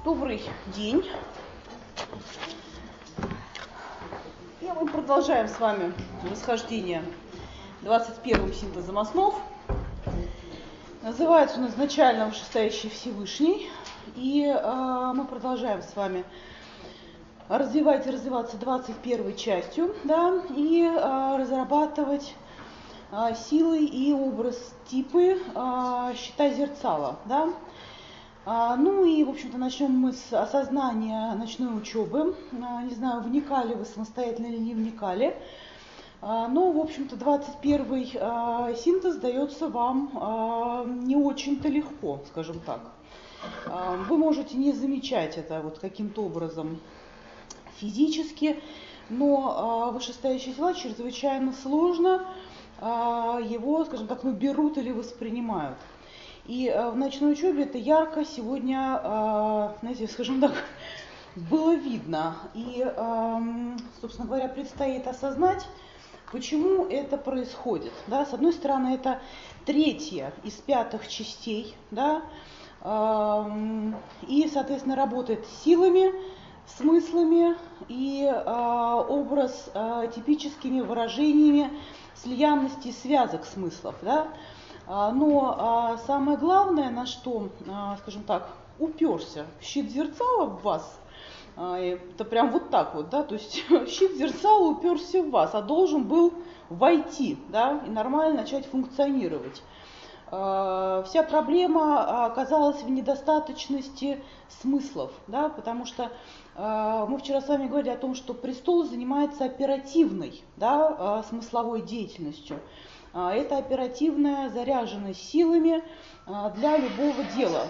Добрый день. И мы продолжаем с вами восхождение 21-м синтезом основ. Называется он изначально вышестоящий Всевышний. И мы продолжаем с вами развивать и развиваться 21-й частью, да, и разрабатывать силы и образ типы щита зерцала, да. Ну и, в общем-то, начнем мы с осознания ночной учебы. Не знаю, вникали вы самостоятельно или не вникали. Но, в общем-то, 21-й синтез дается вам не очень-то легко, скажем так. Вы можете не замечать это вот каким-то образом физически, но вышестоящие тела чрезвычайно сложно его, скажем так, берут или воспринимают. И в ночной учебе это ярко сегодня, знаете, скажем так, было видно. И, собственно говоря, предстоит осознать, почему это происходит. Да? С одной стороны, это третья из 5 частей, да? И, соответственно, работает с силами, смыслами и образ типическими выражениями слиянности и связок смыслов. Да? Но самое главное, на что, скажем так, уперся щит зерцала в вас, это прям вот так вот, да, то есть щит зерцала уперся в вас, а должен был войти, да, и нормально начать функционировать. Вся проблема оказалась в недостаточности смыслов, да, потому что мы вчера с вами говорили о том, что престол занимается оперативной, да, смысловой деятельностью. Это оперативная заряженность силами для любого дела.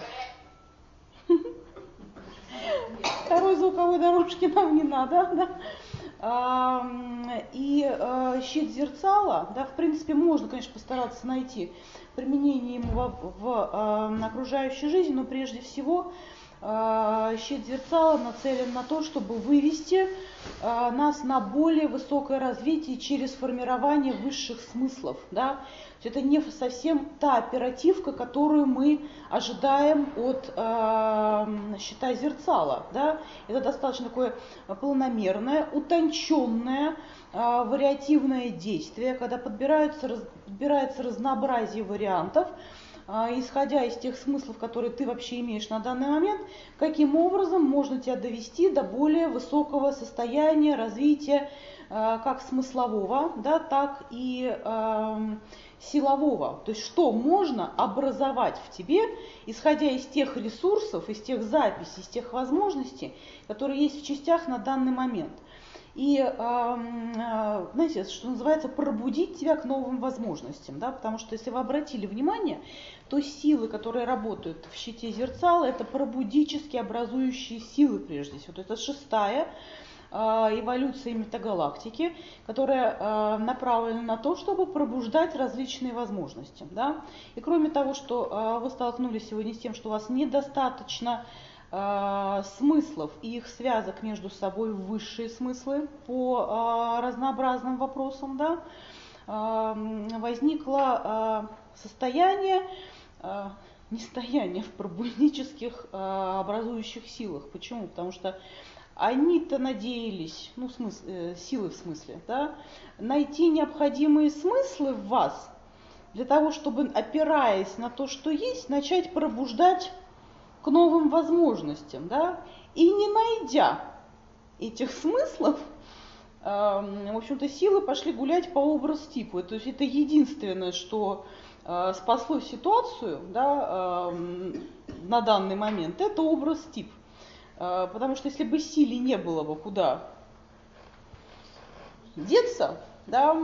Второй звуковой дорожки нам не надо. Да? И щит зерцала, да, в принципе, можно, конечно, постараться найти применение ему в окружающей жизни, но прежде всего щит зерцала нацелен на то, чтобы вывести нас на более высокое развитие через формирование высших смыслов. Да? Это не совсем та оперативка, которую мы ожидаем от щита зерцала. Да? Это достаточно такое планомерное, утонченное, вариативное действие, когда подбирается разнообразие вариантов, исходя из тех смыслов, которые ты вообще имеешь на данный момент, каким образом можно тебя довести до более высокого состояния развития как смыслового, да, так и силового. То есть что можно образовать в тебе, исходя из тех ресурсов, из тех записей, из тех возможностей, которые есть в частях на данный момент. И, знаете, что называется, пробудить тебя к новым возможностям, да, потому что, если вы обратили внимание, то силы, которые работают в щите зерцала, это пробудически образующие силы прежде всего. То есть это 6-я эволюция метагалактики, которая направлена на то, чтобы пробуждать различные возможности. Да. И кроме того, что вы столкнулись сегодня с тем, что у вас недостаточно смыслов и их связок между собой в высшие смыслы по разнообразным вопросам, да, возникло состояние нестояния в пробудических образующих силах. Почему? Потому что они-то надеялись, ну, силы в смысле, да, найти необходимые смыслы в вас для того, чтобы, опираясь на то, что есть, начать пробуждать к новым возможностям, да, и не найдя этих смыслов, в общем-то, силы пошли гулять по образ-типу. То есть это единственное, что спасло ситуацию, да, на данный момент, это образ-тип. Потому что если бы силе не было бы куда деться, да,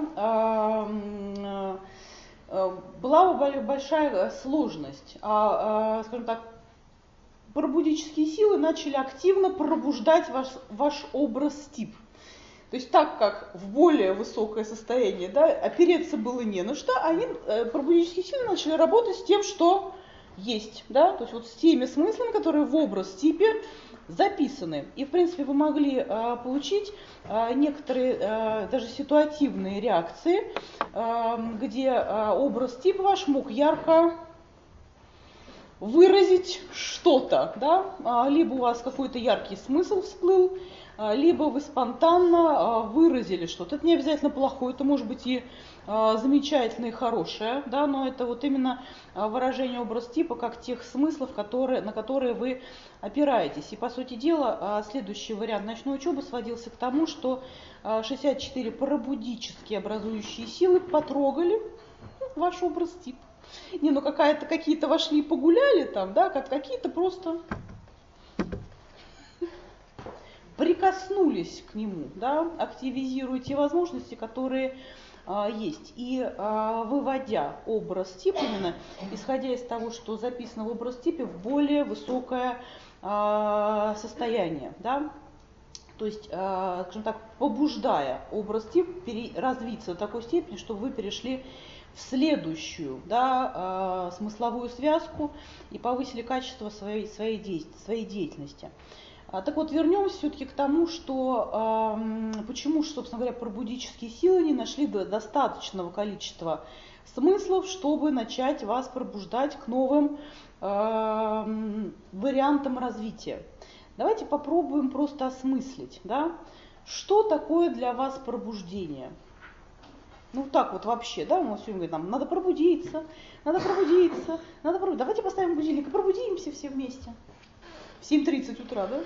была бы большая сложность. Скажем так, пробудические силы начали активно пробуждать ваш образ-тип. То есть так как в более высокое состояние, да, опереться было не на что, они, пробудические силы, начали работать с тем, что есть. Да? То есть вот с теми смыслами, которые в образ-типе записаны. И, в принципе, вы могли получить некоторые даже ситуативные реакции, где образ-тип ваш мог ярко выразить что-то, да, либо у вас какой-то яркий смысл всплыл, либо вы спонтанно выразили что-то. Это не обязательно плохое, это может быть и замечательное и хорошее, да, но это вот именно выражение образ-типа как тех смыслов, на которые вы опираетесь. И, по сути дела, следующий вариант ночной учебы сводился к тому, что 64 пробудические образующие силы потрогали ваш образ-тип. Не, ну какие-то вошли погуляли там, да, какие-то просто прикоснулись к нему, да, активизируя те возможности, которые есть. И выводя образ-тип, именно исходя из того, что записано в образ-типе, в более высокое состояние, да, то есть, скажем так, побуждая образ-тип развиться до такой степени, что вы перешли в следующую, да, смысловую связку и повысили качество своей деятельности. Так вот, вернемся все-таки к тому, что почему, собственно говоря, пробудические силы не нашли достаточного количества смыслов, чтобы начать вас пробуждать к новым вариантам развития. Давайте попробуем просто осмыслить, да, что такое для вас пробуждение. Ну так вот вообще, да, мы все говорим, нам надо пробудиться, надо пробудиться, надо пробудиться. Давайте поставим будильник и пробудимся все вместе. В 7:30 утра, да?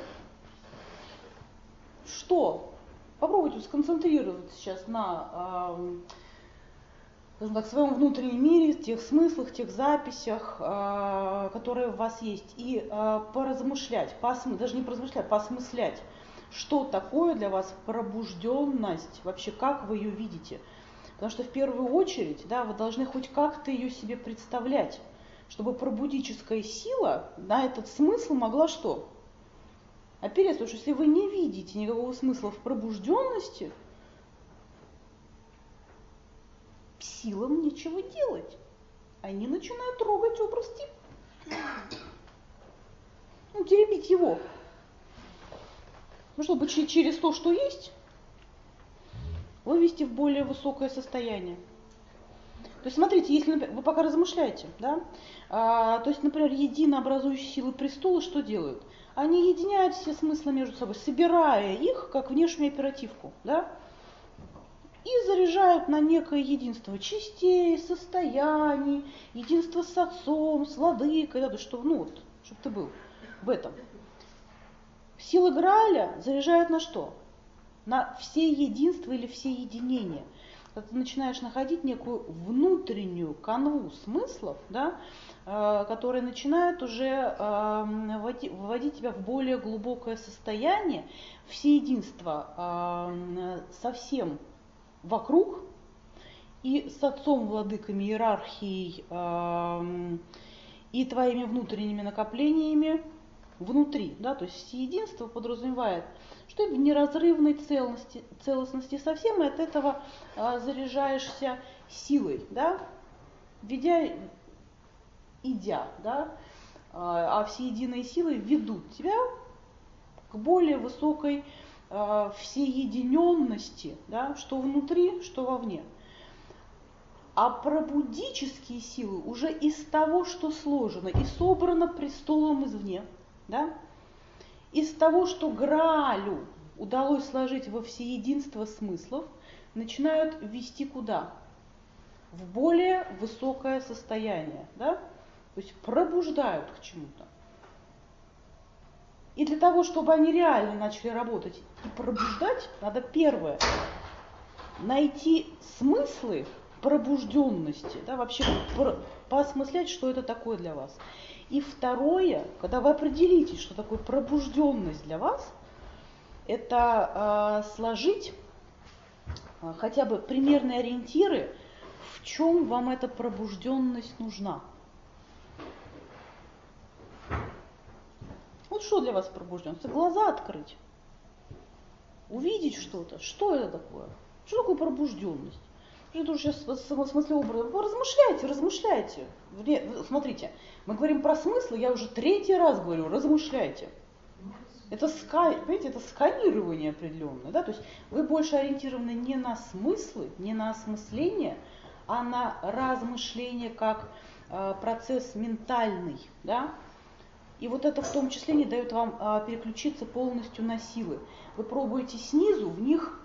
Что? Попробуйте сконцентрироваться сейчас на, скажем так, своем внутреннем мире, тех смыслах, тех записях, которые у вас есть, и поразмышлять, даже не поразмышлять, поосмыслять, что такое для вас пробужденность, вообще как вы ее видите. Потому что в первую очередь, да, вы должны хоть как-то ее себе представлять, чтобы пробудическая сила на этот смысл могла что? Опереться, потому что если вы не видите никакого смысла в пробужденности, силам нечего делать. Они начинают трогать образ-тип. Ну, теребить его. Ну, чтобы через то, что есть, вывести в более высокое состояние. То есть, смотрите, если вы пока размышляете, да, то есть, например, единообразующие силы престола что делают? Они единяют все смыслы между собой, собирая их как внешнюю оперативку, да, и заряжают на некое единство частей, состояний, единство с отцом, с владыкой, да, чтобы, ну вот, чтобы ты был в этом. Силы Грааля заряжают на что? На все единства или все единения. Когда ты начинаешь находить некую внутреннюю канву смыслов, да, которые начинают уже вводить тебя в более глубокое состояние, все единства со всем вокруг и с отцом, владыками, иерархией и твоими внутренними накоплениями внутри, да, то есть всеединство подразумевает, что ты в неразрывной целостности совсем, и от этого заряжаешься силой, да, идя, да, а всеединые силы ведут тебя к более высокой всеединенности, да, что внутри, что вовне. А пробудические силы уже из того, что сложено и собрано престолом извне, да, из того, что Граалю удалось сложить во всеединство смыслов, начинают вести куда? В более высокое состояние, да? То есть пробуждают к чему-то. И для того, чтобы они реально начали работать и пробуждать, надо первое – найти смыслы пробужденности, да, вообще поосмыслять, что это такое для вас. И второе, когда вы определитесь, что такое пробужденность для вас, это сложить хотя бы примерные ориентиры, в чем вам эта пробужденность нужна. Вот что для вас пробужденность? Глаза открыть, увидеть что-то. Что это такое? Что такое пробужденность? Это уже сейчас в смысле образа. Вы размышляйте. Смотрите, мы говорим про смыслы, я уже 3-й раз говорю, размышляйте. Это, понимаете, это сканирование определенное. Да? То есть вы больше ориентированы не на смыслы, не на осмысление, а на размышление как процесс ментальный, да, и вот это в том числе не дает вам переключиться полностью на силы. Вы пробуете снизу в них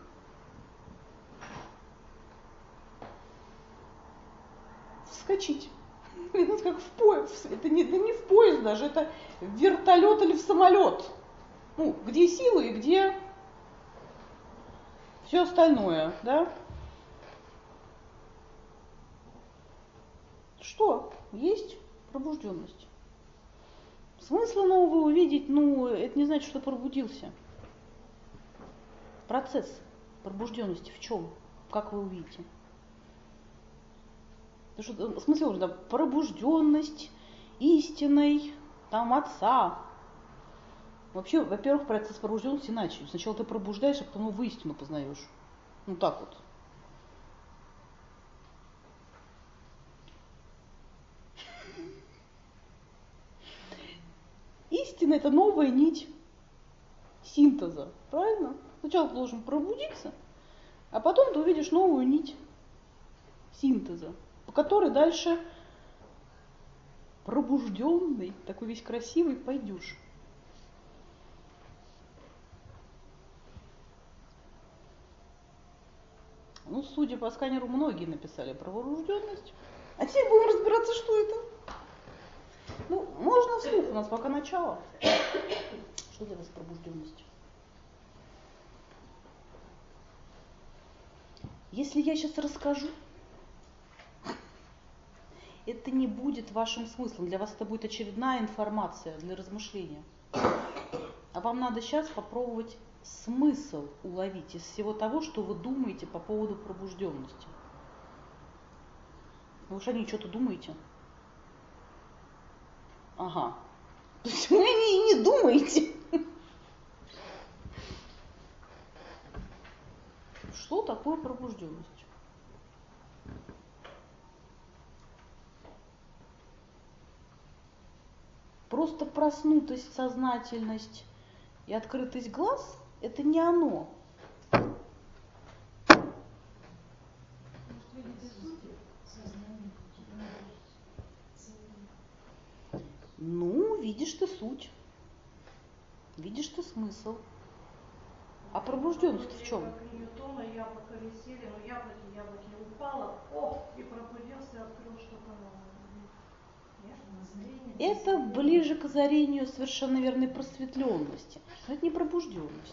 вскочить. Это как в поезд, это не в поезд даже, это в вертолет или в самолет. Ну, где силы и где все остальное, да? Что? Есть пробужденность. Смысла нового увидеть, ну, это не значит, что пробудился. Процесс пробужденности в чем? Как вы увидите? Потому что, в смысле уже, да, пробужденность истинной, там, отца. Вообще, во-первых, процесс пробужденности иначе. Сначала ты пробуждаешь, а потом его истину познаешь. Ну так вот. Истина – это новая нить синтеза, правильно? Сначала ты должен пробудиться, а потом ты увидишь новую нить синтеза, по которой дальше пробужденный, такой весь красивый, пойдешь. Ну, судя по сканеру, многие написали про пробужденность. А теперь будем разбираться, что это. Ну, можно вслух, у нас пока начало. Что для вас пробужденность? Если я сейчас расскажу, это не будет вашим смыслом. Для вас это будет очередная информация для размышления. А вам надо сейчас попробовать смысл уловить из всего того, что вы думаете по поводу пробужденности. Вы же о ней что-то думаете? Ага. То есть вы о ней не думаете. Что такое пробужденность? Просто проснутость, сознательность и открытость глаз – это не оно. Ну, видишь ты суть, видишь ты смысл. А пробужденность в чем? Как Ньютона, яблоко висели, но яблоки упало, оп, и пробудился, открыл что-то новое. Это ближе к озарению совершенно верной просветленности. Но это не пробужденность.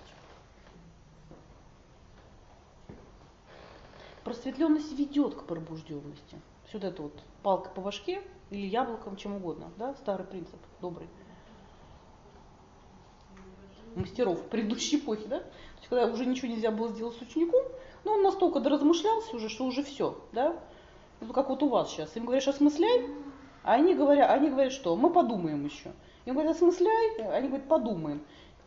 Просветленность ведет к пробужденности. Вот это вот палка по башке или яблоком, чем угодно. Да? Старый принцип, добрый. Мастеров предыдущей эпохи, да? То есть, когда уже ничего нельзя было сделать с учеником, но он настолько доразмышлялся уже, что уже все, да? Это как вот у вас сейчас. Им говоришь, осмысляй, а они говорят, что мы подумаем еще. Им говорят, осмысляй, а они говорят, подумаем.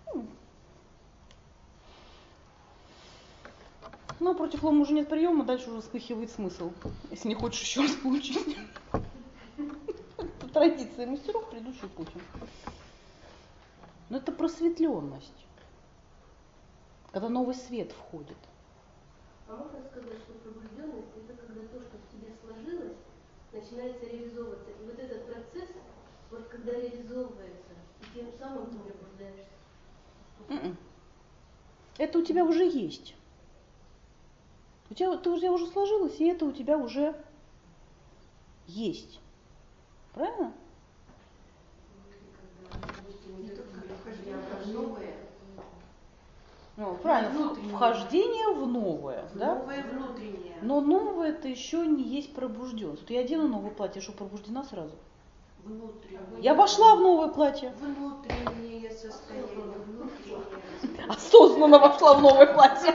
Но против лома уже нет приема, дальше уже вспыхивает смысл, если не хочешь еще раз получить. Это традиция мастеров предыдущей эпохи. Но это просветленность, когда новый свет входит. А можно сказать, что пробужденность – это когда то, что в тебе сложилось, начинается реализовываться. И вот этот процесс, вот когда реализовывается, и тем самым ты пробуждаешься. Это у тебя уже есть. У тебя уже сложилось, и это у тебя уже есть. Правильно? Ну, правильно, вхождение в новое. Да? Новое внутреннее. Но новое это еще не есть пробужденность. Вот я одену новое платье, что пробуждена сразу? Внутреннее. Я вошла в новое платье. Внутреннее состояние. Осознанно вошла в новое платье.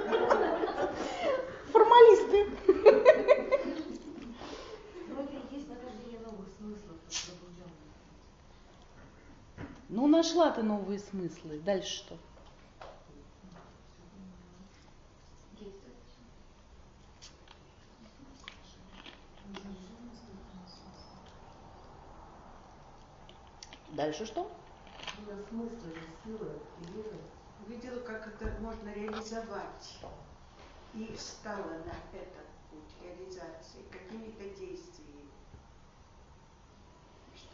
Формалисты. Вроде есть нахождение новых смыслов пробужденности. Ну, нашла ты новые смыслы. Дальше что? Дальше что? Смыслы, силы, веры. Увидела, как это можно реализовать. И встала на этот путь реализации какими-то действиями.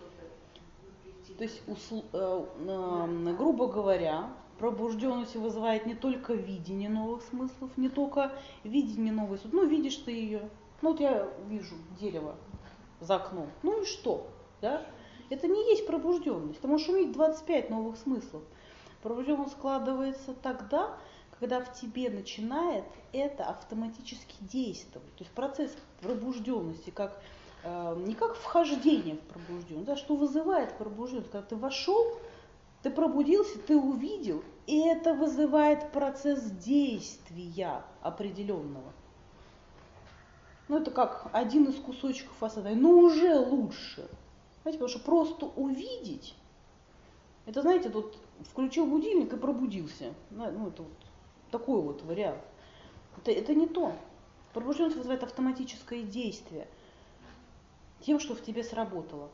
что-то приобрести. То есть, грубо говоря, пробужденность вызывает не только видение новых смыслов, не только видение новой смыслов. Ну, видишь ты ее. Ну, вот я вижу дерево за окном. Ну и что? Да? Это не есть пробужденность. Ты можешь иметь 25 новых смыслов. Пробужденность складывается тогда, когда в тебе начинает это автоматически действовать. То есть процесс пробужденности как не как вхождение в пробужденность, да, что вызывает пробужденность, когда ты вошел, ты пробудился, ты увидел, и это вызывает процесс действия определенного. Ну, это как один из кусочков фасада, но уже лучше. Знаете, потому что просто увидеть, это, знаете, тут включил будильник и пробудился. Ну, это вот такой вот вариант. Это не то. Пробужденность вызывает автоматическое действие тем, что в тебе сработало.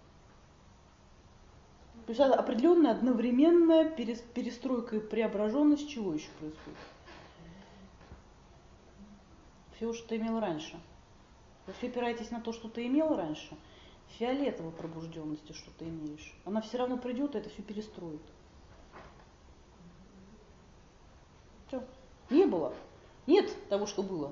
То есть это определенная одновременная перестройка и преображенность чего еще происходит? Все, что ты имел раньше. Если опираетесь на то, что ты имел раньше, фиолетовой пробужденности, что ты имеешь, она все равно придет и это все перестроит. Все. Не было. Нет того, что было.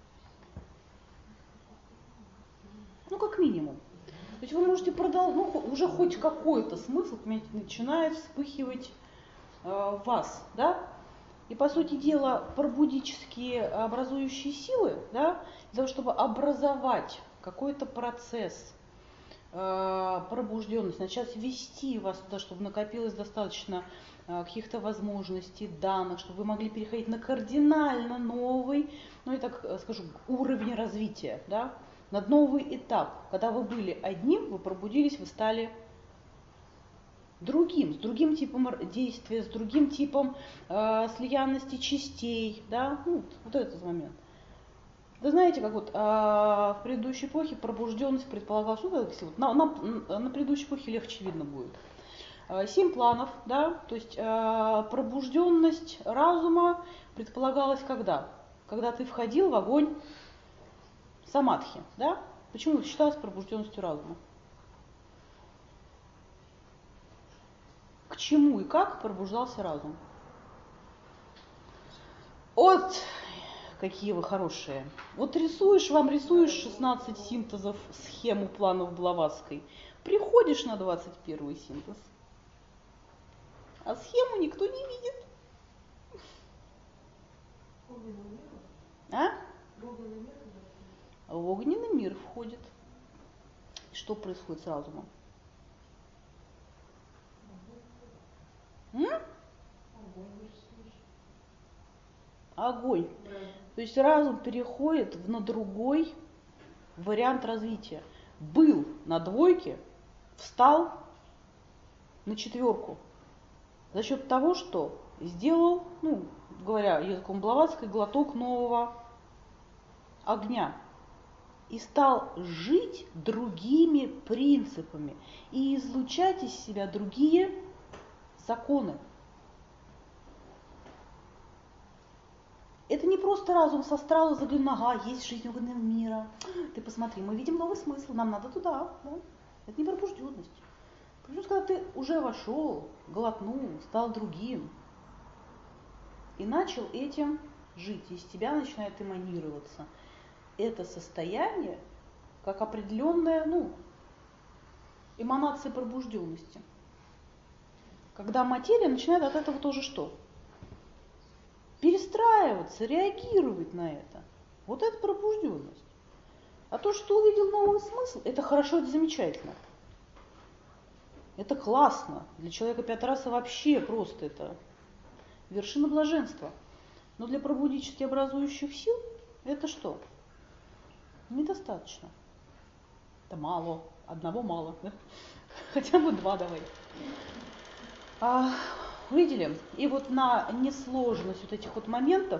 Ну, как минимум. То есть вы можете продолжать, ну, уже хоть какой-то смысл, понимаете, начинает вспыхивать в вас, да? И, по сути дела, пробудические образующие силы, да, для того, чтобы образовать какой-то процесс пробужденности, начать вести вас туда, чтобы накопилось достаточно каких-то возможностей, данных, чтобы вы могли переходить на кардинально новый, ну, я так скажу, уровень развития, да, на новый этап. Когда вы были одним, вы пробудились, вы стали другим, с другим типом действия, с другим типом слиянности частей, да, ну, вот этот момент. Вы знаете, как вот в предыдущей эпохе пробужденность предполагалась, ну, вот, на предыдущей эпохе легче видно будет. 7 планов, да, то есть пробужденность разума предполагалась когда? Когда ты входил в огонь самадхи, да? Почему это считалось пробужденностью разума? К чему и как пробуждался разум? Вот какие вы хорошие. Вот рисуешь 16 синтезов, схему планов Блаватской, приходишь на 21 синтез, а схему никто не видит. А? В огненный мир входит. Что происходит с разумом? Огонь. То есть разум переходит на другой вариант развития. Был на 2, встал на 4. За счет того, что сделал, ну, говоря языком Блаватской, глоток нового огня. И стал жить другими принципами и излучать из себя другие законы. Это не просто разум с астрала заглянул, ага, есть жизнь огненного мира. Ты посмотри, мы видим новый смысл, нам надо туда. Да? Это не пробужденность. Пробужденность, когда ты уже вошел, глотнул, стал другим. И начал этим жить. Из тебя начинает эманироваться это состояние, как определенная, ну, эманация пробужденности. Когда материя начинает от этого тоже что? Перестраиваться, реагировать на это. Вот это пробужденность. А то, что увидел новый смысл, это хорошо, это замечательно. Это классно. Для человека 5 раса вообще просто это вершина блаженства. Но для пробудически образующих сил это что? Недостаточно. Это мало. Одного мало. Да? Хотя бы 2 давай. Видели? И вот на несложность вот этих вот моментов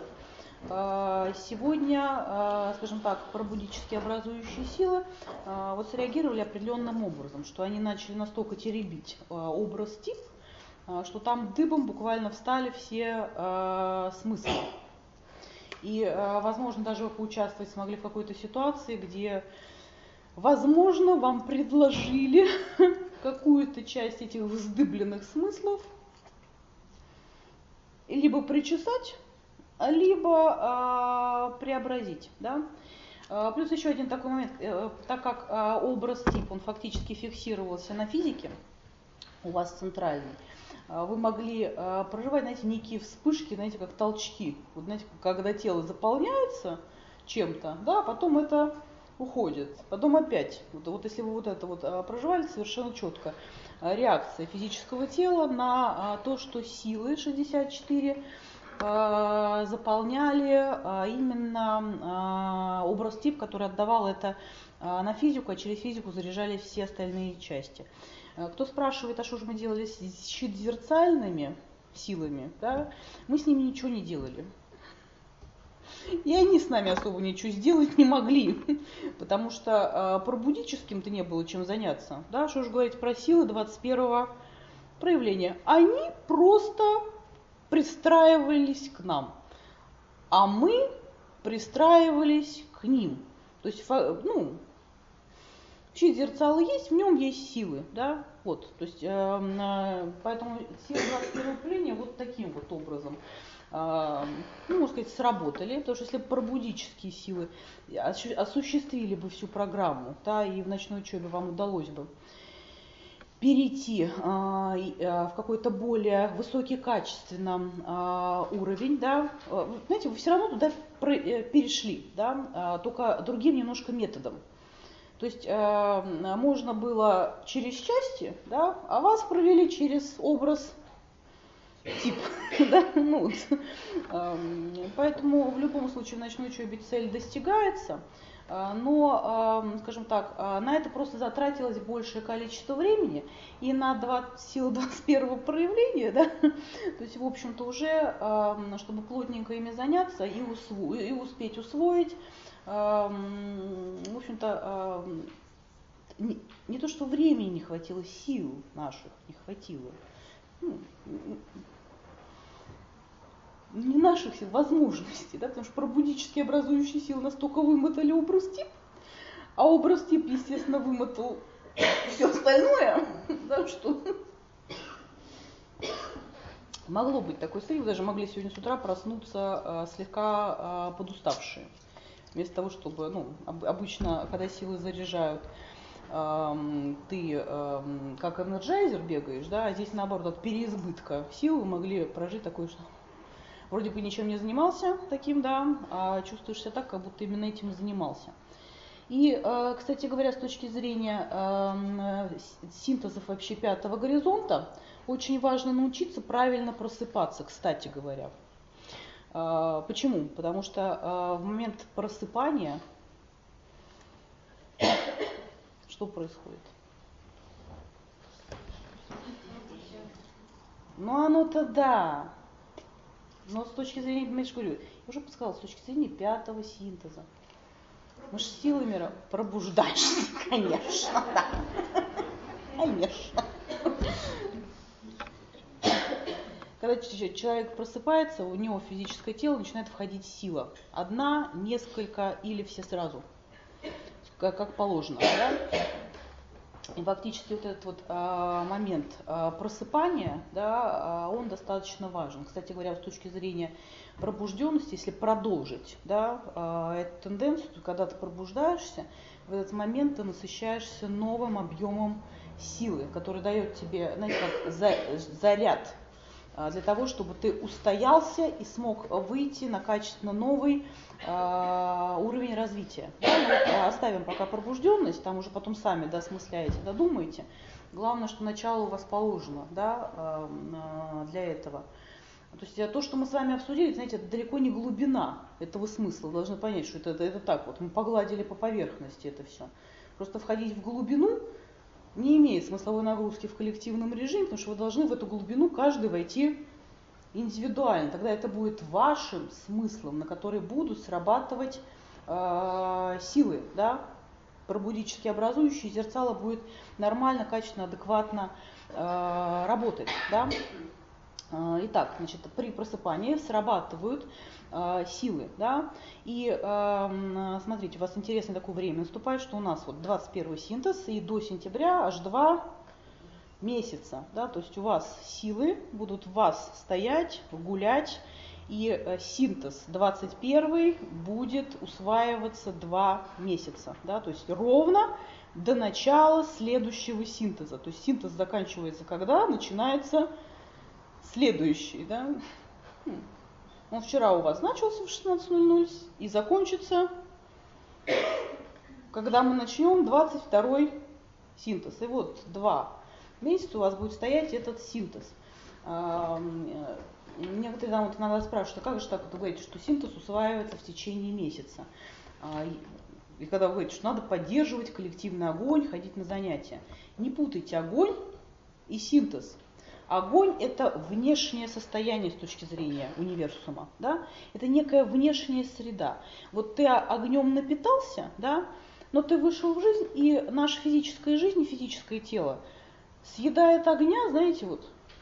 сегодня, скажем так, пробудически образующие силы вот среагировали определенным образом, что они начали настолько теребить образ-тип, что там дыбом буквально встали все смыслы. И, возможно, даже вы поучаствовать смогли в какой-то ситуации, где, возможно, вам предложили какую-то часть этих вздыбленных смыслов либо причесать, либо преобразить. Да? Плюс еще один такой момент, так как образ-тип, он фактически фиксировался на физике, у вас центральный, вы могли проживать, знаете, некие вспышки, знаете, как толчки. Вот, знаете, когда тело заполняется чем-то, да, потом это уходит, потом опять. Вот если вы вот это вот проживали, совершенно четко. Реакция физического тела на то, что силы 64 заполняли именно образ-тип, который отдавал это на физику, а через физику заряжались все остальные части. Кто спрашивает, а что же мы делали с щитзерцальными силами, да? Мы с ними ничего не делали. И они с нами особо ничего сделать не могли, потому что пробудическим-то не было чем заняться. Да? Что же говорить про силы 21-го проявления? Они просто пристраивались к нам, а мы пристраивались к ним. То есть, ну, щит зерцало есть, в нем есть силы, да, вот, то есть, поэтому силы 21 проявления вот таким вот образом, ну, можно сказать, сработали, потому что если бы пробудические силы осуществили бы всю программу, да, и в ночной учебе вам удалось бы перейти в какой-то более высокий качественно уровень, да, знаете, вы все равно туда перешли, да, только другим немножко методом. То есть можно было через части, да, а вас провели через образ тип. Да? Ну, поэтому в любом случае в ночной учебе цель достигается, но, скажем так, на это просто затратилось большее количество времени, и на силу 21-го проявления, да, то есть, в общем-то, уже, чтобы плотненько ими заняться и успеть усвоить, в общем-то, не то, что времени не хватило, сил наших не хватило. Ну, не наших сил, возможностей, да, потому что пробудические образующие силы настолько вымотали образ-тип, а образ-тип, естественно, вымотал все остальное, да, что могло быть такой сценарий, вы даже могли сегодня с утра проснуться слегка подуставшие. Вместо того, чтобы, ну, обычно, когда силы заряжают, ты как энерджайзер бегаешь, да, а здесь наоборот от переизбытка сил вы могли прожить такое, что вроде бы ничем не занимался таким, да, а чувствуешь себя так, как будто именно этим и занимался. И, кстати говоря, с точки зрения синтезов вообще пятого горизонта, очень важно научиться правильно просыпаться, кстати говоря. Почему? Потому что в момент просыпания что происходит? Ну оно-то да. Но с точки зрения, понимаешь, говорю, я уже подсказала, с точки зрения пятого синтеза. Мы же силами пробуждаешься, конечно, да. Конечно. Когда человек просыпается, у него в физическое тело начинает входить сила. Одна, несколько или все сразу. Как положено. Да? И фактически вот этот вот момент просыпания, да, он достаточно важен. Кстати говоря, с точки зрения пробужденности, если продолжить, да, эту тенденцию, то когда ты пробуждаешься, в этот момент ты насыщаешься новым объемом силы, который дает тебе, знаете, как заряд для того, чтобы ты устоялся и смог выйти на качественно новый уровень развития. Мы оставим пока пробужденность, там уже потом сами досмысляете, додумаете. Главное, что начало у вас положено, да, для этого. То есть то, что мы с вами обсудили, знаете, это далеко не глубина этого смысла. Вы должны понять, что это так вот. Мы погладили по поверхности это все. Просто входить в глубину не имеет смысловой нагрузки в коллективном режиме, потому что вы должны в эту глубину каждый войти индивидуально. Тогда это будет вашим смыслом, на который будут срабатывать силы, да, пробудически образующие, зерцало будет нормально, качественно, адекватно работать. Да. Итак, значит, при просыпании срабатывают силы, да, и смотрите, у вас интересное такое время наступает, что у нас вот 21 синтез, и до сентября аж 2 месяца, да, то есть у вас силы будут в вас стоять, гулять, и синтез 21 будет усваиваться 2 месяца, да, то есть ровно до начала следующего синтеза. То есть синтез заканчивается когда? Начинается следующий, да. Он вчера у вас начался в 16:00 и закончится, когда мы начнем 22 синтез. И вот 2 месяца у вас будет стоять этот синтез. Некоторые там вот иногда спрашивают, а как же так вы говорите, что синтез усваивается в течение месяца? И когда вы говорите, что надо поддерживать коллективный огонь, ходить на занятия. Не путайте огонь и синтез. Огонь – это внешнее состояние с точки зрения универсума, да? Это некая внешняя среда. Вот ты огнем напитался, да? Но ты вышел в жизнь, и наша физическая жизнь, физическое тело съедает огня, знаете, вот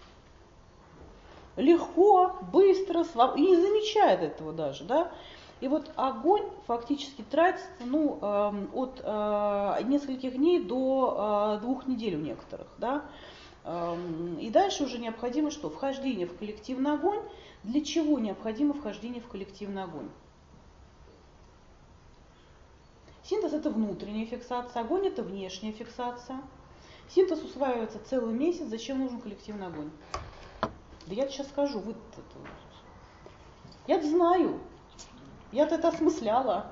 легко, быстро, и не замечает этого даже, да? И вот огонь фактически тратится, от нескольких дней до 2 недель у некоторых, да? И дальше уже необходимо что? Вхождение в коллективный огонь. Для чего необходимо вхождение в коллективный огонь? Синтез – это внутренняя фиксация, огонь – это внешняя фиксация. Синтез усваивается целый месяц. Зачем нужен коллективный огонь? Да я сейчас скажу, я-то знаю, я-то это осмысляла.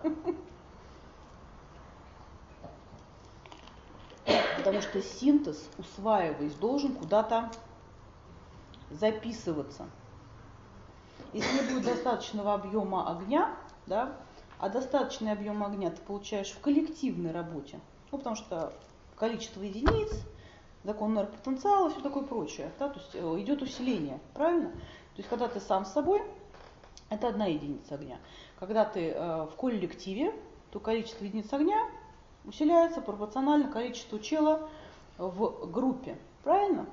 Потому что синтез, усваиваясь, должен куда-то записываться. Если не будет достаточного объема огня, да, а достаточный объем огня ты получаешь в коллективной работе, потому что количество единиц, закон энергопотенциала и все такое прочее, да, то есть идет усиление, правильно? То есть когда ты сам с собой, это 1 единица огня. Когда ты в коллективе, то количество единиц огня усиляется пропорционально количеству чела в группе, правильно?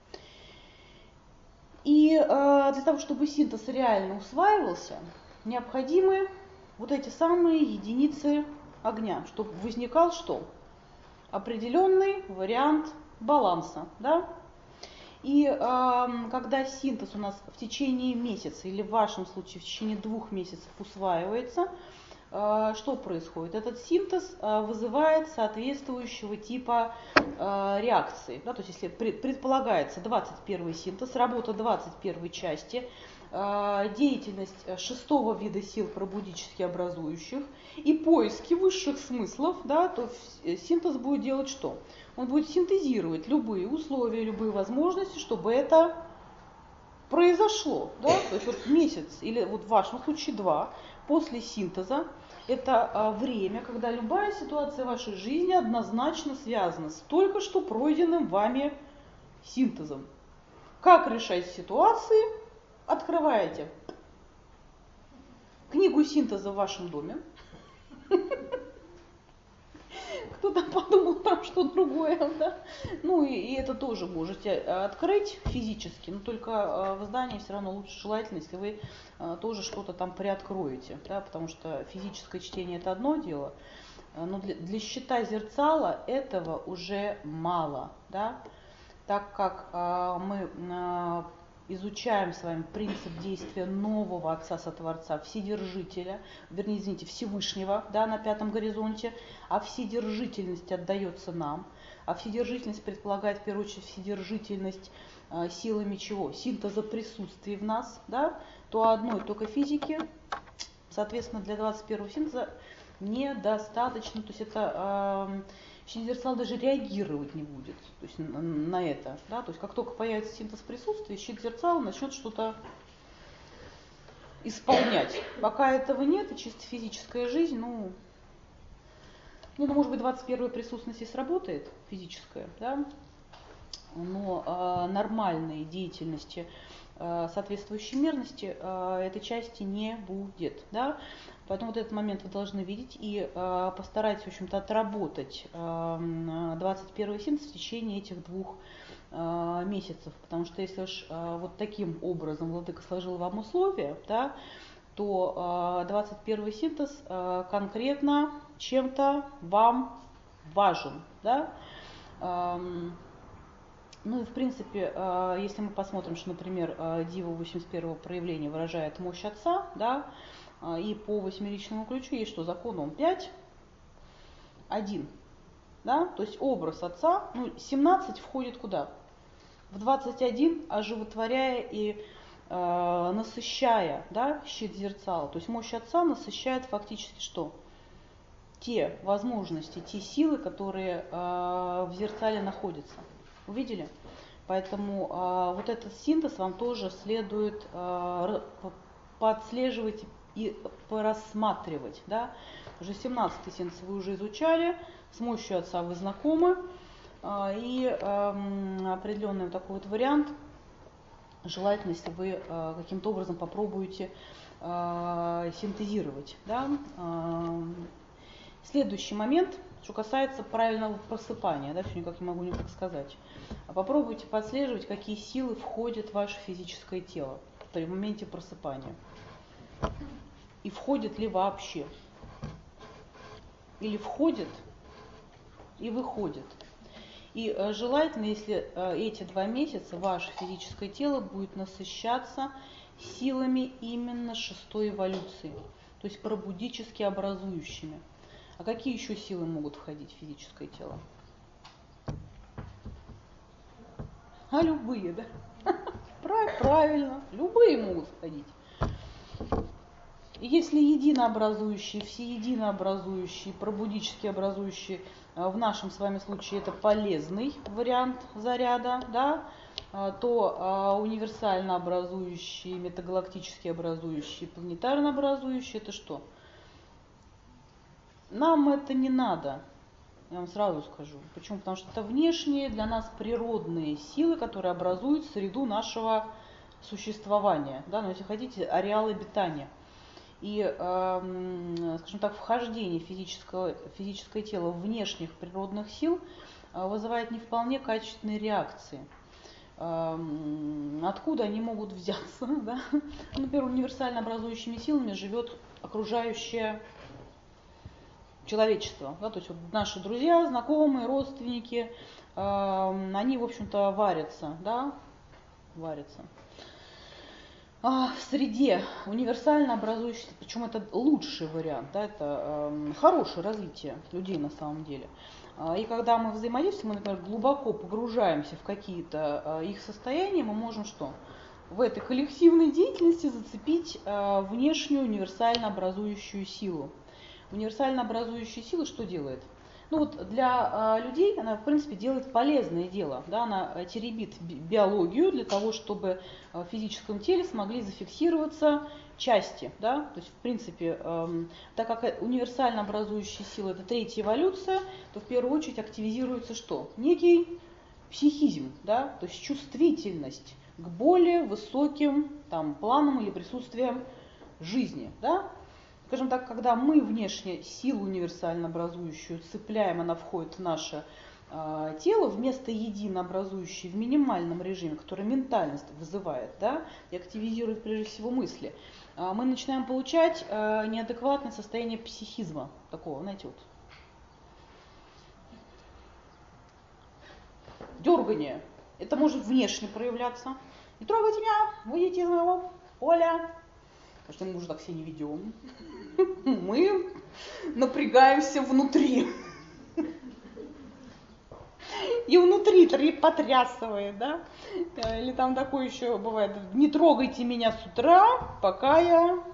И для того, чтобы синтез реально усваивался, необходимы вот эти самые единицы огня, чтобы возникал что? Определенный вариант баланса, да? И когда синтез у нас в течение месяца, или в вашем случае в течение 2 месяцев усваивается, что происходит? Этот синтез вызывает соответствующего типа реакции. Да? То есть если предполагается 21 синтез, работа 21 части, деятельность 6-го вида сил пробудически образующих и поиски высших смыслов, да, то синтез будет делать что? Он будет синтезировать любые условия, любые возможности, чтобы это произошло. Да? То есть вот месяц, или вот в вашем случае 2, после синтеза, это время, когда любая ситуация в вашей жизни однозначно связана с только что пройденным вами синтезом. Как решать ситуации? Открываете книгу синтеза в вашем доме. Кто-то подумал там что другое, да? Ну и это тоже можете открыть физически, но только в здании все равно лучше желательно, если вы тоже что-то там приоткроете, да? Потому что физическое чтение это одно дело, но для счета зерцала этого уже мало, да? Так как мы изучаем с вами принцип действия нового Отца-Сотворца, Вседержителя, вернее, извините, Всевышнего, да, на 5-м горизонте, а вседержительность отдается нам, а вседержительность предполагает, в первую очередь, вседержительность силами чего? Синтеза присутствия в нас, да, то одной только физики, соответственно, для 21-го синтеза недостаточно, то есть это щит-зерцало даже реагировать не будет, то есть на это, да, то есть как только появится синтез присутствия, щит-зерцало начнет что-то исполнять. Пока этого нет, и чисто физическая жизнь, может быть, 21-я присутственность и сработает, физическая, да, но нормальной деятельности, соответствующей мерности этой части не будет, да. Поэтому вот этот момент вы должны видеть и постарайтесь, в общем-то, отработать 21-й синтез в течение этих 2 месяцев. Потому что если уж вот таким образом Владыка сложил вам условия, да, то 21-й синтез конкретно чем-то вам важен. Да? Ну и в принципе, если мы посмотрим, что, например, Дива 81-го проявления выражает мощь Отца, да, и по восьмеричному ключу есть что? Закон Ом 5, 1. Да? То есть образ Отца, ну, 17 входит куда? В 21, оживотворяя и насыщая, да, щит зерцала. То есть мощь Отца насыщает фактически что? Те возможности, те силы, которые в зерцале находятся. Увидели? Поэтому вот этот синтез вам тоже следует подслеживать и порассматривать. Да? Уже 17-й синтез вы уже изучали, с мощью Отца вы знакомы, и определенный вот такой вот вариант желательно, если вы каким-то образом попробуете синтезировать. Да? Следующий момент, что касается правильного просыпания, да, все никак не могу никак сказать. Попробуйте подслеживать, какие силы входят в ваше физическое тело при моменте просыпания. И входят ли вообще. Или входят и выходят. И желательно, если эти 2 месяца ваше физическое тело будет насыщаться силами именно 6-й эволюции, то есть пробудически образующими. А какие еще силы могут входить в физическое тело? А любые, да? Правильно, любые могут входить. И если единообразующие, всеединообразующие, пробудически образующие, в нашем с вами случае это полезный вариант заряда, да, то универсально образующие, метагалактически образующие, планетарно образующие, это что? Нам это не надо, я вам сразу скажу. Почему? Потому что это внешние для нас природные силы, которые образуют среду нашего существования, да, но если хотите, ареал обитания. И, скажем так, вхождение физическое тело внешних природных сил вызывает не вполне качественные реакции. Откуда они могут взяться? Да? Например, универсально образующими силами живет окружающее человечество. Да? То есть вот наши друзья, знакомые, родственники, они, в общем-то, варятся. Да? Варятся. В среде универсально образующейся, причем это лучший вариант, да, это хорошее развитие людей на самом деле. И когда мы взаимодействуем, мы, например, глубоко погружаемся в какие-то их состояния, мы можем что? В этой коллективной деятельности зацепить внешнюю универсально образующую силу. Универсально образующая сила что делает? Ну вот для людей она, в принципе, делает полезное дело. Да? Она теребит биологию для того, чтобы в физическом теле смогли зафиксироваться части. Да? То есть, в принципе, так как универсально образующая сила – это 3-я эволюция, то в первую очередь активизируется что? Некий психизм, да? То есть чувствительность к более высоким там, планам или присутствиям жизни. Да? Скажем так, когда мы внешне силу универсально образующую цепляем, она входит в наше тело, вместо единообразующей в минимальном режиме, который ментальность вызывает, да, и активизирует прежде всего мысли, мы начинаем получать неадекватное состояние психизма, такого, знаете, вот. Дергание. Это может внешне проявляться. Не трогайте меня, выйдите из моего поля. Потому что мы уже так себя не ведем. Мы напрягаемся внутри. И внутри потрясывает, да? Или там такое еще бывает: не трогайте меня с утра, пока я...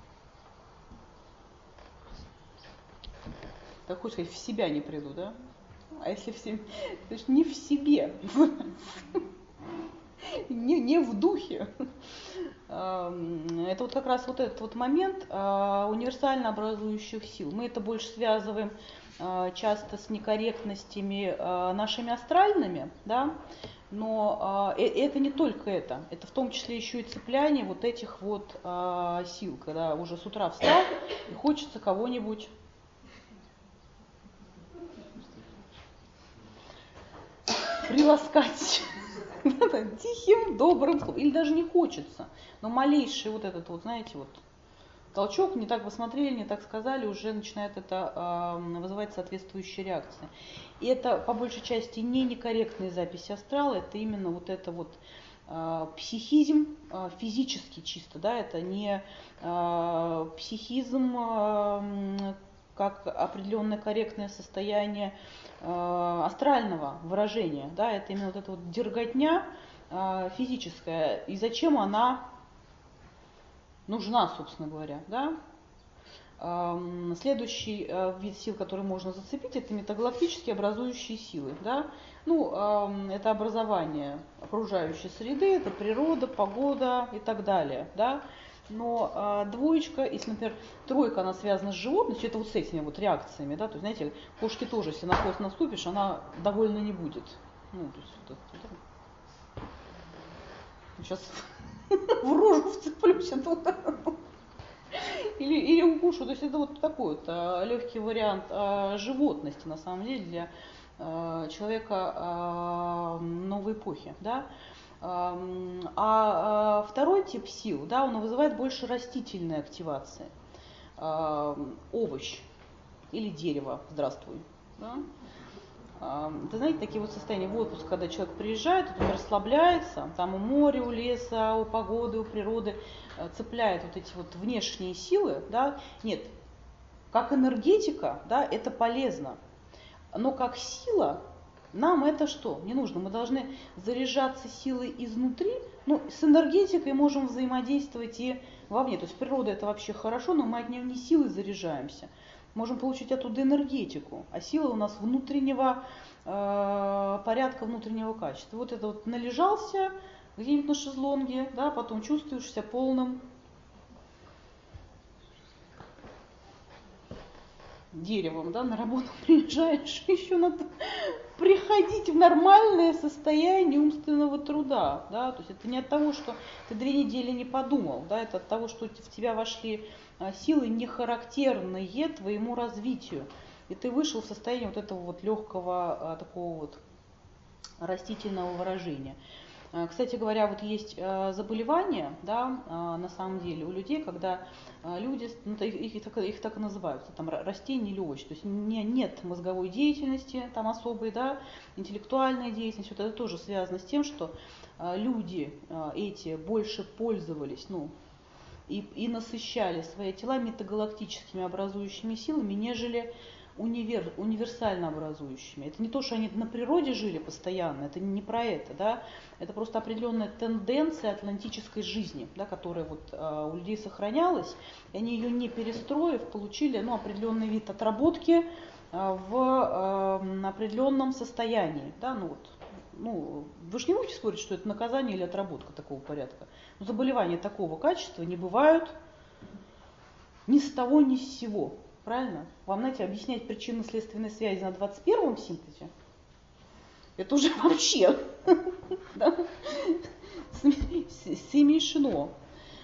Так хочешь сказать, в себя не приду, да? А если в себе... То есть не в себе. Не в духе. Это вот как раз вот этот вот момент универсально образующих сил. Мы это больше связываем часто с некорректностями нашими астральными, да? Но это не только это. Это в том числе еще и цепляние вот этих вот сил, когда уже с утра встал и хочется кого-нибудь приласкать. Тихим, добрым словом. Или даже не хочется. Но малейший вот этот вот, знаете, вот толчок, не так посмотрели, не так сказали, уже начинает это вызывать соответствующие реакции. И это по большей части не некорректные записи астрала, это именно вот это вот психизм физически чисто, да, это не психизм как определенное корректное состояние астрального выражения, да, это именно вот эта вот дерготня физическая, и зачем она нужна, собственно говоря, да. Следующий вид сил, который можно зацепить, это метагалактические образующие силы, да. Ну, это образование окружающей среды, это природа, погода и так далее, да. Но двоечка, если, например, тройка, она связана с животностью, это вот с этими вот реакциями, да, то есть, знаете, кошке тоже, если на хвост наступишь, она довольна не будет. Ну, то есть, вот, сейчас в рожу вцеплюсь, или укушу, то есть это вот такой вот легкий вариант животности, на самом деле, для человека новой эпохи, да. А второй тип сил, да, он вызывает больше растительной активации. Овощ или дерево, здравствуй. Да? Вы знаете, такие вот состояния в отпуск, когда человек приезжает, он расслабляется, там у моря, у леса, у погоды, у природы, цепляет вот эти вот внешние силы, да. Нет, как энергетика, да, это полезно, но как сила нам это что? Не нужно. Мы должны заряжаться силой изнутри, ну, с энергетикой можем взаимодействовать и вовне. То есть природа это вообще хорошо, но мы от нее не силой заряжаемся. Можем получить оттуда энергетику, а сила у нас внутреннего порядка, внутреннего качества. Вот это вот належался где-нибудь на шезлонге, да, потом чувствуешь себя полным деревом, да, на работу приезжаешь, еще надо приходить в нормальное состояние умственного труда, да, то есть это не от того, что ты 2 недели не подумал, да, это от того, что в тебя вошли силы, не характерные твоему развитию, и ты вышел в состояние вот этого вот легкого такого вот растительного выражения. Кстати говоря, вот есть заболевания, да, на самом деле у людей, когда люди, ну, их так и называются, там растения или овощи, то есть нет мозговой деятельности там особой, да, интеллектуальная деятельность, вот это тоже связано с тем, что люди эти больше пользовались, ну, и насыщали свои тела метагалактическими образующими силами, нежели универсально образующими. Это не то, что они на природе жили постоянно, это не про это, да, это просто определенная тенденция атлантической жизни, да, которая вот у людей сохранялась, и они ее не перестроив, получили, ну, определенный вид отработки в определенном состоянии, да, ну вот. Ну, вы же не будете спорить, что это наказание или отработка такого порядка. Но заболевания такого качества не бывают ни с того, ни с сего. Правильно? Вам, знаете, объяснять причинно-следственные связи на 21-м синтезе, это уже вообще смешно.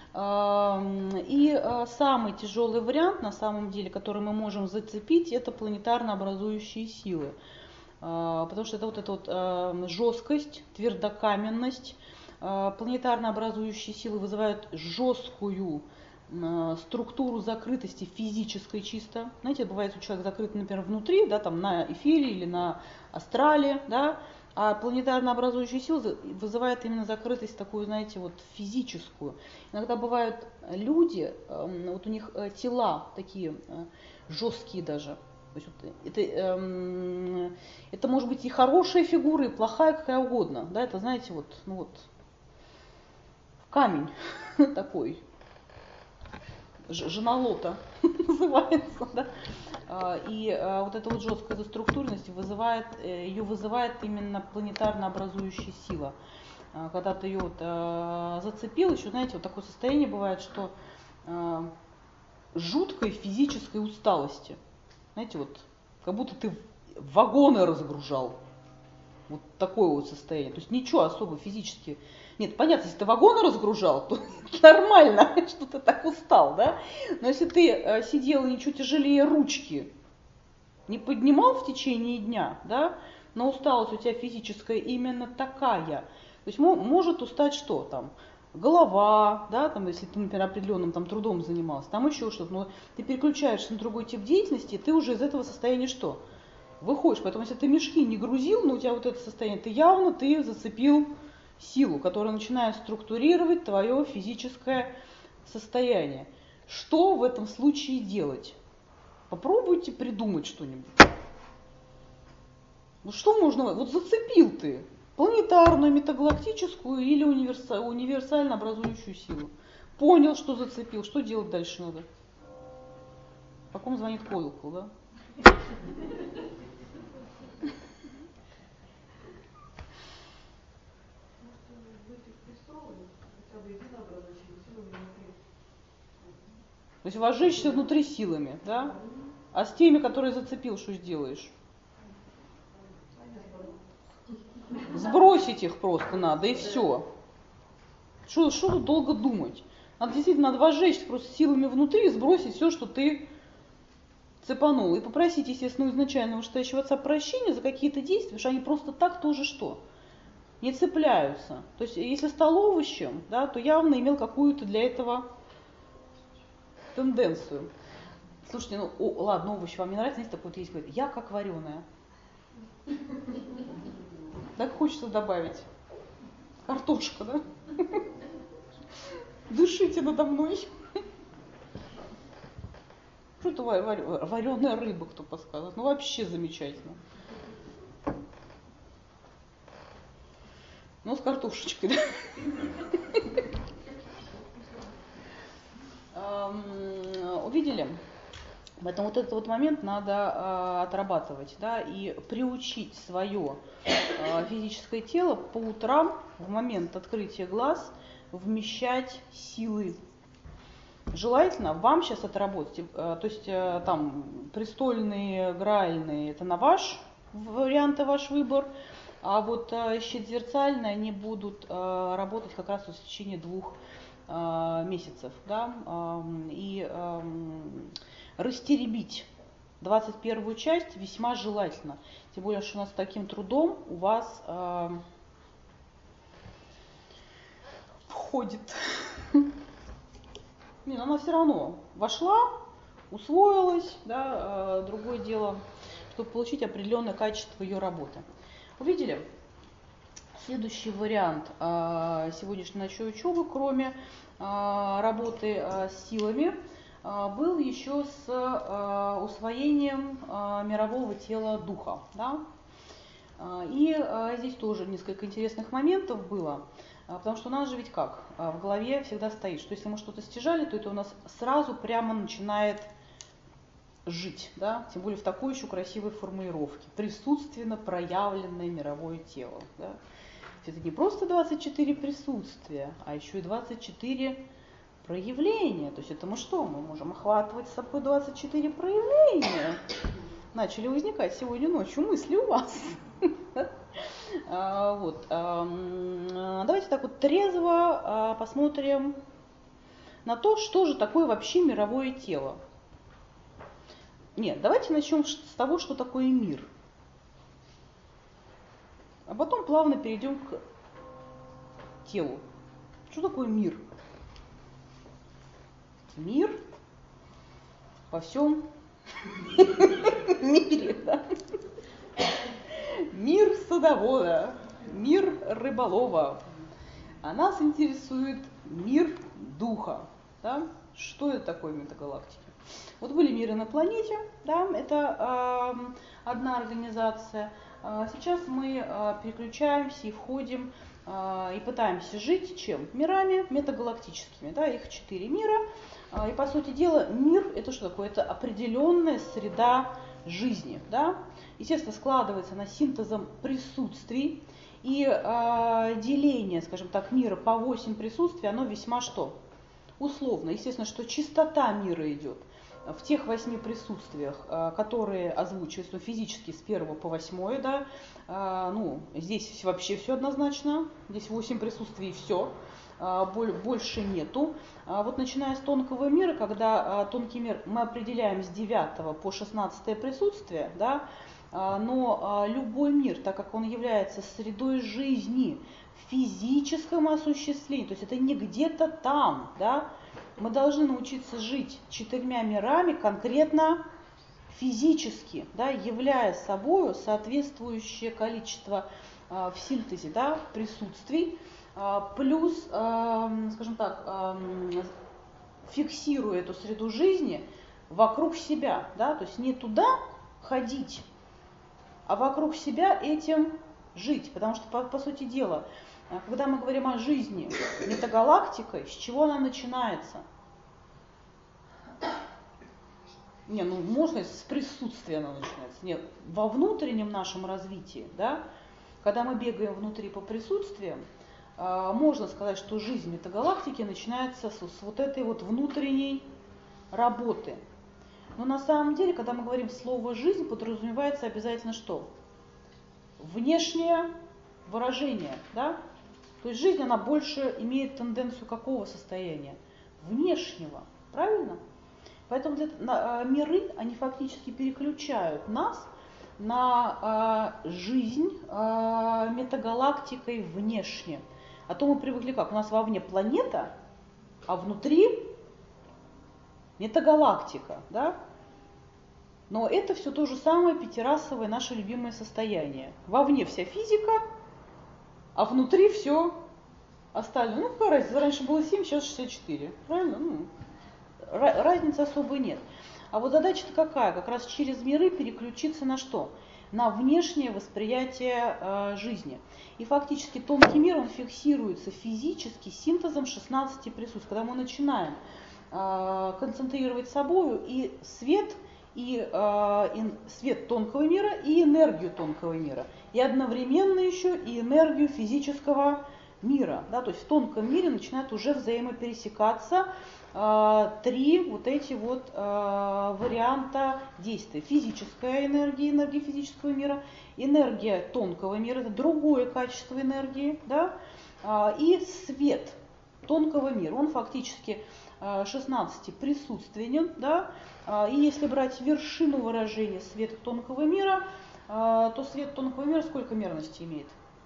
И самый тяжелый вариант, на самом деле, который мы можем зацепить, это планетарно образующие силы. Потому что это вот эта вот жесткость, твердокаменность. Планетарно образующие силы вызывают жесткую структуру закрытости физической чисто. Знаете, бывает у человека закрыт, например, внутри, да, там на эфире или на астрале, да, а планетарно образующие силы вызывают именно закрытость такую, знаете, вот физическую. Иногда бывают люди, вот у них тела такие жесткие даже. То есть вот это может быть и хорошая фигура, и плохая, какая угодно. Да, это, знаете, вот, ну вот камень такой. Женолота называется, да? И вот эта вот жесткая заструктуренность ее вызывает именно планетарно образующая сила. Когда ты ее вот зацепил, еще, знаете, вот такое состояние бывает, что жуткой физической усталости. Знаете, вот как будто ты вагоны разгружал. Вот такое вот состояние. То есть ничего особо физически. Нет, понятно, если ты вагоны разгружал, то нормально, что ты так устал, да? Но если ты сидел и ничего тяжелее ручки не поднимал в течение дня, да, но усталость у тебя физическая именно такая. То есть может устать что там? голова, да, там, если ты, например, определенным там трудом занимался, там еще что-то, но ты переключаешься на другой тип деятельности, и ты уже из этого состояния что? Выходишь. Поэтому если ты мешки не грузил, но у тебя вот это состояние, ты зацепил силу, которая начинает структурировать твое физическое состояние. Что в этом случае делать? Попробуйте придумать что-нибудь. Ну что можно? Вот зацепил ты планетарную, метагалактическую или универсально образующую силу. Понял, что зацепил. Что делать дальше надо? По ком звонит колокол, да? То есть вожжешься внутри силами, да? А с теми, которые зацепил, что сделаешь? Сбросить их просто надо, и все. Что тут долго думать? Надо вожжечься просто силами внутри и сбросить все, что ты цепанул. И попросить, естественно, у изначального вышестоящего отца прощения за какие-то действия, потому что они просто так тоже что? Не цепляются. То есть, если стал овощем, да, то явно имел какую-то для этого тенденцию. Слушайте, ладно, овощи вам не нравятся, знаете, такой вот есть, говорит, я как вареная. Так хочется добавить. Картошка, да? Дышите надо мной. Что это вареная рыба, кто подсказывает? Ну вообще замечательно. Ну, с картошечкой, да? Увидели? Поэтому вот этот вот момент надо отрабатывать, да, и приучить свое физическое тело по утрам в момент открытия глаз вмещать силы. Желательно вам сейчас отработать, то есть там престольные, граальные, это на ваш вариант и ваш выбор, а вот щитзерцальные, они будут работать как раз в течение 2 месяцев, да, и растеребить 21 часть весьма желательно, тем более, что у нас с таким трудом у вас входит. Нет, она все равно вошла, усвоилась, да, другое дело, чтобы получить определенное качество ее работы. Увидели? Следующий вариант сегодняшней ночной учебы, кроме работы с силами, был еще с усвоением мирового тела духа. Да? И здесь тоже несколько интересных моментов было. Потому что у нас же ведь как? В голове всегда стоит, что если мы что-то стяжали, то это у нас сразу прямо начинает жить, да? Тем более в такой еще красивой формулировке. Присутственно проявленное мировое тело. Да? Это не просто 24 присутствия, а еще и 24 проявления. То есть это мы что? Мы можем охватывать с собой 24 проявления. Начали возникать сегодня ночью мысли у вас. Вот. Давайте так вот трезво посмотрим на то, что же такое вообще мировое тело. Нет, давайте начнем с того, что такое мир. А потом плавно перейдем к телу. Что такое мир? Мир во всем мире, да? Мир садовода, мир рыболова. А нас интересует мир духа. Да? Что это такое метагалактика? Вот были миры на планете, да, это одна организация. Сейчас мы переключаемся и входим и пытаемся жить чем? Мирами метагалактическими. Да, их 4 мира. И по сути дела мир это что такое? Это определенная среда жизни. Да? Естественно, складывается она синтезом присутствий. И деление, скажем так, мира по 8 присутствий, оно весьма что? Условно. Естественно, что чистота мира идет в тех 8 присутствиях, которые озвучиваются физически с 1 по 8, да, ну, здесь вообще все однозначно, здесь 8 присутствий и все, больше нету. Вот начиная с тонкого мира, когда тонкий мир мы определяем с 9 по 16 присутствие, да, но любой мир, так как он является средой жизни, физическом осуществлении, то есть это не где-то там, да, мы должны научиться жить 4 мирами конкретно физически, да, являя собой соответствующее количество в синтезе, да, присутствий, плюс, скажем так, фиксируя эту среду жизни вокруг себя, да, то есть не туда ходить, а вокруг себя этим жить, потому что, по сути дела, когда мы говорим о жизни метагалактикой, с чего она начинается? Не, ну можно с присутствия она начинается. Нет, во внутреннем нашем развитии, да, когда мы бегаем внутри по присутствиям, можно сказать, что жизнь метагалактики начинается с вот этой вот внутренней работы. Но на самом деле, когда мы говорим слово «жизнь», подразумевается обязательно что? Внешнее выражение, да? То есть жизнь, она больше имеет тенденцию какого состояния? Внешнего, правильно? Поэтому миры, они фактически переключают нас на жизнь метагалактикой внешне. А то мы привыкли как? У нас вовне планета, а внутри метагалактика, да? Но это все то же самое пятирасовое наше любимое состояние. Вовне вся физика, а внутри все остальное. Ну, какая разница? Раньше было 7, сейчас 64. Правильно? Ну, разницы особой нет. А вот задача-то какая? Как раз через миры переключиться на что? На внешнее восприятие жизни. И фактически тонкий мир, он фиксируется физически синтезом 16 присутствий. Когда мы начинаем концентрировать собою и свет, и свет тонкого мира, и энергию тонкого мира. И одновременно еще и энергию физического мира. Да? То есть в тонком мире начинают уже взаимопересекаться 3 вот эти вот варианта действия. Физическая энергия, энергия физического мира, энергия тонкого мира, это другое качество энергии, да? И свет тонкого мира, он фактически 16 присутственен, да? И если брать вершину выражения света тонкого мира, то свет тонкого мира сколько мерностей имеет?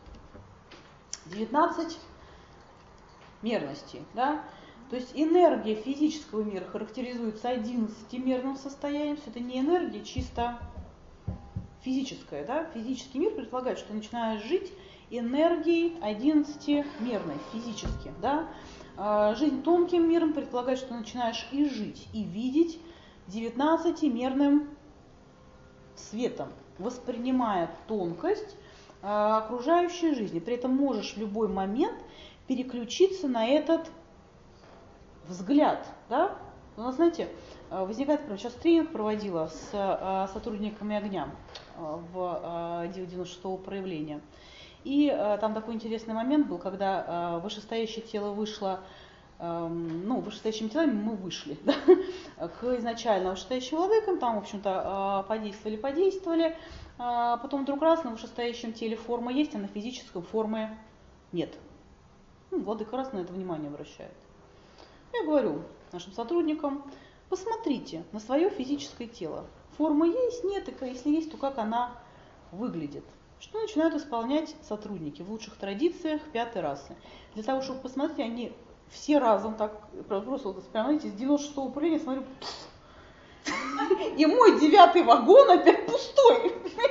19 мерностей, да? То есть энергия физического мира характеризуется 11-мерным состоянием. Это не энергия чисто физическая. Да? Физический мир предполагает, что ты начинаешь жить энергией 11-мерной физически. Да? Жизнь тонким миром предполагает, что ты начинаешь и жить, и видеть 19-мерным светом, воспринимая тонкость окружающей жизни. При этом можешь в любой момент переключиться на этот взгляд, да? У нас, знаете, возникает, например, сейчас тренинг проводила с сотрудниками огня в отделе 96-го проявления. И там такой интересный момент был, когда вышестоящее тело вышло, ну, вышестоящими телами мы вышли, да, к изначально вышестоящим владыкам, там, в общем-то, подействовали, потом вдруг раз на вышестоящем теле форма есть, а на физическом формы нет. Ну, владыка раз на это внимание обращает. Я говорю нашим сотрудникам, посмотрите на свое физическое тело. Форма есть, нет, и если есть, то как она выглядит. Что начинают исполнять сотрудники в лучших традициях 5-й расы. Для того, чтобы посмотреть, они все разом так, просто вот, прямо, знаете, с 96-го управления смотрю, и мой 9-й вагон опять пустой.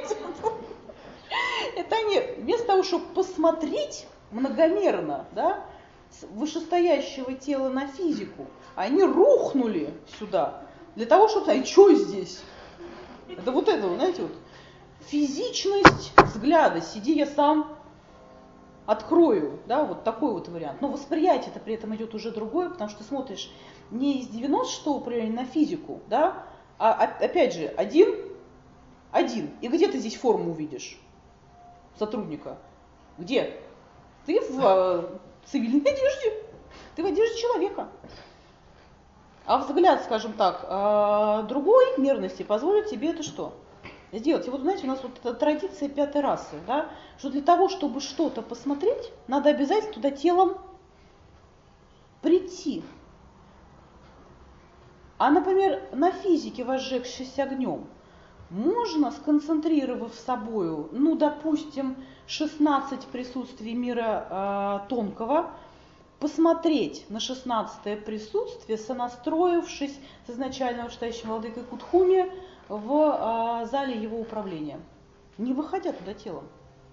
Это они вместо того, чтобы посмотреть многомерно, да, вышестоящего тела на физику, они рухнули сюда для того, чтобы сказать, что здесь? Это вот это, знаете, вот физичность взгляда, сиди, я сам открою, да, вот такой вот вариант. Но восприятие-то при этом идет уже другое, потому что ты смотришь не из 96-го управления на физику, да, а опять же один. И где ты здесь форму увидишь сотрудника? Где? Ты в цивильной одежде, ты в одежде человека. А взгляд, скажем так, другой мерности позволит тебе это что? Сделать. И вот, знаете, у нас вот эта традиция 5-й расы, да, что для того, чтобы что-то посмотреть, надо обязательно туда телом прийти. А, например, на физике, возжегшись огнем, можно, сконцентрировав собою, ну, допустим, 16 присутствий мира тонкого, посмотреть на 16-е присутствие, сонастроившись с изначально вышестоящим владыкой Кутхуми в зале его управления, не выходя туда телом.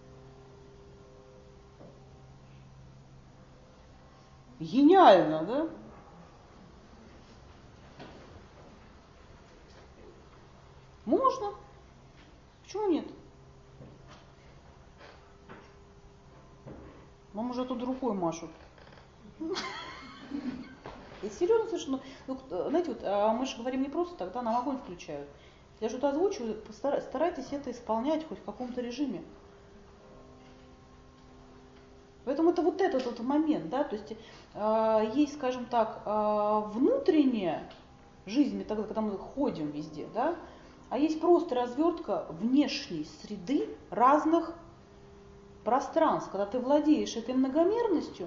Гениально, да? Можно. Почему нет? Вам уже тут рукой машут. И серьезно совершенно. Ну, знаете, вот мы же говорим не просто так, да, нам огонь включают. Я же это озвучиваю, старайтесь это исполнять хоть в каком-то режиме. Поэтому это вот этот вот момент, да, то есть есть, скажем так, внутренняя жизнь, тогда, когда мы ходим везде, да, а есть просто развертка внешней среды разных пространств. Когда ты владеешь этой многомерностью,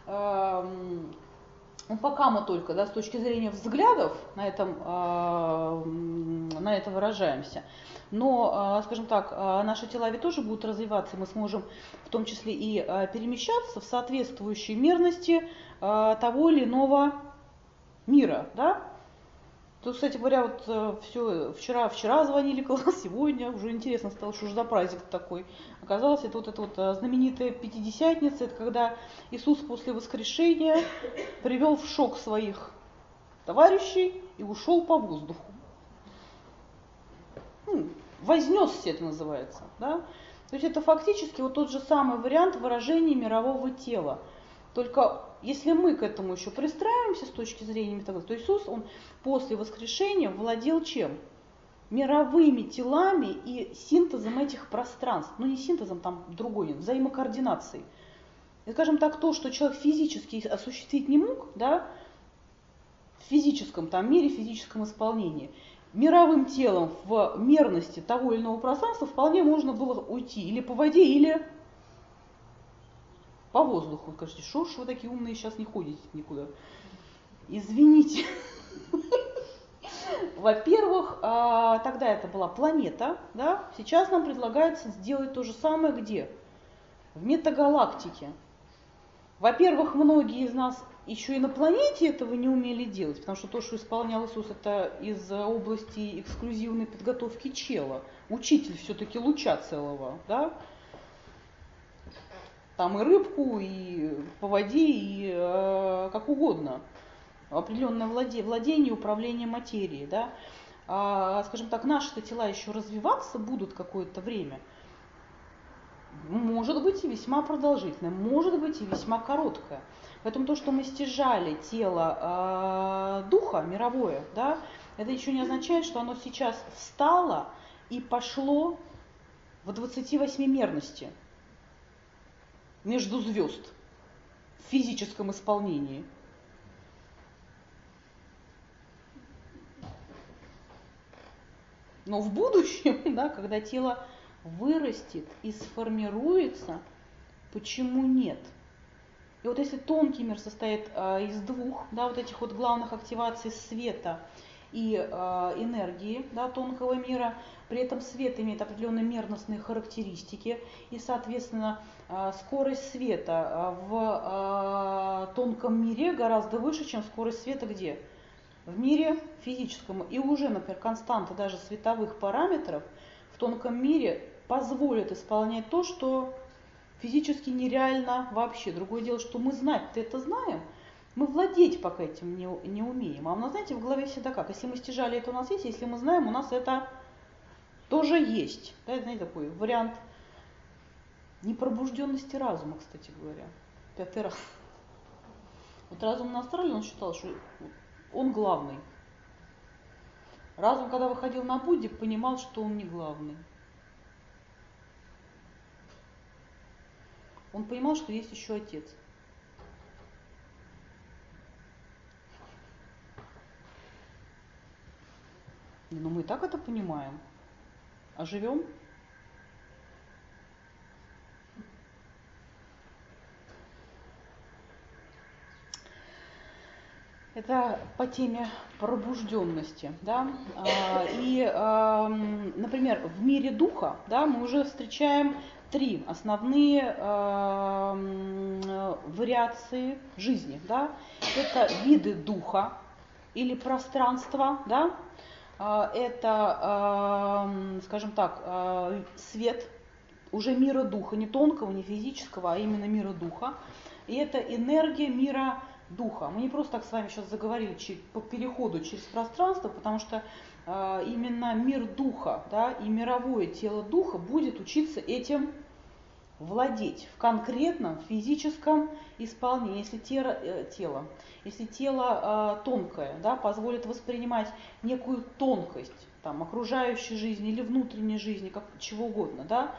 ну, пока мы только, да, с точки зрения взглядов на это выражаемся, но, скажем так, наши тела ведь тоже будут развиваться, мы сможем в том числе и перемещаться в соответствующей мерности того или иного мира, да. Тут, кстати говоря, вот все, вчера звонили, сегодня уже интересно стало, что же за праздник такой. Оказалось, это вот знаменитая Пятидесятница, это когда Иисус после воскрешения привел в шок своих товарищей и ушел по воздуху. Ну, вознесся это называется, да. То есть это фактически вот тот же самый вариант выражения мирового тела. Только если мы к этому еще пристраиваемся с точки зрения метафизики, то Иисус, он после воскрешения владел чем? Мировыми телами и синтезом этих пространств. Ну не синтезом, там другой нет, взаимокоординацией. И, скажем так, то, что человек физически осуществить не мог, да, в физическом там мире, в физическом исполнении, мировым телом в мерности того или иного пространства вполне можно было уйти или по воде, или по воздуху. Скажите, что ж вы такие умные сейчас не ходите никуда? Извините. Во-первых, тогда это была планета, да? Сейчас нам предлагается сделать то же самое где? В метагалактике. Во-первых, многие из нас еще и на планете этого не умели делать, потому что то, что исполнял Иисус, это из области эксклюзивной подготовки чела. Учитель все-таки луча целого, да? Там и рыбку, и по воде, и как угодно. Определенное владение, управление материей. Да? Скажем так, наши тела еще развиваться будут какое-то время. Может быть и весьма продолжительное, может быть и весьма короткое. Поэтому то, что мы стяжали тело духа мировое, да, это еще не означает, что оно сейчас встало и пошло в 28-мерности. Между звезд в физическом исполнении. Но в будущем, да, когда тело вырастет и сформируется, почему нет? И вот если тонкий мир состоит из двух, да, вот этих вот главных активаций света и энергии, да, тонкого мира, при этом свет имеет определенные мерностные характеристики, и, соответственно, скорость света в тонком мире гораздо выше, чем скорость света где? В мире физическом. И уже, например, константа даже световых параметров в тонком мире позволит исполнять то, что физически нереально вообще. Другое дело, что мы знать-то это знаем, мы владеть пока этим не умеем. А у нас, знаете, в голове всегда как? Если мы стяжали, это у нас есть, если мы знаем, у нас это тоже есть. Да, это, знаете, такой вариант непробужденности разума, кстати говоря. 5-й раз. Вот разум на астрале, он считал, что он главный. Разум, когда выходил на Буддик, понимал, что он не главный. Он понимал, что есть еще отец. Ну, мы и так это понимаем. А живем? Это по теме пробужденности, да. Например, в мире духа, да, мы уже встречаем три основные вариации жизни, да. Это виды духа или пространства, да. Это, скажем так, свет уже мира духа, не тонкого, не физического, а именно мира духа. И это энергия мира духа. Мы не просто так с вами сейчас заговорили по переходу через пространство, потому что именно мир духа, да, и мировое тело духа будет учиться этим владеть в конкретном физическом исполнении. Если тело тонкое, да, позволит воспринимать некую тонкость там, окружающей жизни или внутренней жизни, как, чего угодно, да,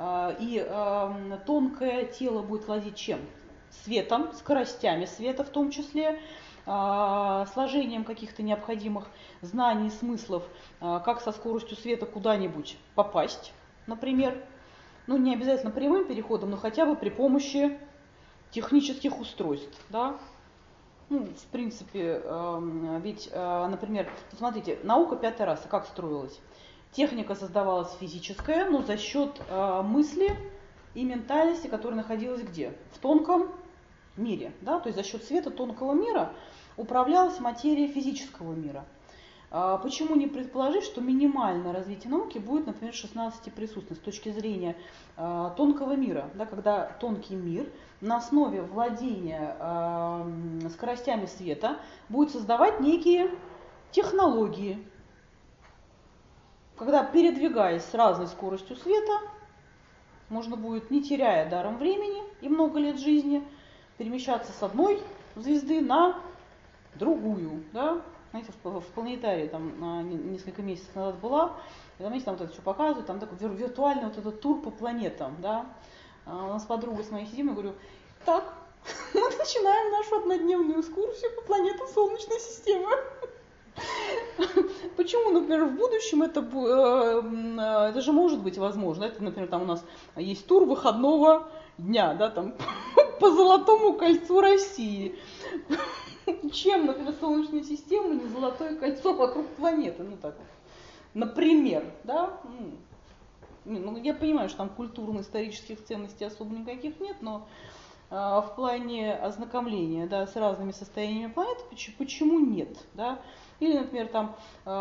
тонкое тело будет владеть чем? Светом, скоростями света в том числе, сложением каких-то необходимых знаний, смыслов, как со скоростью света куда-нибудь попасть, например. Ну, не обязательно прямым переходом, но хотя бы при помощи технических устройств, да. Ну, в принципе, ведь, например, смотрите, наука пятой расы как строилась? Техника создавалась физическая, но за счет мысли и ментальности, которая находилась где? В тонком мире, да, то есть за счет света тонкого мира управлялась материя физического мира. Почему не предположить, что минимальное развитие науки будет, например, 16 присутствий с точки зрения тонкого мира, да, когда тонкий мир на основе владения скоростями света будет создавать некие технологии, когда, передвигаясь с разной скоростью света, можно будет, не теряя даром времени и много лет жизни, перемещаться с одной звезды на другую, да. Знаете, в планетарии там несколько месяцев назад была, и там, там вот это что показывают, там такой виртуальный вот этот тур по планетам, да. У нас с подругой с моей сидим, я говорю, так, мы начинаем нашу однодневную экскурсию по планетам Солнечной системы. Почему, например, в будущем это же может быть возможно? Это, например, там у нас есть тур выходного дня, да, там по Золотому кольцу России. Чем, например, Солнечная система не золотое кольцо вокруг планеты? Ну так, например, да? Ну, я понимаю, что там культурно-исторических ценностей особо никаких нет, но в плане ознакомления, да, с разными состояниями планеты, почему нет, да? Или, например, там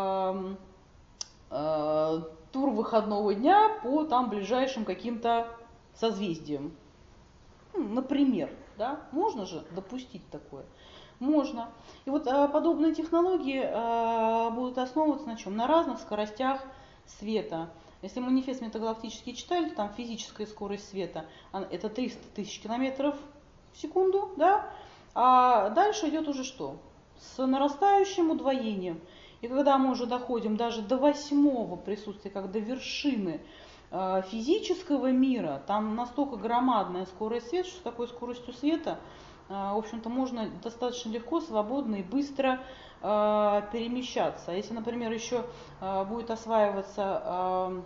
тур выходного дня по там ближайшим каким-то созвездиям. Например, да? Можно же допустить такое? Можно. И вот подобные технологии будут основываться на чем? На разных скоростях света. Если манифест метагалактический читали, то там физическая скорость света это 300 тысяч километров в секунду, да? А дальше идет уже что? С нарастающим удвоением. И когда мы уже доходим даже до 8-го присутствия, как до вершины физического мира, там настолько громадная скорость света, что с такой скоростью света, в общем-то, можно достаточно легко, свободно и быстро перемещаться. Если, например, еще будет осваиваться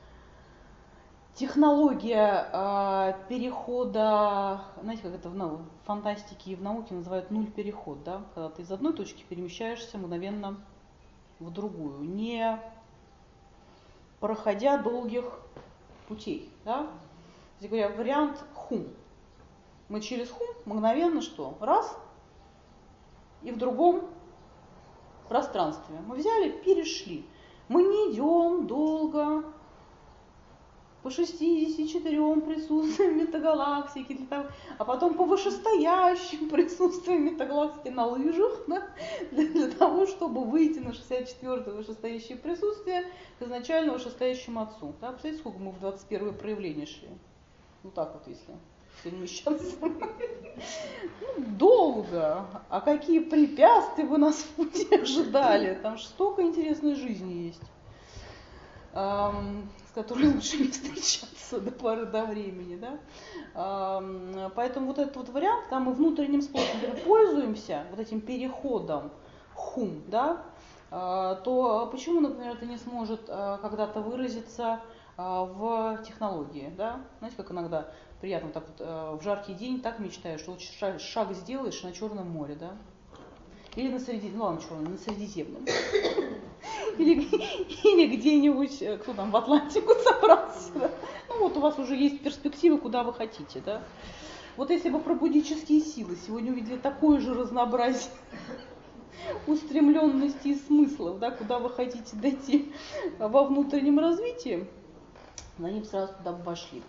технология перехода, знаете, как это в фантастике и в науке называют нуль-переход, да? Когда ты из одной точки перемещаешься мгновенно в другую, не проходя долгих путей, да? Здесь говоря, вариант хум. Мы через хум мгновенно что? Раз, и в другом пространстве. Мы взяли, перешли. Мы не идем долго по 64 присутствиям метагалактики, а потом по вышестоящим присутствиям метагалактики на лыжах, да, для того, чтобы выйти на 64-е вышестоящее присутствие к изначально вышестоящему отцу. Да, представляете, сколько мы в 21-е проявление шли? Ну так вот, если перемещаться. Долго. А какие препятствия вы нас в пути ожидали? Там столько интересной жизни есть, с которой лучше не встречаться до поры до времени, да? Поэтому вот этот вот вариант, когда мы внутренним способом пользуемся вот этим переходом хум, да, то почему, например, это не сможет когда-то выразиться в технологии, да? Знаете, как иногда приятно так вот в жаркий день так мечтаешь, что вот шаг сделаешь на Черном море, да? Или на Средиземном, ладно, что, на Средиземном. Или где-нибудь, кто там, в Атлантику собрался. Да? Ну вот у вас уже есть перспективы, куда вы хотите, да. Вот если бы пробудические силы сегодня увидели такое же разнообразие устремленности и смыслов, да, куда вы хотите дойти во внутреннем развитии, они бы сразу туда бы вошли.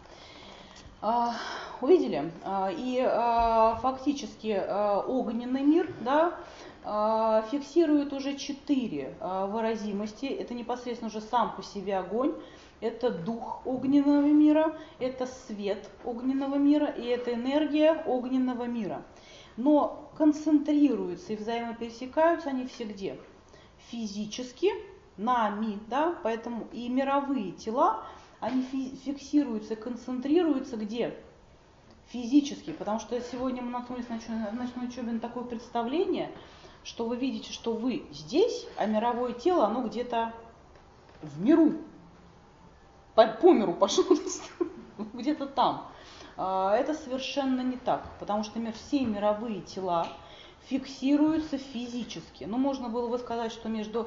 Увидели? И фактически огненный мир, да, фиксирует уже 4 выразимости. Это непосредственно уже сам по себе огонь, это дух огненного мира, это свет огненного мира и это энергия огненного мира. Но концентрируются и взаимопересекаются они все где? Физически, нами, да, поэтому и мировые тела, они фиксируются, концентрируются где? Физически, потому что сегодня мы наткнулись на ночной учебе на такое представление, что вы видите, что вы здесь, а мировое тело, оно где-то в миру, по миру пошло, где-то там. Это совершенно не так, потому что все мировые тела фиксируются физически. Ну, можно было бы сказать, что между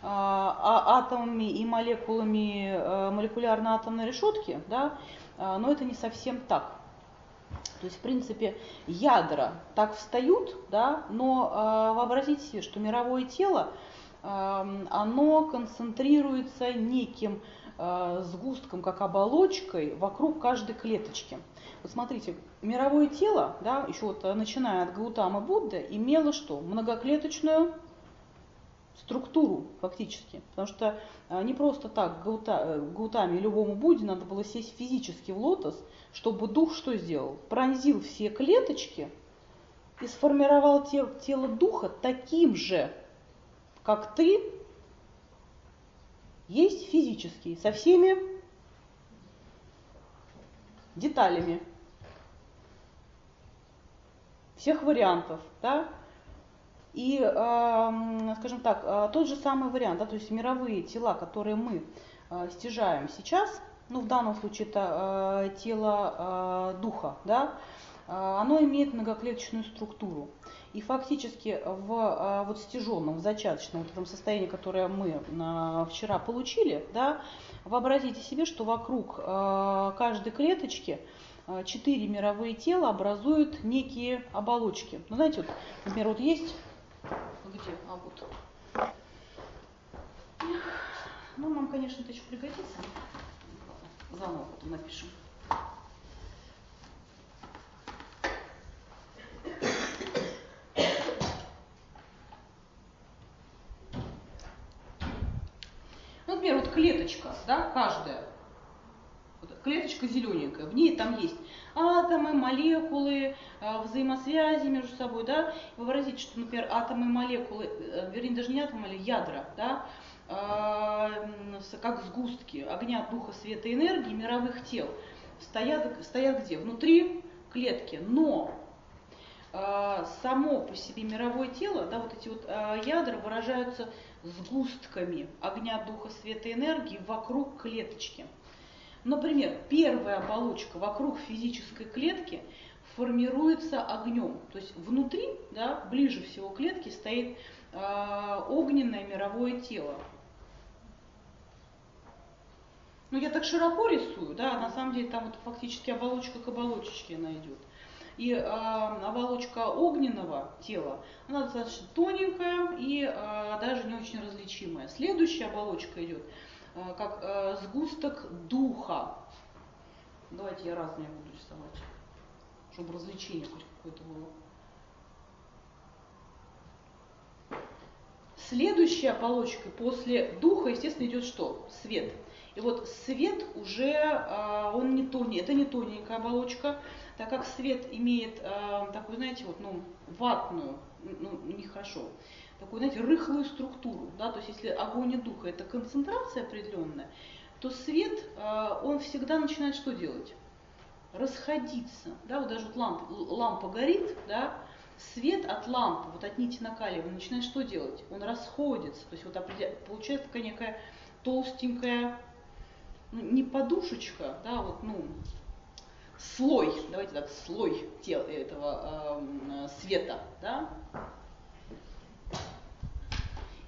атомами и молекулами молекулярно-атомной решетки, да, но это не совсем так. То есть, в принципе, ядра так встают, да, но вообразите себе, что мировое тело, оно концентрируется неким сгустком, как оболочкой, вокруг каждой клеточки. Вот смотрите, мировое тело, да, еще вот начиная от Гаутамы Будды, имело что? Многоклеточную структуру фактически. Потому что не просто так Гаутаме и любому Будде надо было сесть физически в лотос, чтобы дух что сделал? Пронзил все клеточки и сформировал тело духа таким же, как ты, есть физический, со всеми деталями всех вариантов, да? И, скажем так, тот же самый вариант, да, то есть мировые тела, которые мы стяжаем сейчас, ну, в данном случае это тело духа, да, оно имеет многоклеточную структуру. И фактически в вот стяженном, в зачаточном вот этом состоянии, которое мы вчера получили, да, вообразите себе, что вокруг каждой клеточки 4 мировые тела образуют некие оболочки. Ну, знаете, вот, например, вот есть... Где? А вот. Ну, нам, конечно, это еще пригодится. Заново потом напишем. Ну, например, вот клеточка, да, каждая. Вот клеточка зелененькая, в ней там есть атомы, молекулы, взаимосвязи между собой, да. Вы вообразите, что, например, атомы, молекулы, вернее, даже не атомы, а ядра, да, как сгустки огня, духа, света, энергии мировых тел стоят где? Внутри клетки, но само по себе мировое тело, да, вот эти вот ядра выражаются сгустками огня, духа, света, энергии вокруг клеточки. Например, первая оболочка вокруг физической клетки формируется огнем. То есть внутри, да, ближе всего к клетке стоит огненное мировое тело. Ну, я так широко рисую, да, на самом деле там вот фактически оболочка к оболочечке она идет. И оболочка огненного тела, она достаточно тоненькая и даже не очень различимая. Следующая оболочка идет как сгусток духа. Давайте я разные буду рисовать, чтобы развлечение хоть какое-то было. Следующей оболочкой после духа, естественно, идет что? Свет. И вот свет уже, он не тоненький, это не тоненькая оболочка, так как свет имеет такую, знаете, вот, ну, ватную, ну, нехорошо, такую, знаете, рыхлую структуру, да, то есть если огонь и дух это концентрация определенная, то свет, он всегда начинает что делать? Расходиться, да, вот даже вот лампа горит, да, свет от лампы, вот от нити накаливания начинает что делать? Он расходится, то есть вот получается такая некая толстенькая, ну, не подушечка, да, вот, ну, слой, давайте так, слой тела этого света, да.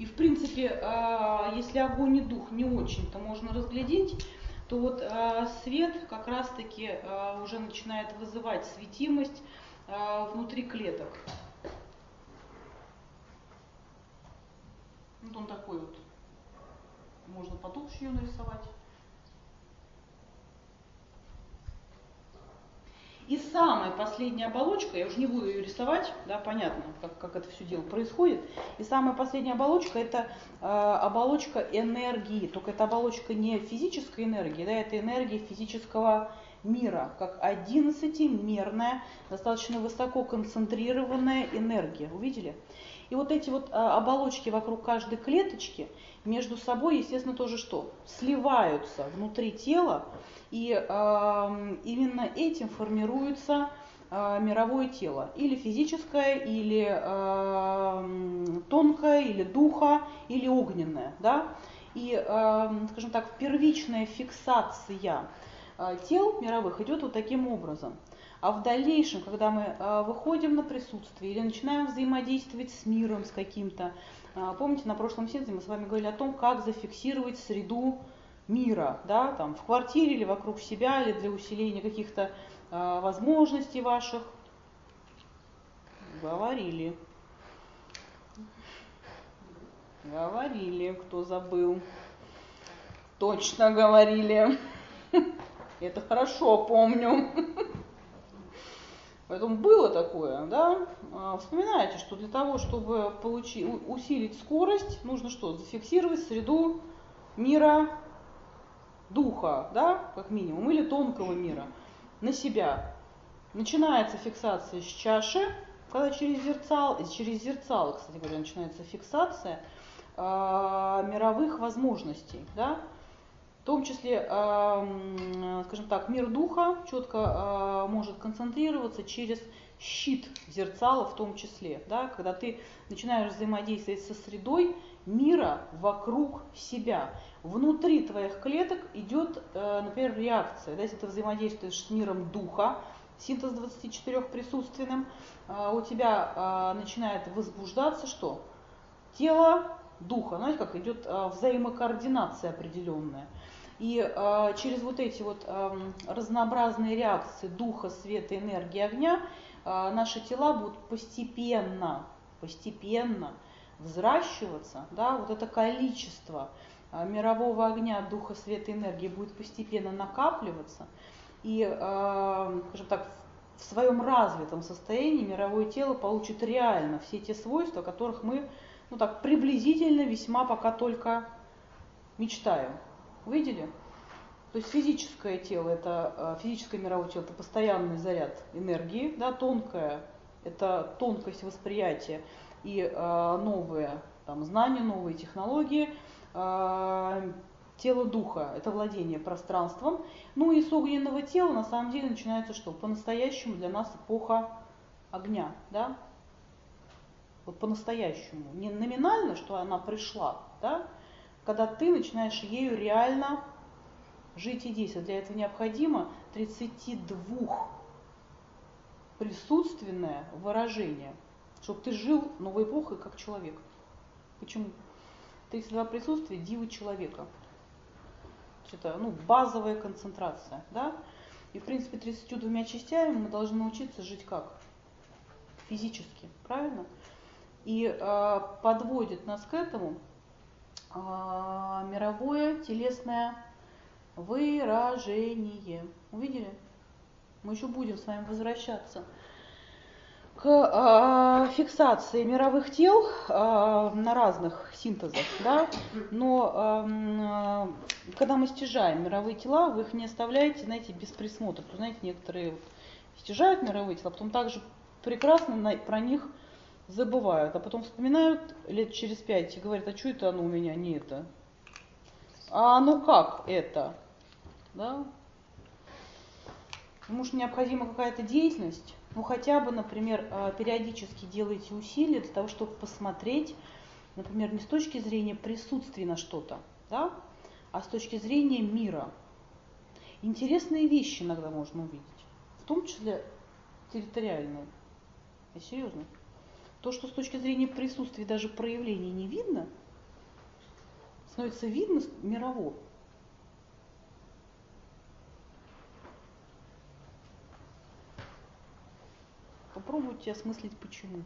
И в принципе, если огонь и дух не очень-то можно разглядеть, то вот свет как раз-таки уже начинает вызывать светимость внутри клеток. Вот он такой вот. Можно потолще ее нарисовать. И самая последняя оболочка, я уже не буду ее рисовать, да, понятно, как это все дело происходит. И самая последняя оболочка это оболочка энергии, только это оболочка не физической энергии, да, это энергия физического мира, как 11-мерная, достаточно высоко концентрированная энергия. Увидели? И вот эти вот оболочки вокруг каждой клеточки между собой, естественно, тоже что? Сливаются внутри тела, и именно этим формируется мировое тело. Или физическое, или тонкое, или духа, или огненное. Да? И, скажем так, первичная фиксация тел мировых идет вот таким образом. А в дальнейшем, когда мы выходим на присутствие или начинаем взаимодействовать с миром, с каким-то, помните, на прошлом сеансе мы с вами говорили о том, как зафиксировать среду мира, да, там, в квартире или вокруг себя, или для усиления каких-то возможностей ваших. Говорили. Говорили, кто забыл. Точно говорили. Это хорошо помню. Поэтому было такое, да? Вспоминайте, что для того, чтобы усилить скорость, нужно что? Зафиксировать среду мира духа, да, как минимум, или тонкого мира на себя. Начинается фиксация с чаши, когда через зерцало, кстати говоря, начинается фиксация мировых возможностей, да? В том числе, скажем так, мир духа четко может концентрироваться через щит зерцала в том числе, да, когда ты начинаешь взаимодействовать со средой мира вокруг себя. Внутри твоих клеток идет, например, реакция. Да, если ты взаимодействуешь с миром духа, синтез 24 присутственным, у тебя начинает возбуждаться что? Тело духа. Знаете, как идет взаимокоординация определенная. И через вот эти вот разнообразные реакции духа, света, энергии, огня наши тела будут постепенно взращиваться. Да, вот это количество мирового огня, духа, света, энергии будет постепенно накапливаться. И, скажем так, в своем развитом состоянии мировое тело получит реально все те свойства, о которых мы, ну так, приблизительно весьма пока только мечтаем. Увидели? То есть физическое тело, это физическое мировое тело, это постоянный заряд энергии, да, тонкое, это тонкость восприятия и новые там, знания, новые технологии. Тело духа – это владение пространством. Ну и с огненного тела на самом деле начинается что? По-настоящему для нас эпоха огня, да? Вот по-настоящему. Не номинально, что она пришла, да? Когда ты начинаешь ею реально жить и действовать. Для этого необходимо 32 присутственное выражение, чтобы ты жил новой эпохой как человек. Почему? 32 присутствия дивы человека. Это базовая концентрация. Да? И в принципе 32 частями мы должны научиться жить как? Физически. Правильно? И подводит нас к этому мировое телесное выражение. Увидели? Мы еще будем с вами возвращаться к фиксации мировых тел на разных синтезах, да? Но когда мы стяжаем мировые тела, вы их не оставляете, знаете, без присмотра. Знаете, некоторые стяжают мировые тела, потом также прекрасно про них забывают, а потом вспоминают лет через 5 и говорят, а что это оно у меня не это? А оно как это? Да? Потому что необходима какая-то деятельность. Хотя бы, например, периодически делайте усилия для того, чтобы посмотреть, например, не с точки зрения присутствия на что-то, да, а с точки зрения мира. Интересные вещи иногда можно увидеть, в том числе территориальные. Я серьезно. То, что с точки зрения присутствия даже проявлений не видно, становится видно мирово. Попробуйте осмыслить, почему.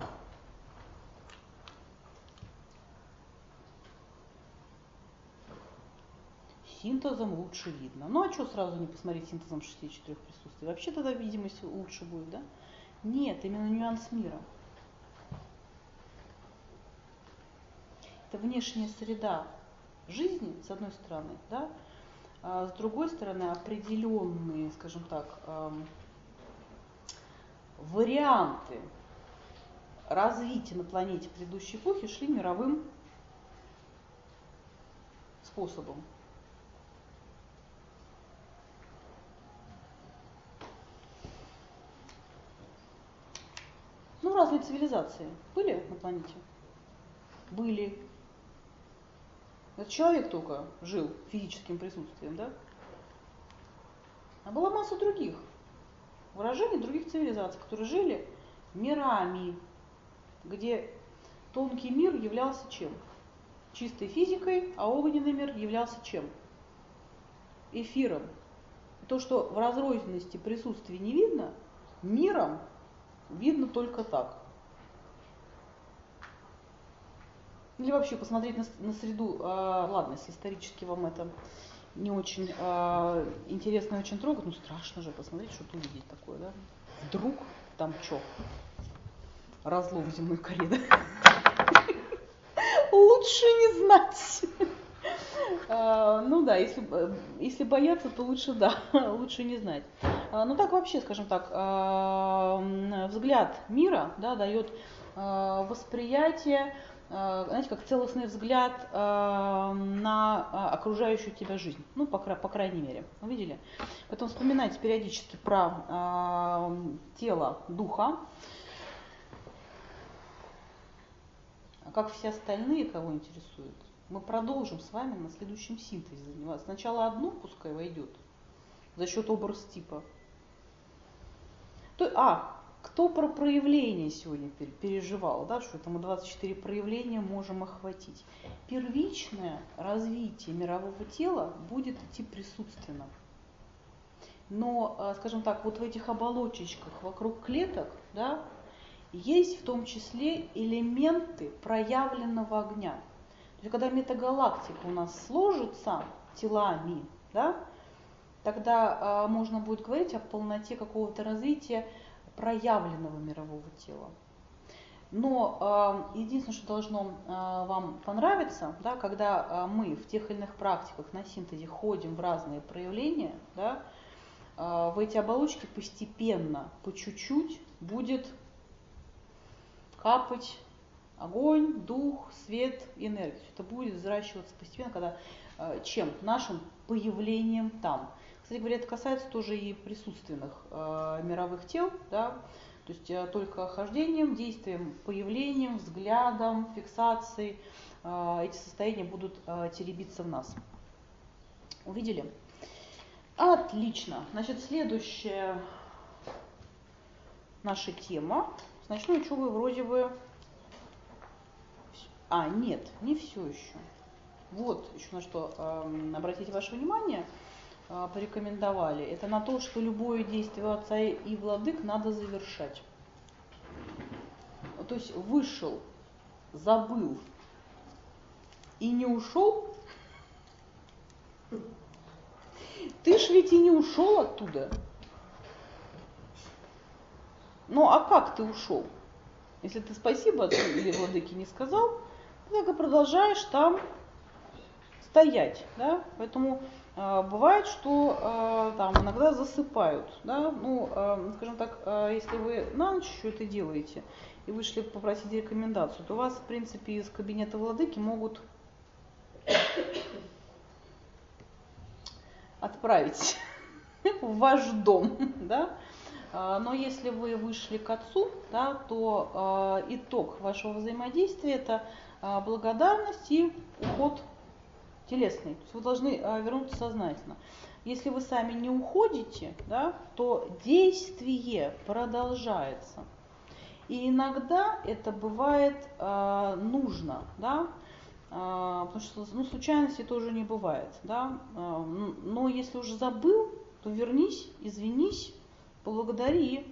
Синтезом лучше видно. Ну а что сразу не посмотреть синтезом 64 присутствий? Вообще тогда видимость лучше будет, да? Нет, именно нюанс мира. Это внешняя среда жизни, с одной стороны, да? А с другой стороны, определенные, скажем так, варианты развития на планете предыдущей эпохи шли мировым способом. Ну, разные цивилизации были на планете? Были. Это человек только жил физическим присутствием, да? А была масса других выражений, других цивилизаций, которые жили мирами, где тонкий мир являлся чем? Чистой физикой, а огненный мир являлся чем? Эфиром. То, что в разрозненности присутствия не видно, миром видно только так. Или вообще посмотреть на среду, ладно, если исторически вам это не очень интересно и очень трогает, ну страшно же посмотреть, что-то увидеть такое, да? Вдруг там что? Разлом в земной коре, да? Лучше не знать. Ну да, если бояться, то лучше да, лучше не знать. Ну так вообще, скажем так, взгляд мира, да, дает восприятие, знаете, как целостный взгляд на окружающую тебя жизнь. Ну, по крайней мере. Увидели? Поэтому вспоминайте периодически про тело духа. А как все остальные, кого интересует, мы продолжим с вами на следующем синтезе заниматься. Сначала одно пускай войдет за счет образ типа. Кто про проявление сегодня переживал, да, что это мы 24 проявления можем охватить. Первичное развитие мирового тела будет идти присутственно. Но, скажем так, вот в этих оболочечках вокруг клеток, да, есть в том числе элементы проявленного огня. То есть, когда метагалактика у нас сложится телами, да, тогда можно будет говорить о полноте какого-то развития проявленного мирового тела. Но единственное, что должно вам понравиться, да, когда мы в тех или иных практиках на синтезе ходим в разные проявления, да, в эти оболочки постепенно, по чуть-чуть будет капать огонь, дух, свет, энергия. Это будет взращиваться постепенно, когда чем? Нашим появлением там. Кстати говоря, это касается тоже и присутственных мировых тел, да? То есть только хождением, действием, появлением, взглядом, фиксацией эти состояния будут теребиться в нас. Увидели? Отлично. Значит, следующая наша тема. С ночной учебой вроде бы... нет, не все еще. Вот еще на что обратите ваше внимание, порекомендовали. Это на то, что любое действие отца и владык надо завершать. То есть вышел, забыл и не ушел. Ты ж ведь и не ушел оттуда. Ну а как ты ушел? Если ты спасибо отцу или владыке не сказал, ты так и продолжаешь там стоять. Да? Поэтому бывает, что там иногда засыпают. Да? Ну, скажем так, если вы на ночь еще это делаете и вышли попросить рекомендацию, то вас, в принципе, из кабинета владыки могут отправить в ваш дом. Да? Но если вы вышли к отцу, да, то итог вашего взаимодействия – это благодарность и уход телесный. То есть вы должны вернуться сознательно. Если вы сами не уходите, да, то действие продолжается. И иногда это бывает нужно. Да? потому что случайностей тоже не бывает. Да? Но если уже забыл, то вернись, извинись, поблагодари,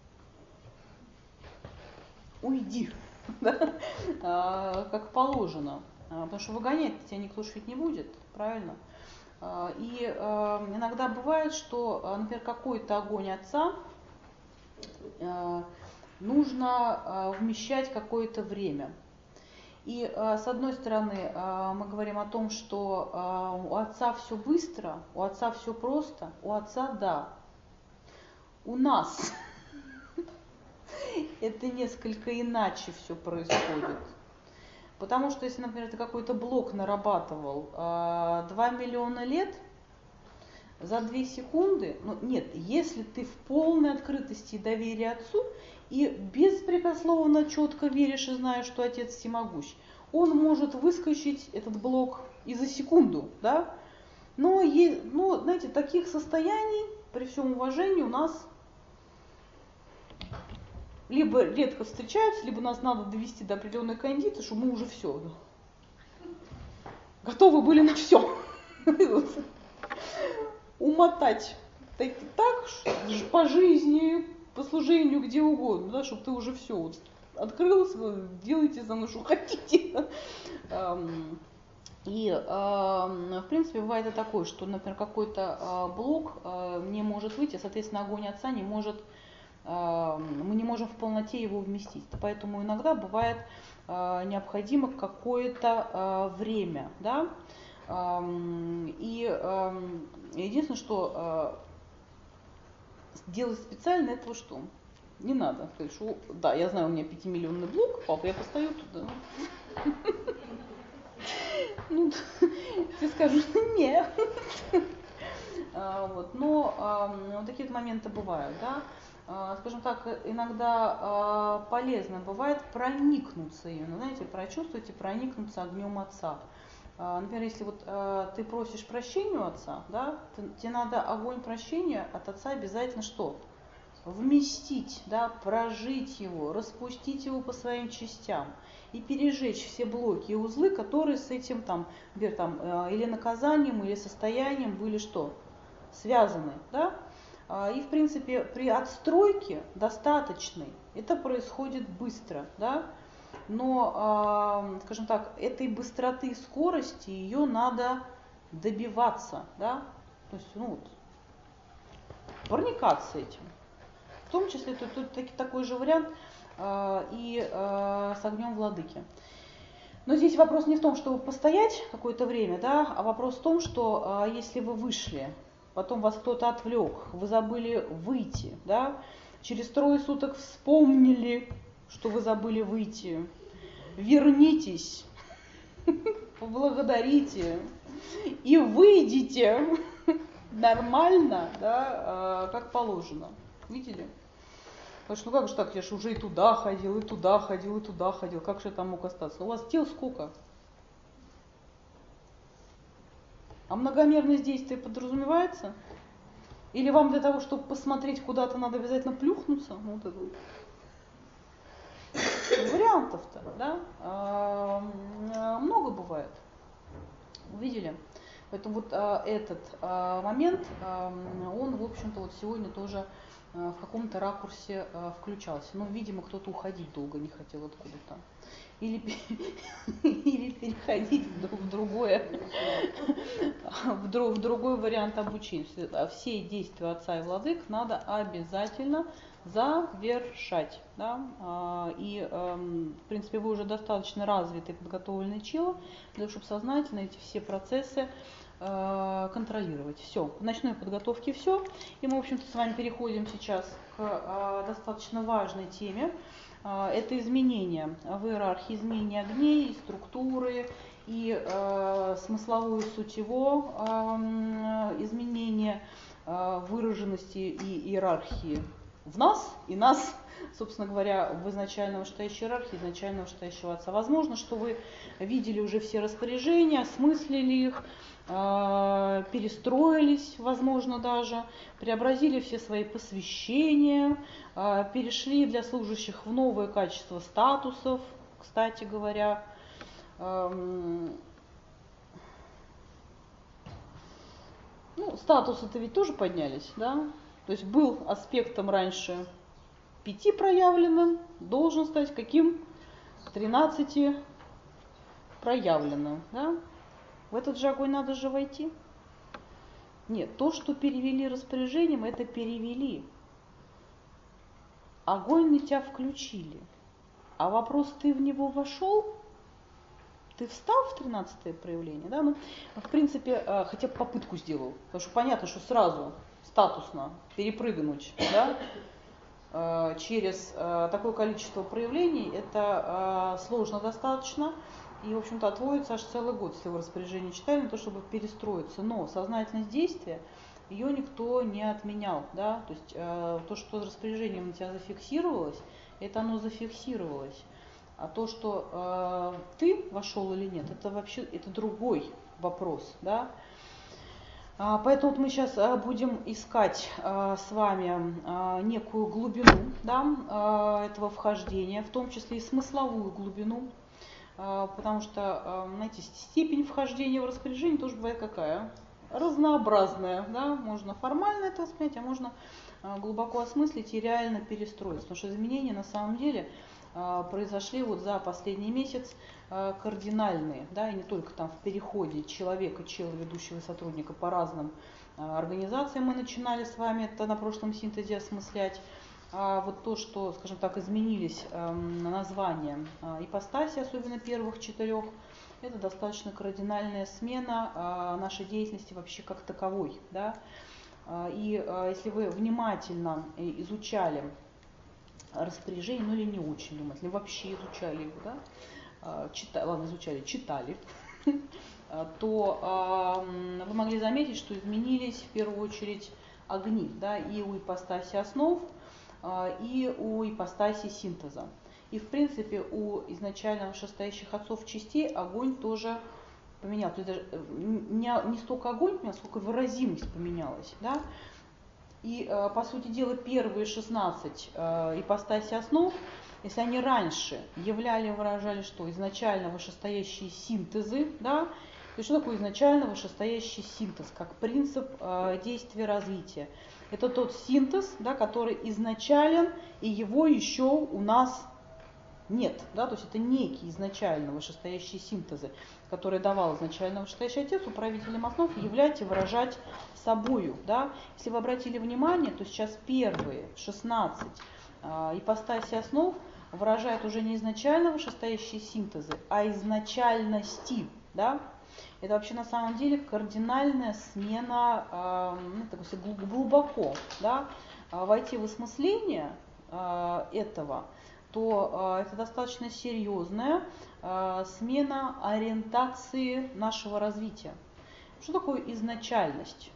уйди, да? Как положено. Потому что выгонять тебя никто ж ведь не будет, правильно? И иногда бывает, что, например, какой-то огонь отца нужно вмещать какое-то время. И с одной стороны мы говорим о том, что у отца все быстро, у отца все просто, у отца да. У нас это несколько иначе все происходит. Потому что если, например, ты какой-то блок нарабатывал 2 миллиона лет, за 2 секунды, нет, если ты в полной открытости и доверии отцу и беспрекословно четко веришь и знаешь, что отец всемогущ, он может выскочить, этот блок, и за секунду, да? Но, знаете, таких состояний, при всем уважении, у нас либо редко встречаются, либо нас надо довести до определенной кондиции, что мы уже все, готовы были на все. Умотать так, по жизни, по служению, где угодно, да, чтобы ты уже все вот открылся, делайте за мной, что хотите. И, в принципе, бывает и такое, что, например, какой-то блок не может выйти, соответственно, огонь отца не может, мы не можем в полноте его вместить. Поэтому иногда бывает необходимо какое-то время, да. И единственное, что делать специально этого что? Не надо. Что, да, я знаю, у меня 5-миллионный блок, папа, я постою туда. Ну, ты скажешь, нет. Но вот такие моменты бывают, да. Скажем так, иногда полезно бывает проникнуться именно, знаете, прочувствовать и проникнуться огнем отца. Например, если вот ты просишь прощения у отца, да, тебе надо огонь прощения от отца обязательно что? Вместить, да, прожить его, распустить его по своим частям и пережечь все блоки и узлы, которые с этим там, например, там, или наказанием, или состоянием были что? Связаны, да? И, в принципе, при отстройке достаточной это происходит быстро, да? Но, скажем так, этой быстроты и скорости ее надо добиваться, да? То есть, проникаться этим. В том числе тут такой же вариант и с огнем владыки. Но здесь вопрос не в том, чтобы постоять какое-то время, да, а вопрос в том, что если вы вышли, потом вас кто-то отвлек, вы забыли выйти, да, через 3 суток вспомнили, что вы забыли выйти, вернитесь, поблагодарите и выйдите нормально, да, как положено. Видели? Потому что, как же так, я же уже и туда ходил, и туда ходил, и туда ходил. Как же я там мог остаться? У вас дел сколько? А многомерность действия подразумевается? Или вам для того, чтобы посмотреть куда-то, надо обязательно плюхнуться? Вот это вот. Вариантов-то, да? Много бывает. Увидели? Поэтому вот этот момент, он, в общем-то, вот сегодня тоже в каком-то ракурсе включался. Ну, видимо, кто-то уходить долго не хотел откуда-то. Или переходить в другой вариант обучения. Все действия отца и владык надо обязательно завершать. Да? И, в принципе, вы уже достаточно развитый, подготовленный чело, для того, чтобы сознательно эти все процессы контролировать. Все, в ночной подготовке все. И мы, в общем-то, с вами переходим сейчас к достаточно важной теме. Это изменения в иерархии, изменения огней, и структуры, и смысловое сутево изменения выраженности и иерархии в нас, и нас, собственно говоря, в изначально вышестоящей иерархии, изначально вышестоящего отца. Возможно, что вы видели уже все распоряжения, осмыслили их, перестроились, возможно, даже, преобразили все свои посвящения, перешли для служащих в новое качество статусов, кстати говоря. Ну, статусы-то ведь тоже поднялись, да? То есть был аспектом раньше 5 проявленным, должен стать каким? 13 проявленным, да? В этот же огонь надо же войти. Нет, то, что перевели распоряжением, это перевели. Огонь на тебя включили. А вопрос, ты в него вошел? Ты встал в 13-е проявление? Да? Ну, в принципе, хотя бы попытку сделал. Потому что понятно, что сразу статусно перепрыгнуть, да, через такое количество проявлений, это сложно достаточно. И, в общем-то, отводится аж целый год, если вы распоряжение читали, на то, чтобы перестроиться. Но сознательность действия, ее никто не отменял. Да? То есть то, что распоряжением на тебя зафиксировалось, это оно зафиксировалось. А то, что ты вошел или нет, это вообще это другой вопрос. Да? Поэтому вот мы сейчас будем искать с вами некую глубину, да, этого вхождения, в том числе и смысловую глубину. Потому что, знаете, степень вхождения в распоряжение тоже бывает какая? Разнообразная. Да? Можно формально это воспринять, а можно глубоко осмыслить и реально перестроиться. Потому что изменения на самом деле произошли вот за последний месяц кардинальные. Да? И не только там в переходе человека, ведущего сотрудника по разным организациям мы начинали с вами это на прошлом синтезе осмыслять. Вот то, что, скажем так, изменились названия ипостаси, особенно первых 4, это достаточно кардинальная смена нашей деятельности вообще как таковой. Да? И если вы внимательно изучали распоряжение, ну или не очень внимательно, вообще изучали его, да? Читали, то вы могли заметить, что изменились в первую очередь огни, да, и у ипостаси основ, и у ипостаси синтеза. И в принципе у изначально вышестоящих отцов частей огонь тоже поменялся. То есть даже не столько огонь поменялся, сколько выразимость поменялась. Да? И по сути дела первые 16 ипостаси основ, если они раньше являли и выражали что? Изначально вышестоящие синтезы, да? То есть что такое изначально вышестоящий синтез, как принцип действия развития? Это тот синтез, да, который изначален, и его еще у нас нет. Да? То есть это некие изначально вышестоящие синтезы, которые давал изначально вышестоящий отец управителем основ являть и выражать собою. Да? Если вы обратили внимание, то сейчас первые 16 ипостаси основ выражают уже не изначально вышестоящие синтезы, а изначальности. Да? Это вообще на самом деле кардинальная смена, глубоко, да, войти в осмысление этого, то это достаточно серьезная смена ориентации нашего развития. Что такое изначальность?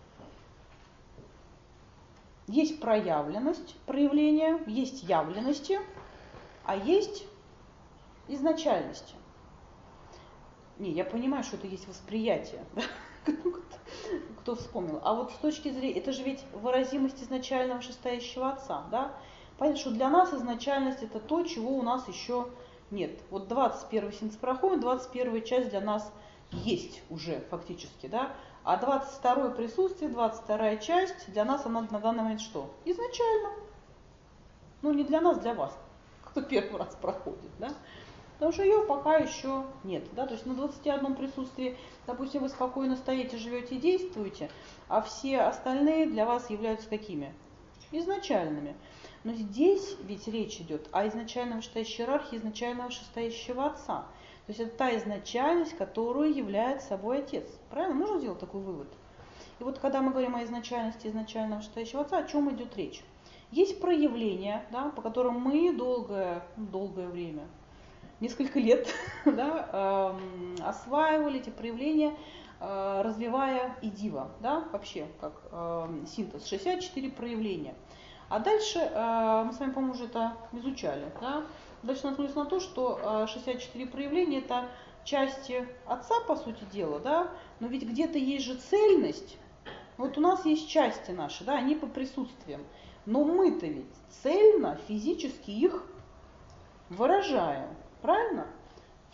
Есть проявленность, проявление, есть явленности, а есть изначальности. Не, я понимаю, что это есть восприятие, кто вспомнил. А вот с точки зрения, это же ведь выразимость изначально вышестоящего отца, да? Понятно, что для нас изначальность это то, чего у нас еще нет. Вот 21 синтез проходит, 21 часть для нас есть уже фактически, да? А 22 присутствие, 22 часть для нас она на данный момент что? Изначально. Ну не для нас, для вас, кто первый раз проходит, да? Потому что ее пока еще нет. Да? То есть на 21 присутствии, допустим, вы спокойно стоите, живете и действуете, а все остальные для вас являются какими? Изначальными. Но здесь ведь речь идет о изначально вышестоящей иерархии, изначально вышестоящего отца. То есть это та изначальность, которую является собой отец. Правильно? Можно сделать такой вывод? И вот когда мы говорим о изначальности изначально вышестоящего отца, о чем идет речь? Есть проявления, да, по которым мы долгое время, несколько лет да, осваивали эти проявления, развивая идива, да, вообще как синтез, 64 проявления. А дальше мы с вами, по-моему, уже это изучали. Да? Дальше наткнулись на то, что 64 проявления это части отца, по сути дела, да, но ведь где-то есть же цельность. Вот у нас есть части наши, да, они по присутствиям, но мы-то ведь цельно, физически их выражаем. Правильно?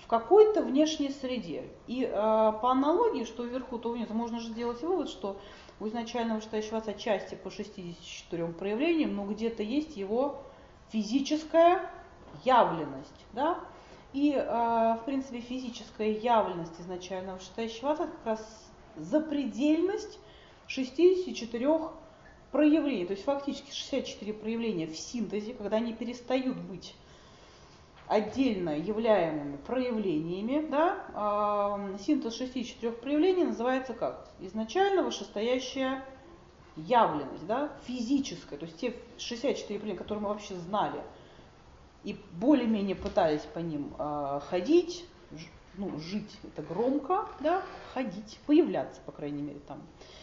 в какой-то внешней среде. И по аналогии, что вверху, то внизу, можно же сделать вывод, что у изначального вышестоящего отца части по 64 проявлениям, но где-то есть его физическая явленность. Да? И, в принципе, физическая явленность изначального вышестоящего отца как раз запредельность 64 проявлений. То есть фактически 64 проявления в синтезе, когда они перестают быть отдельно являемыми проявлениями, да, синтез 64 проявлений называется как? Изначально вышестоящая явленность, да, физическая, то есть те 64 проявления, которые мы вообще знали и более-менее пытались по ним ходить, ну, жить это громко, да, ходить, появляться, по крайней мере, там.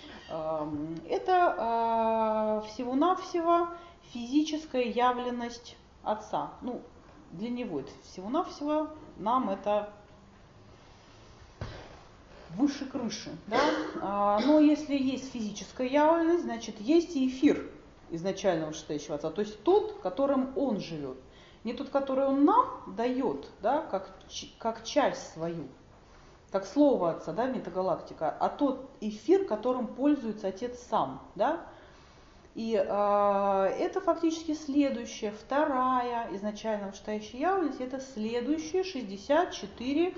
Это всего-навсего физическая явленность Отца. Ну, для него это всего-навсего, нам это выше крыши. Да? Но если есть физическая явленность, значит есть и эфир изначального вышестоящего Отца, то есть тот, которым он живет. Не тот, который он нам дает, да, как часть свою, как слово Отца, да, метагалактика, а тот эфир, которым пользуется Отец сам. Да? И это фактически следующая, вторая изначально вышестоящая явленность, это следующие 64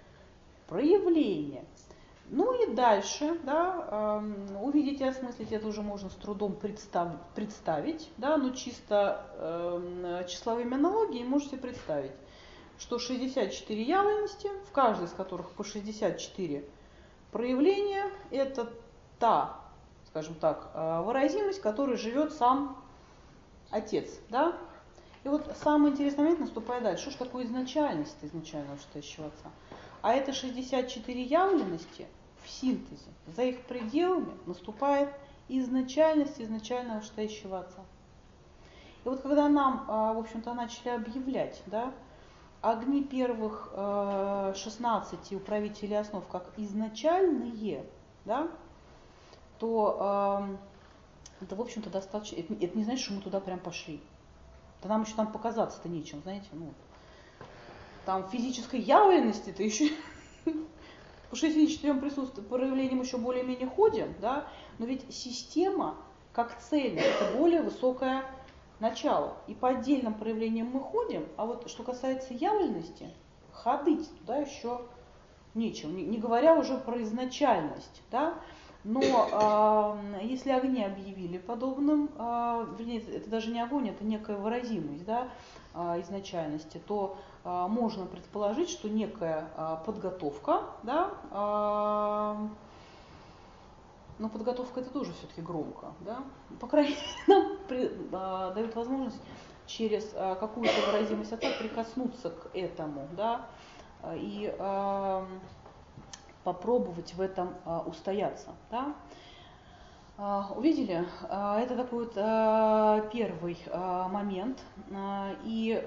проявления. Ну и дальше, да, увидеть и осмыслить это уже можно с трудом представить, да, но чисто числовыми аналогиями можете представить, что 64 явленности, в каждой из которых по 64 проявления, это та, скажем так, выразимость, которой живет сам Отец. Да? И вот самый интересный момент наступает дальше. Что же такое изначальность изначального вышестоящего Отца? А это 64 явленности в синтезе. За их пределами наступает изначальность изначального вышестоящего Отца. И вот когда нам, в общем-то, начали объявлять, да, огни первых 16 управителей основ как изначальные, да, то это, в общем-то, достаточно. Это не значит, что мы туда прям пошли. Да нам еще там показаться-то нечем, знаете. Ну, там физической явленности-то еще по 64 проявлениям еще более-менее ходим, да, но ведь система как цель это более высокое начало. И по отдельным проявлениям мы ходим, а вот что касается явленности, ходить туда еще нечем, не говоря уже про изначальность, да. Но если огни объявили подобным, вернее, это даже не огонь, это некая выразимость, да, изначальности, то можно предположить, что некая подготовка, да, но подготовка это тоже все-таки громко, да, по крайней мере, нам дает возможность через какую-то выразимость Отца прикоснуться к этому, да, и попробовать в этом устояться. Да? Увидели? Это такой вот первый момент. И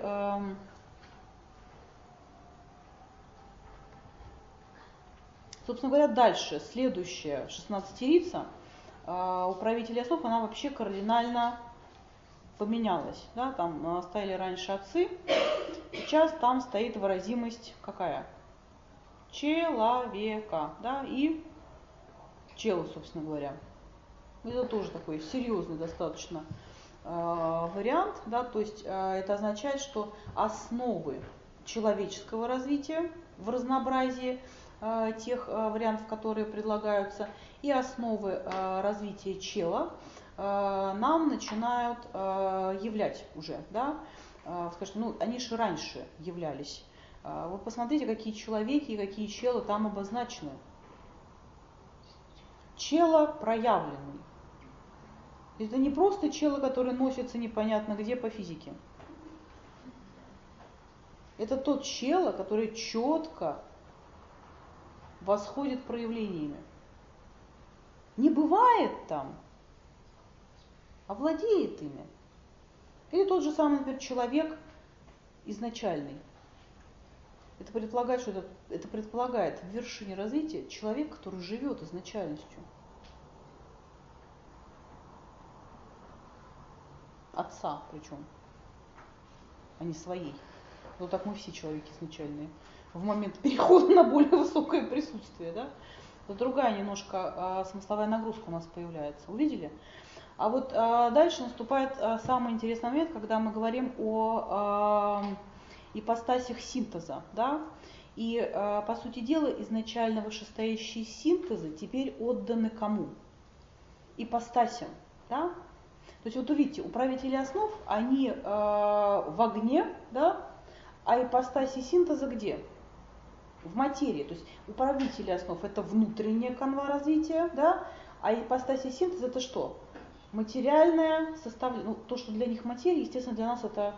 собственно говоря, дальше, следующая 16-ирица управителя основ, она вообще кардинально поменялась. Да? Там стояли раньше отцы, сейчас там стоит выразимость какая? Человека, да, и чело, собственно говоря. Это тоже такой серьезный достаточно вариант, да, то есть это означает, что основы человеческого развития в разнообразии тех вариантов, которые предлагаются, и основы развития чела нам начинают являть уже, да, скажем, ну, они же раньше являлись. Вы посмотрите, какие человеки и какие челы там обозначены. Чело проявленный. Это не просто чело, которое носится непонятно где по физике. Это тот чело, который четко восходит проявлениями. Не бывает там, а владеет ими. Или тот же самый, например, человек изначальный. Это предполагает, что это предполагает в вершине развития человек, который живет изначальностью. Отца причем, а не своей. Ну так мы все человеки изначальные. в момент перехода на более высокое присутствие, да? Это другая немножко смысловая нагрузка у нас появляется. Увидели? А вот дальше наступает самый интересный момент, когда мы говорим о ипостасях синтеза, да? И, по сути дела, изначально вышестоящие синтезы теперь отданы кому? Ипостасям, да? То есть вот увидите, управители основ, они в огне, да? А ипостаси синтеза где? В материи. То есть управители основ это внутренняя канва развития, да? А ипостаси синтеза это что? Материальное составление. Ну, то, что для них материя, естественно, для нас это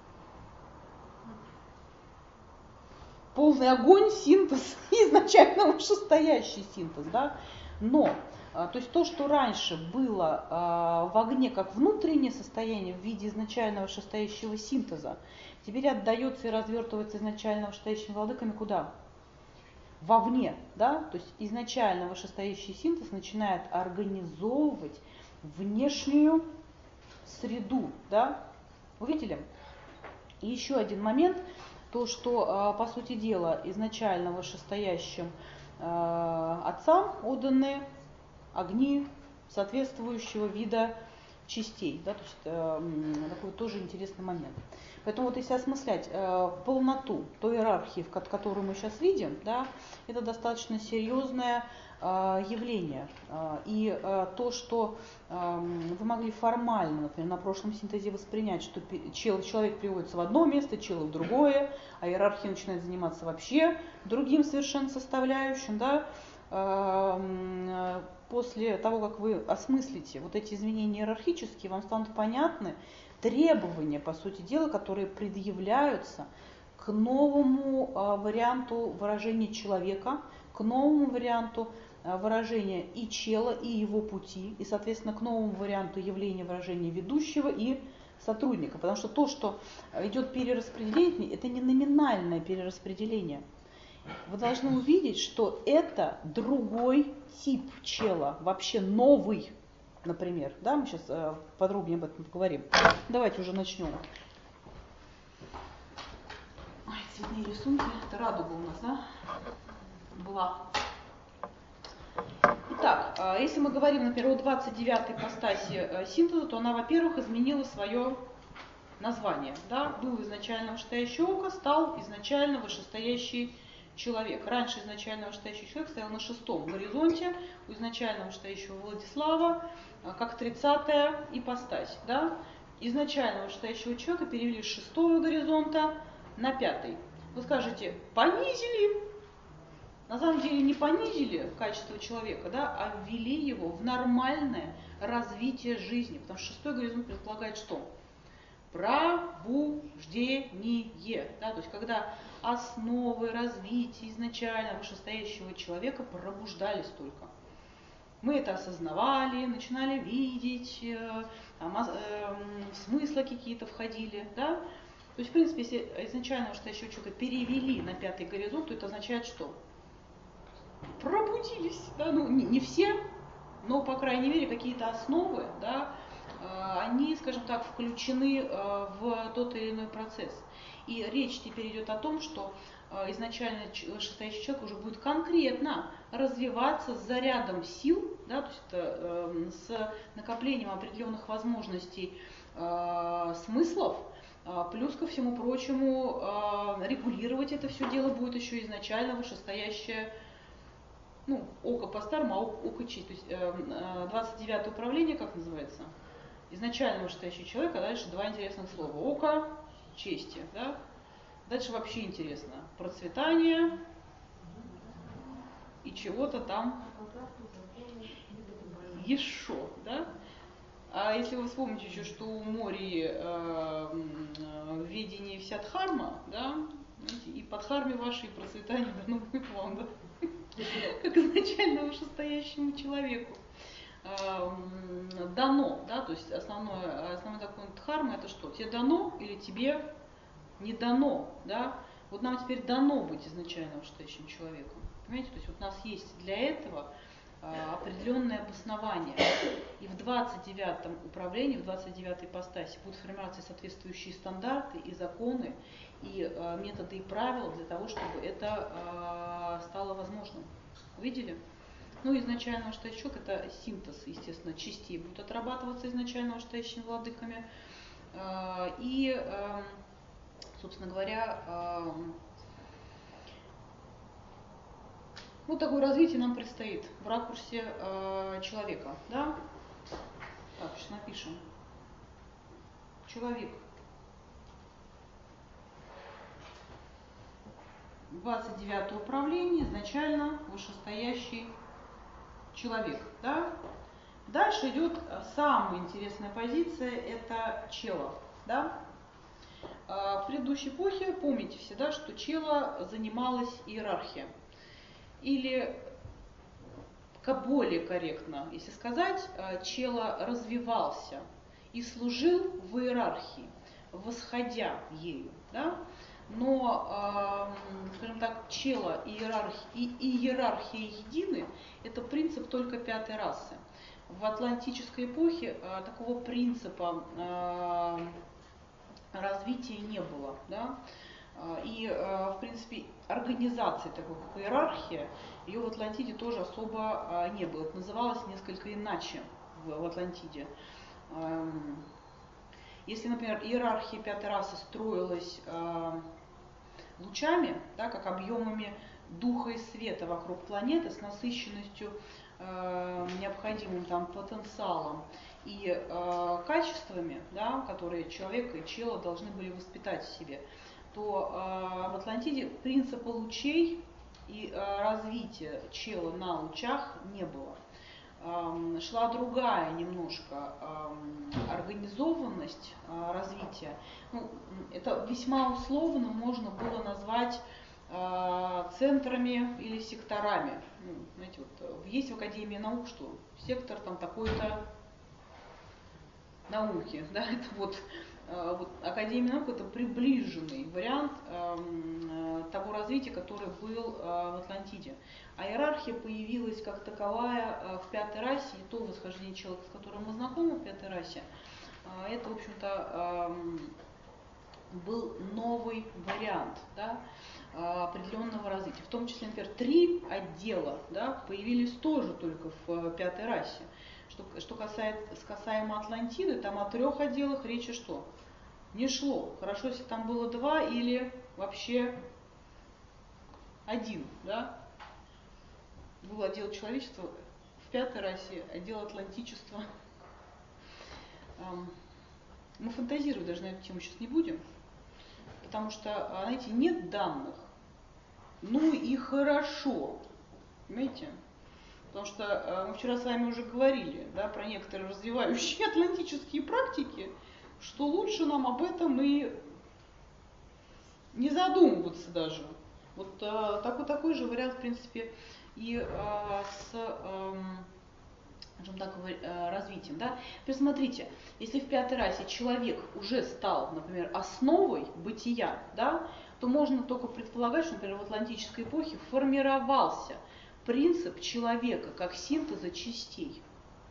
полный огонь, синтез, изначально вышестоящий синтез, да? Но, то есть то, что раньше было в огне как внутреннее состояние в виде изначально вышестоящего синтеза, теперь отдается и развертывается изначально вышестоящими владыками куда? Вовне, да? То есть изначально вышестоящий синтез начинает организовывать внешнюю среду, да? Увидели? И еще один момент. То, что, по сути дела, изначально вышестоящим отцам отданы огни соответствующего вида частей. Да, то есть, такой тоже интересный момент. Поэтому вот если осмыслять полноту той иерархии, которую мы сейчас видим, да, это достаточно серьезное явление. И то, что вы могли формально, например, на прошлом синтезе воспринять, что человек приводится в одно место, чел в другое, а иерархия начинает заниматься вообще другим совершенно составляющим, да, после того, как вы осмыслите вот эти изменения иерархические, вам станут понятны требования, по сути дела, которые предъявляются к новому варианту выражения человека, к новому варианту выражения и чела, и его пути, и, соответственно, к новому варианту явления выражения ведущего и сотрудника. Потому что то, что идет перераспределение, это не номинальное перераспределение. Вы должны увидеть, что это другой тип чела, вообще новый, например. Да, мы сейчас подробнее об этом поговорим. Давайте уже начнем. Ой, цветные рисунки. Это радуга у нас, да? Была. Итак, если мы говорим, например, о 29-й ипостаси синтеза, то она, во-первых, изменила свое название. Да? Был изначально вышестоящее око, стал изначально вышестоящий человек. Раньше изначально вышестоящий человек стоял на 6-м горизонте, у изначально вышестоящего Владислава, как 30-я ипостась. Да? Изначально вышестоящего человека перевели с 6-го горизонта на 5-й. Вы скажете, понизили? На самом деле не понизили качество человека, да, а ввели его в нормальное развитие жизни. Потому что 6-й горизонт предполагает что? Пробуждение. Да, то есть когда основы развития изначально вышестоящего человека пробуждались только. Мы это осознавали, начинали видеть, смыслы какие-то входили. Да? То есть, в принципе, если изначально вышестоящего человека перевели на 5-й горизонт, то это означает что? Пробудились, да, ну не все, но, по крайней мере, какие-то основы, да, они, скажем так, включены в тот или иной процесс. И речь теперь идет о том, что изначально вышестоящий человек уже будет конкретно развиваться с зарядом сил, да, то есть это, с накоплением определенных возможностей, смыслов, плюс ко всему прочему регулировать это все дело будет еще изначально вышестоящее, ну, око по-старому, а око честь. То есть 29-е управление, как называется? Изначально вышестоящий человек, а дальше два интересных слова. Око чести. Да? Дальше вообще интересно. Процветание и чего-то там еще. Да? А если вы вспомните еще, что у Мори в ведении вся дхарма, да, и под дхарме вашей процветание дано будет вам, да? Как изначально вышестоящему человеку дано, да, то есть основной закон дхармы это что? Тебе дано или тебе не дано, да? Вот нам теперь дано быть изначально вышестоящим человеком, понимаете? То есть вот у нас есть для этого определенное обоснование. И в 29-м управлении, в 29-й ипостаси будут формироваться соответствующие стандарты и законы, и методы и правила для того, чтобы это стало возможным. Увидели? Ну, изначально вышестоящий это синтез, естественно, частей будут отрабатываться изначально вышестоящими владыками. И, собственно говоря, вот такое развитие нам предстоит в ракурсе человека. Да? Так, сейчас напишем. Человек. 29 управление, изначально вышестоящий человек. Да? Дальше идет самая интересная позиция, это чело. Да? В предыдущей эпохе, помните всегда, что чело занималась иерархия. Или, более корректно, если сказать, чело развивался и служил в иерархии, восходя ею. Да? Но, скажем так, чело и иерархия едины – это принцип только пятой расы. В атлантической эпохе такого принципа развития не было. Да? И, в принципе, организации такой, как иерархия, ее в Атлантиде тоже особо не было. Это называлось несколько иначе в Атлантиде. Если, например, иерархия пятой расы строилась лучами, да, как объемами духа и света вокруг планеты с насыщенностью, необходимым там потенциалом и качествами, да, которые человек и чело должны были воспитать в себе, то в Атлантиде принципа лучей и развития чела на лучах не было. Шла другая немножко организованность развития. Ну, это весьма условно можно было назвать центрами или секторами. Ну, знаете, вот, есть в Академии наук, что сектор там такой-то науки. Да, это вот Академия наук — это приближенный вариант того развития, которое был в Атлантиде. А иерархия появилась как таковая в пятой расе, и то восхождение человека, с которым мы знакомы в пятой расе, это, в общем-то, был новый вариант, да, определенного развития. В том числе, например, 3 отдела, да, появились тоже только в пятой расе. Что касаемо Атлантиды, там о 3 отделах речи что? Не шло. Хорошо, если там было 2 или вообще 1. Да? Был отдел человечества в пятой расе, отдел атлантичества. Мы фантазировать даже на эту тему сейчас не будем, потому что, знаете, нет данных. Ну и хорошо. Понимаете? Потому что мы вчера с вами уже говорили, да, про некоторые развивающие атлантические практики, что лучше нам об этом и не задумываться даже. Вот такой же вариант, в принципе, и с развитием. Да? Теперь смотрите, если в пятой расе человек уже стал, например, основой бытия, да, то можно только предполагать, что, например, в атлантической эпохе формировался принцип человека как синтеза частей.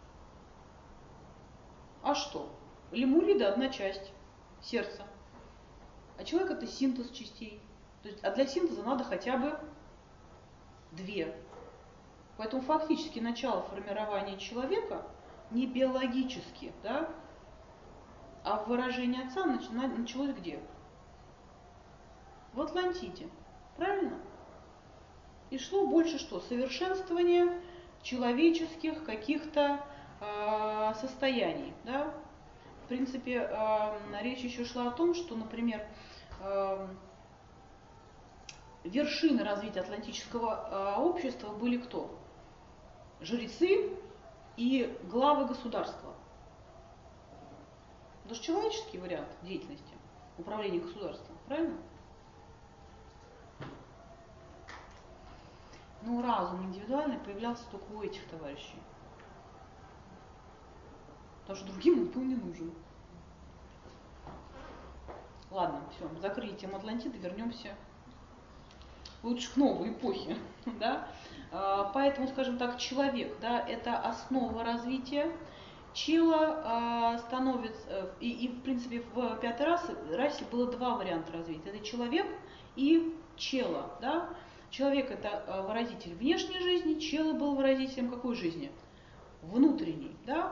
А что? Лемурида — одна часть, сердце. А человек — это синтез частей. То есть, а для синтеза надо хотя бы 2. Поэтому фактически начало формирования человека не биологически, да, а выражение отца началось где? В Атлантиде. Правильно? И шло больше что? Совершенствование человеческих каких-то состояний. Да? В принципе, речь еще шла о том, что, например, вершины развития атлантического общества были кто? Жрецы и главы государства. Это же человеческий вариант деятельности, управления государством, правильно? Но разум индивидуальный появлялся только у этих товарищей. Потому что другим он был не нужен. Ладно, все, закрыли тему Атлантиды, вернемся к лучше к новой эпохе, да. Поэтому, скажем так, человек, да, это основа развития. Чело становится, и в принципе в пятой расе было два варианта развития. Это человек и чело, да. Человек это выразитель внешней жизни, чело был выразителем какой жизни? Внутренней, да,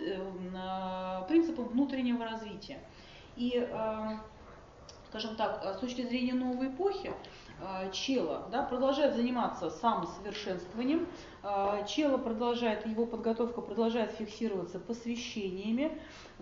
принципом внутреннего развития. И, скажем так, с точки зрения новой эпохи, чело, да, продолжает заниматься самосовершенствованием, чело продолжает, его подготовка продолжает фиксироваться посвящениями,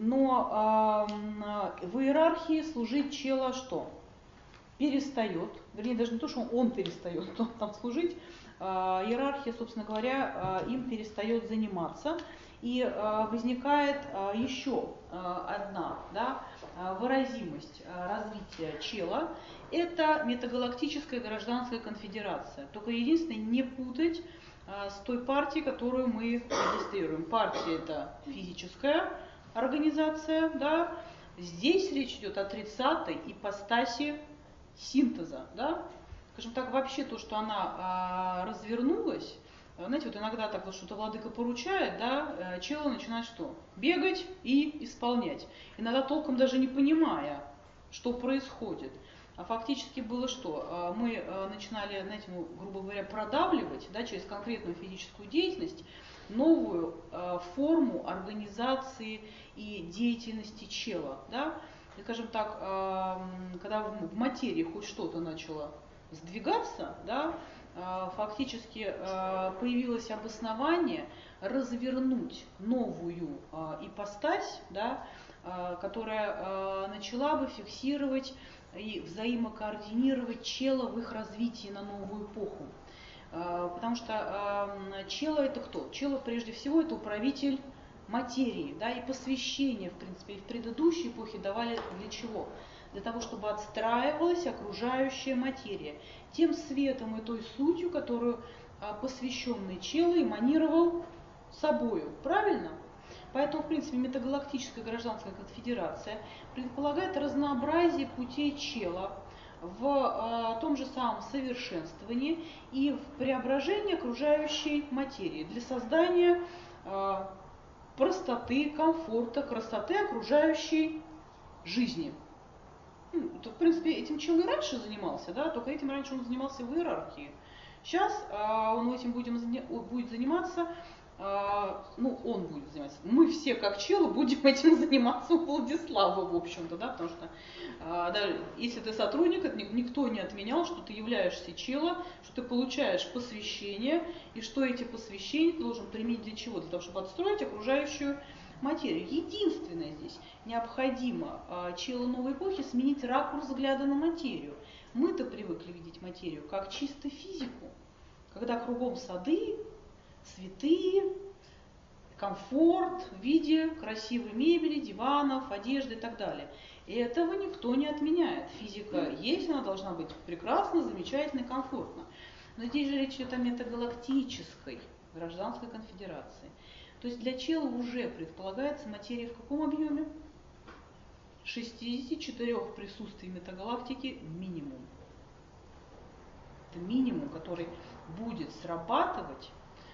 но в иерархии служить чело что? Перестает, вернее даже не то, что он перестает там служить, иерархия, собственно говоря, им перестает заниматься, и возникает еще одна, да, выразимость развития чела. Это метагалактическая гражданская конфедерация. Только единственное, не путать с той партией, которую мы регистрируем. Партия это физическая организация, да. Здесь речь идет о 30-й ипостаси синтеза, да. Скажем так, вообще то, что она развернулась, знаете, вот иногда так вот что-то владыка поручает, да, чело начинает что? Бегать и исполнять. Иногда толком даже не понимая, что происходит. А фактически было что? Мы начинали, знаете, грубо говоря, продавливать, да, через конкретную физическую деятельность новую форму организации и деятельности чела, да. И, скажем так, когда в материи хоть что-то начало сдвигаться, да, фактически появилось обоснование развернуть новую ипостась, да, которая начала бы фиксировать и взаимокоординировать чело в их развитии на новую эпоху. Потому что чело это кто? Чело прежде всего это управитель материи, да, и посвящение, в принципе, и в предыдущей эпохе давали для чего? Для того, чтобы отстраивалась окружающая материя тем светом и той сутью, которую посвященный чело эманировал собою. Правильно? Поэтому, в принципе, метагалактическая гражданская конфедерация предполагает разнообразие путей чела в том же самом совершенствовании и в преображении окружающей материи для создания простоты, комфорта, красоты окружающей жизни. То, в принципе, этим чело и раньше занимался, да, только этим раньше он занимался в иерархии. Сейчас он этим будет заниматься, он будет заниматься. Мы все, как чело, будем этим заниматься у Владислава, в общем-то, да, потому что даже если ты сотрудник, никто не отменял, что ты являешься чело, что ты получаешь посвящение, и что эти посвящения ты должен применить для чего? Для того, чтобы отстроить окружающую материю. Единственное здесь, необходимо челу новой эпохи сменить ракурс взгляда на материю. Мы-то привыкли видеть материю как чисто физику, когда кругом сады, цветы, комфорт в виде красивой мебели, диванов, одежды и так далее. И этого никто не отменяет. Физика есть, она должна быть прекрасна, замечательна, комфортна. Но здесь же речь идет о метагалактической гражданской конфедерации. То есть для чела уже предполагается материя в каком объеме? 64 присутствий метагалактики минимум. Это минимум, который будет срабатывать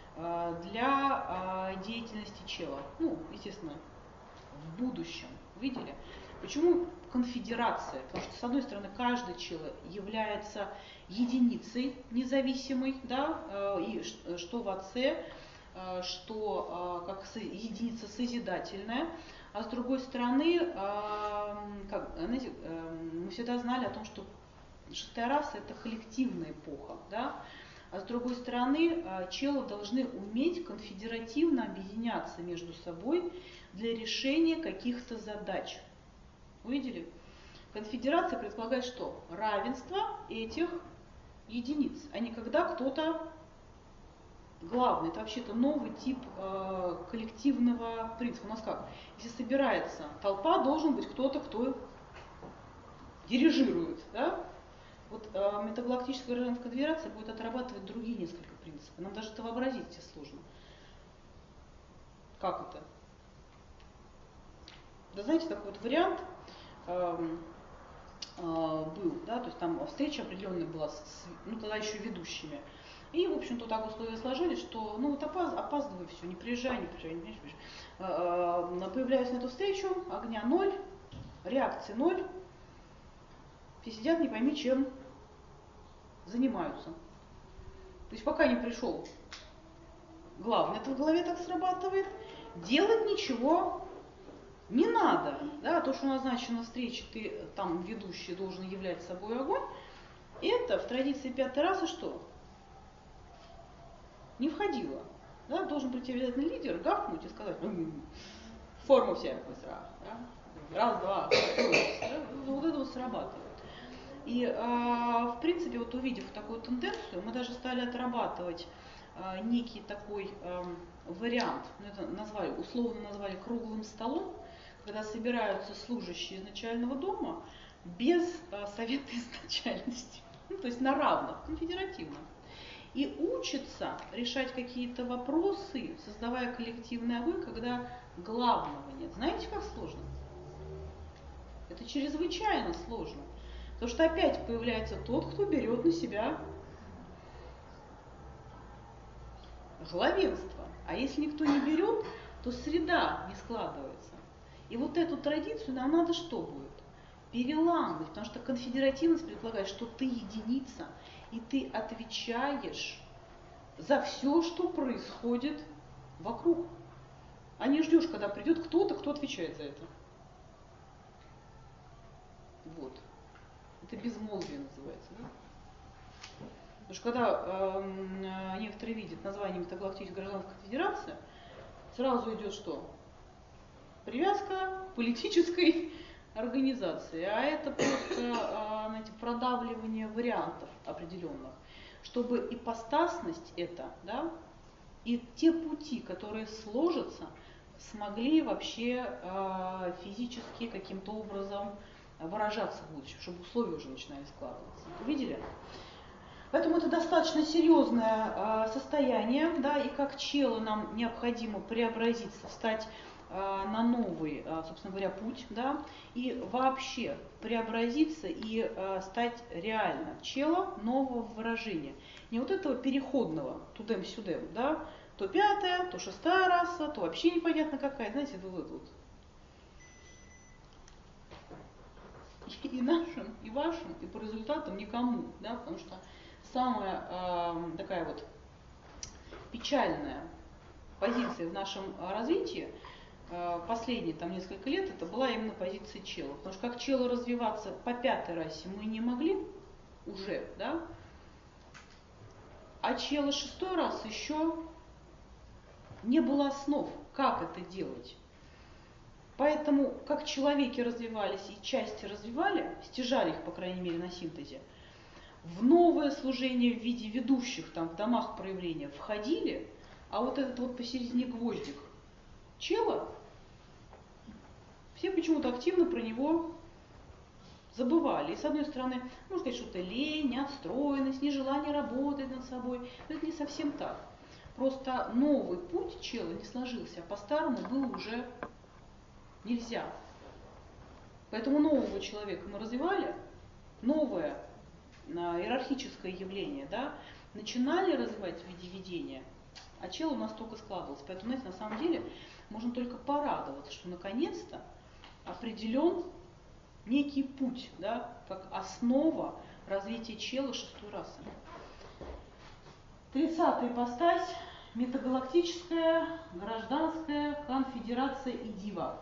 для деятельности чела. Естественно, в будущем. Видели? Почему конфедерация? Потому что, с одной стороны, каждый чело является единицей независимой, да, и что в отце, что как единица созидательная, а с другой стороны, знаете, мы всегда знали о том, что шестая раса это коллективная эпоха, да, а с другой стороны, челы должны уметь конфедеративно объединяться между собой для решения каких-то задач. Увидели? Конфедерация предполагает что? Равенство этих единиц, а не когда кто-то главный. Это вообще-то новый тип коллективного принципа. У нас как? Если собирается толпа, должен быть кто-то, кто дирижирует. Да? Вот метагалактическая гражданская конфедерация будет отрабатывать другие несколько принципов. Нам даже это вообразить себе сложно. Как это? Да знаете, такой вот вариант. был, да, то есть там встреча определенная была ну, тогда еще ведущими. И, в общем-то, так условия сложились, что, ну, вот опаздывай, все, не приезжай, появляюсь на эту встречу, огня 0, реакции 0, все сидят, не пойми, чем занимаются. То есть пока не пришел главный, это в голове так срабатывает, делать ничего не надо. Да, то, что назначено встрече, ты там ведущий должен являть собой огонь, это в традиции 5-й расы что? Не входило. Да, должен прийти обязательно лидер, гавкнуть и сказать, форму всех быстро. Да? Раз, два, да? Вот это вот срабатывает. И, в принципе, вот увидев такую тенденцию, мы даже стали отрабатывать некий такой вариант, ну, это условно назвали круглым столом, когда собираются служащие изначального дома без совета изначальности, ну, то есть на равных, конфедеративно. И учатся решать какие-то вопросы, создавая коллективный огонь, когда главного нет. Знаете, как сложно? Это чрезвычайно сложно. Потому что опять появляется тот, кто берет на себя главенство. А если никто не берет, то среда не складывается. И вот эту традицию нам надо что будет? Переламывать, потому что конфедеративность предполагает, что ты единица, и ты отвечаешь за все, что происходит вокруг. А не ждешь, когда придет кто-то, кто отвечает за это. Вот. Это безмолвие называется. Да? Потому что когда некоторые видят название Метагалактической гражданской конфедерации, сразу идет что? Привязка к политической организации. А это просто знаете, продавливание вариантов определенных. Чтобы ипостасность это, да, и те пути, которые сложатся, смогли вообще физически каким-то образом выражаться в будущем, чтобы условия уже начинали складываться. Увидели? Поэтому это достаточно серьезное состояние, да, и как чело нам необходимо преобразиться, встать на новый, собственно говоря, путь, да, и вообще преобразиться и стать реально чело нового выражения. Не вот этого переходного тудем-сюдем, да, то 5-я, то 6-я раса, то вообще непонятно какая, знаете, это вот это вот. И нашим, и вашим, и по результатам никому, да, потому что самая такая вот печальная позиция в нашем развитии последние там несколько лет, это была именно позиция чела. Потому что как чело развиваться по 5-й расе мы не могли уже, да, а чело 6-й расы еще не было основ, как это делать. Поэтому, как человеки развивались и части развивали, стяжали их, по крайней мере, на синтезе, в новое служение в виде ведущих там в домах проявления входили, а вот этот вот посередине гвоздик чела, все почему-то активно про него забывали. И с одной стороны, можно сказать, что это лень, отстроенность, нежелание работать над собой. Но это не совсем так. Просто новый путь чела не сложился, а по-старому было уже нельзя. Поэтому нового человека мы развивали, новое иерархическое явление, да, начинали развивать в виде видения, а чел у нас только складывался. Поэтому, знаете, на самом деле можно только порадоваться, что наконец-то определен некий путь, да, как основа развития чела 6-й расы. 30-я ипостась – метагалактическая гражданская конфедерация и дива.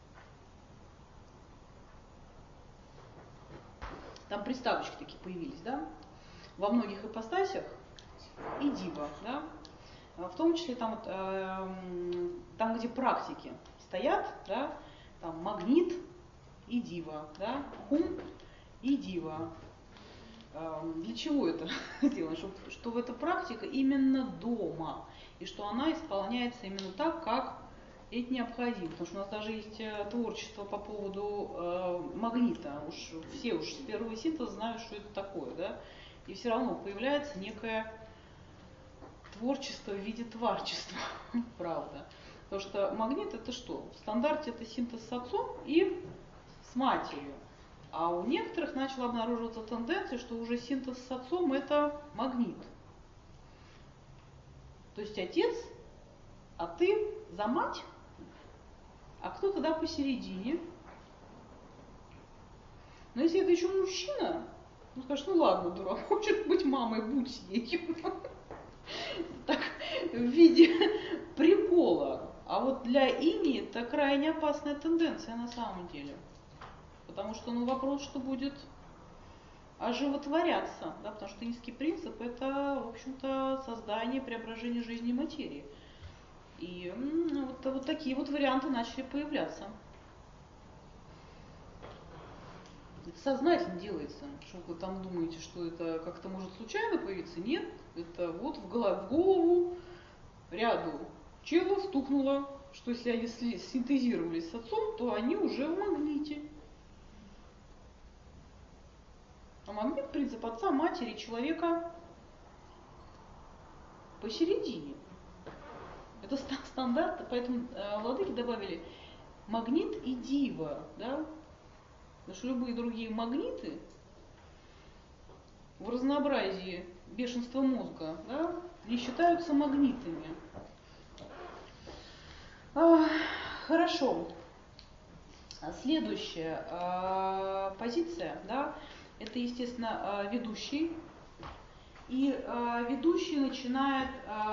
Там приставочки такие появились, да, во многих ипостасях и дива, да, в том числе там, вот, там где практики стоят, да, там магнит и дива, да, хум и дива. Для чего это сделано? Что эта практика именно дома, и что она исполняется именно так, как это необходимо. Потому что у нас даже есть творчество по поводу магнита. Все уж с первого синтеза знают, что это такое, да? И все равно появляется некое творчество в виде творчества, правда. Потому что магнит это что? В стандарте это синтез с отцом и с матерью. А у некоторых начала обнаруживаться тенденция, что уже синтез с отцом – это магнит. То есть отец, а ты за мать, а кто тогда посередине? Но если это еще мужчина, ну скажешь, ну ладно, дурак, хочешь быть мамой, будь с ней. Так, в виде прикола. А вот для Ини это крайне опасная тенденция на самом деле. Потому что, ну, вопрос, что будет оживотворяться, да, потому что инский принцип – это, в общем-то, создание, преображение жизни и материи. И вот такие вот варианты начали появляться. Это сознательно делается. Что вы там думаете, что это как-то может случайно появиться? Нет, это вот в голову ряду челов стукнуло, что если они синтезировались с отцом, то они уже в магните. А магнит – принцип отца, матери, человека посередине. Это стандарт, поэтому владыки добавили магнит и дива, да? Потому что любые другие магниты в разнообразии бешенства мозга, да, не считаются магнитами. Хорошо. Следующая позиция, да, это, естественно, ведущий. И ведущий начинает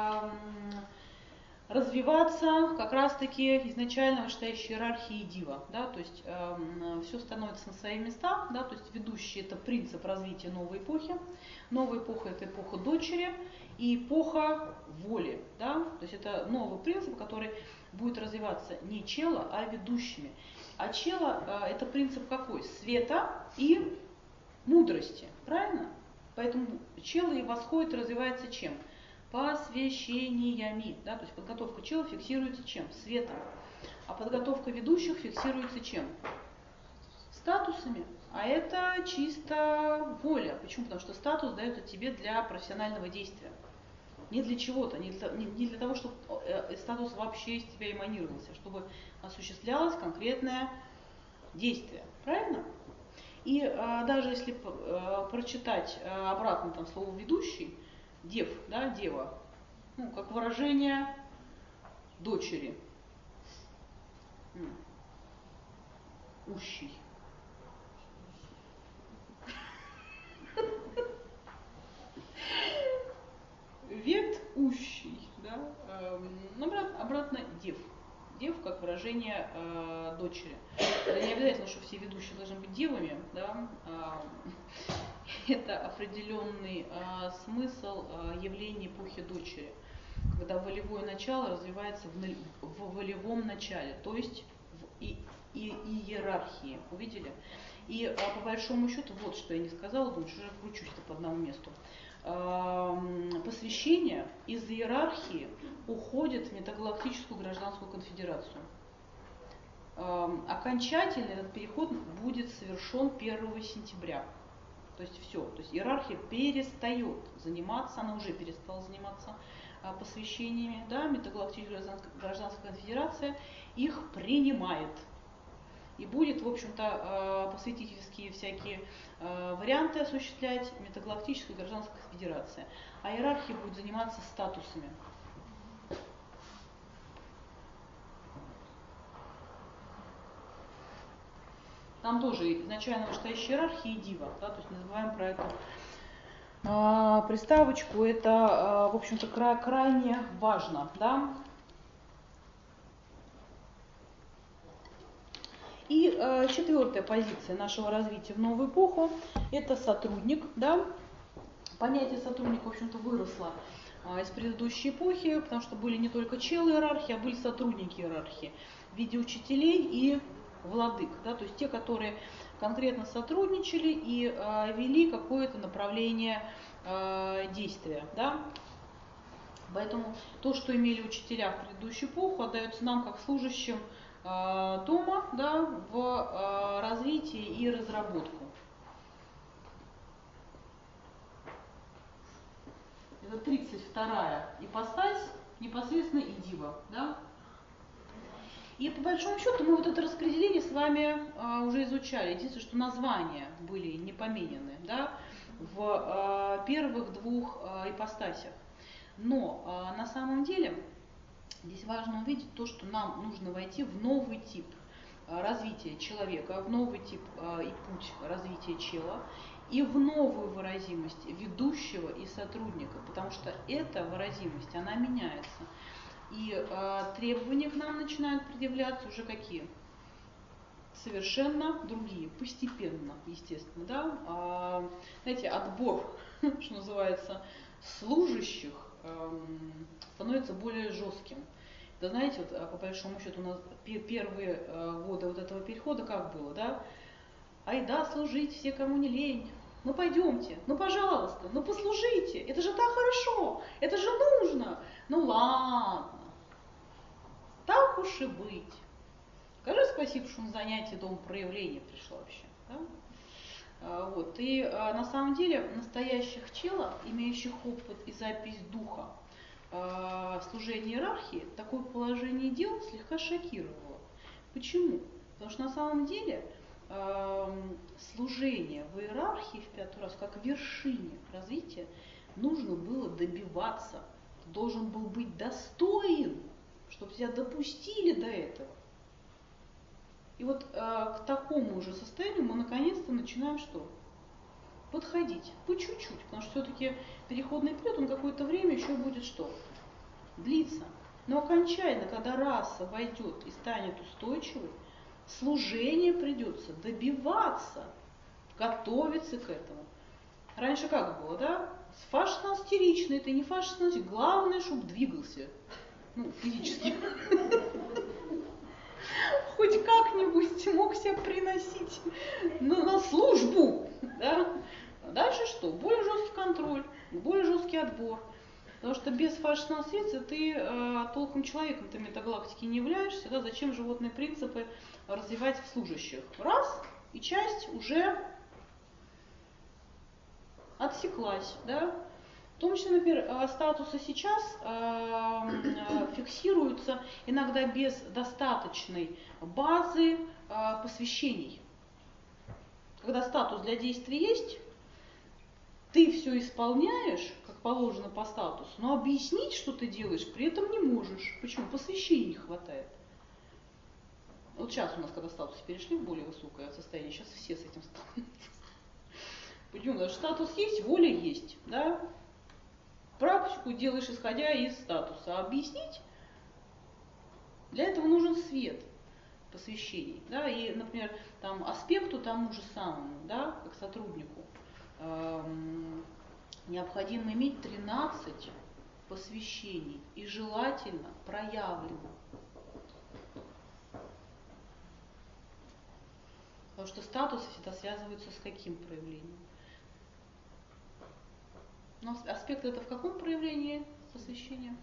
развиваться как раз-таки изначально вышестоящей иерархии дива, да, то есть все становится на свои места, да, то есть ведущий – это принцип развития новой эпохи. Новая эпоха – это эпоха дочери и эпоха воли, да, то есть это новый принцип, который будет развиваться не чела, а ведущими. А чела – это принцип какой? Света и мудрости, правильно? Поэтому чела и восходит и развивается чем? Посвящениями. Да? То есть подготовка чела фиксируется чем? Светом. А подготовка ведущих фиксируется чем? Статусами. А это чисто воля. Почему? Потому что статус дается тебе для профессионального действия. Не для чего-то, не для того, чтобы статус вообще из тебя эманировался, а чтобы осуществлялось конкретное действие. Правильно? И даже если прочитать обратно там слово ведущий, дев, да, дева, ну, как выражение дочери. Ущий. Вет ущий, да, обратно дев. Дев как выражение дочери. Это не обязательно, что все ведущие должны быть девами, да, это определенный смысл явления эпохи дочери, когда волевое начало развивается в волевом начале, то есть в иерархии. Увидели? И по большому счету, вот что я не сказала, думаю, что уже кручусь-то по одному месту. Посвящение из иерархии уходит в метагалактическую гражданскую конфедерацию. Окончательно этот переход будет совершен 1 сентября. То есть все, то есть иерархия перестает заниматься, она уже перестала заниматься посвящениями, да, метагалактическая гражданская конфедерация их принимает. И будет, в общем-то, посвятительские всякие варианты осуществлять метагалактическая гражданская конфедерация. А иерархия будет заниматься статусами. Там тоже изначально вышестоящая иерархия и дива, да, то есть не забываем про эту приставочку, это, в общем-то, крайне важно, да. И четвертая позиция нашего развития в новую эпоху – это сотрудник, да. Понятие сотрудника, в общем-то, выросло из предыдущей эпохи, потому что были не только челы иерархии, а были сотрудники иерархии в виде учителей и владык, да, то есть те, которые конкретно сотрудничали и вели какое-то направление действия, да. Поэтому то, что имели учителя в предыдущую эпоху, отдается нам как служащим дома, да, в развитии и разработку. Это 32-я ипостась, непосредственно и дива, да. И по большому счету мы вот это распределение с вами уже изучали. Единственное, что названия были не поменены, да, в первых двух ипостасях. Но на самом деле здесь важно увидеть то, что нам нужно войти в новый тип развития человека, в новый тип и путь развития чела, и в новую выразимость ведущего и сотрудника, потому что эта выразимость, она меняется. И требования к нам начинают предъявляться уже какие? Совершенно другие, постепенно, естественно. Да? Знаете, отбор, что называется, служащих становится более жестким. Да знаете, вот, по большому счету у нас первые годы вот этого перехода как было, да? Айда служить все, кому не лень. Ну пойдемте, ну пожалуйста, ну послужите, это же так хорошо, это же нужно. Ну ладно, так уж и быть. Скажи спасибо, что на занятие Дом проявления пришла вообще. Да? Вот. И на самом деле настоящих челов, имеющих опыт и запись духа служения иерархии, такое положение дел слегка шокировало. Почему? Потому что на самом деле служение в иерархии в 5-й раз, как вершине развития, нужно было добиваться. Ты должен был быть достоин, чтобы тебя допустили до этого. И вот к такому же состоянию мы наконец-то начинаем что? Подходить по чуть-чуть, потому что все-таки переходный период, он какое-то время еще будет что? Длиться. Но окончательно, когда раса войдет и станет устойчивой, служение придется добиваться, готовиться к этому. Раньше как было, да? Фашистно-истеричный, ты не фашистно, главное, чтобы двигался. Ну, физически. Хоть как-нибудь мог себя приносить на службу. Да? А дальше что? Более жесткий контроль, более жесткий отбор. Потому что без фашистного средства ты толком человеком ты метагалактики не являешься. Да? Зачем животные принципы развивать в служащих? Раз, и часть уже отсеклась. Да? В том числе, например, статусы сейчас фиксируются иногда без достаточной базы посвящений. Когда статус для действия есть, ты все исполняешь, как положено по статусу, но объяснить, что ты делаешь, при этом не можешь. Почему? Посвящений не хватает. Вот сейчас у нас, когда статусы перешли в более высокое состояние, сейчас все с этим сталкиваются. Почему? Потому что статус есть, воля есть. Да? Практику делаешь, исходя из статуса. А объяснить? Для этого нужен свет посвящений. Да? И, например, там, аспекту тому же самому, да, как сотруднику, необходимо иметь 13 посвящений и желательно проявлено. Потому что статусы всегда связываются с каким проявлением? Но аспект это в каком проявлении посвящения?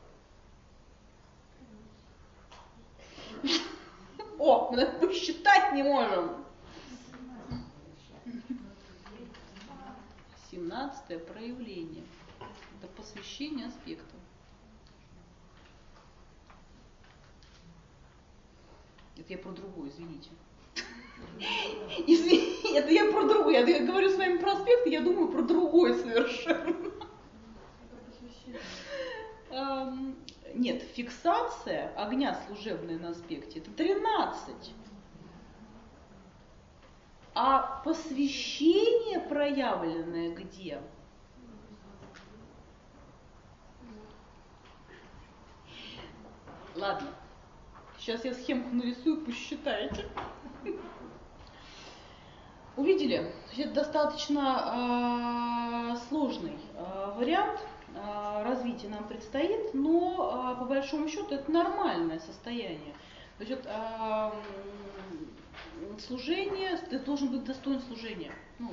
О, мы это посчитать не можем. 17-е проявление. Это посвящение аспекту. Это я про другое, извините. Извините, это я про другое. Я говорю с вами про аспект, и я думаю про другое совершенно. Нет, фиксация огня служебная на аспекте это 13. А посвящение проявленное где? Ладно, сейчас я схемку нарисую, посчитайте. Увидели? Это достаточно сложный вариант развития нам предстоит, но по большому счету это нормальное состояние. То есть служение, ты должен быть достоин служения, ну,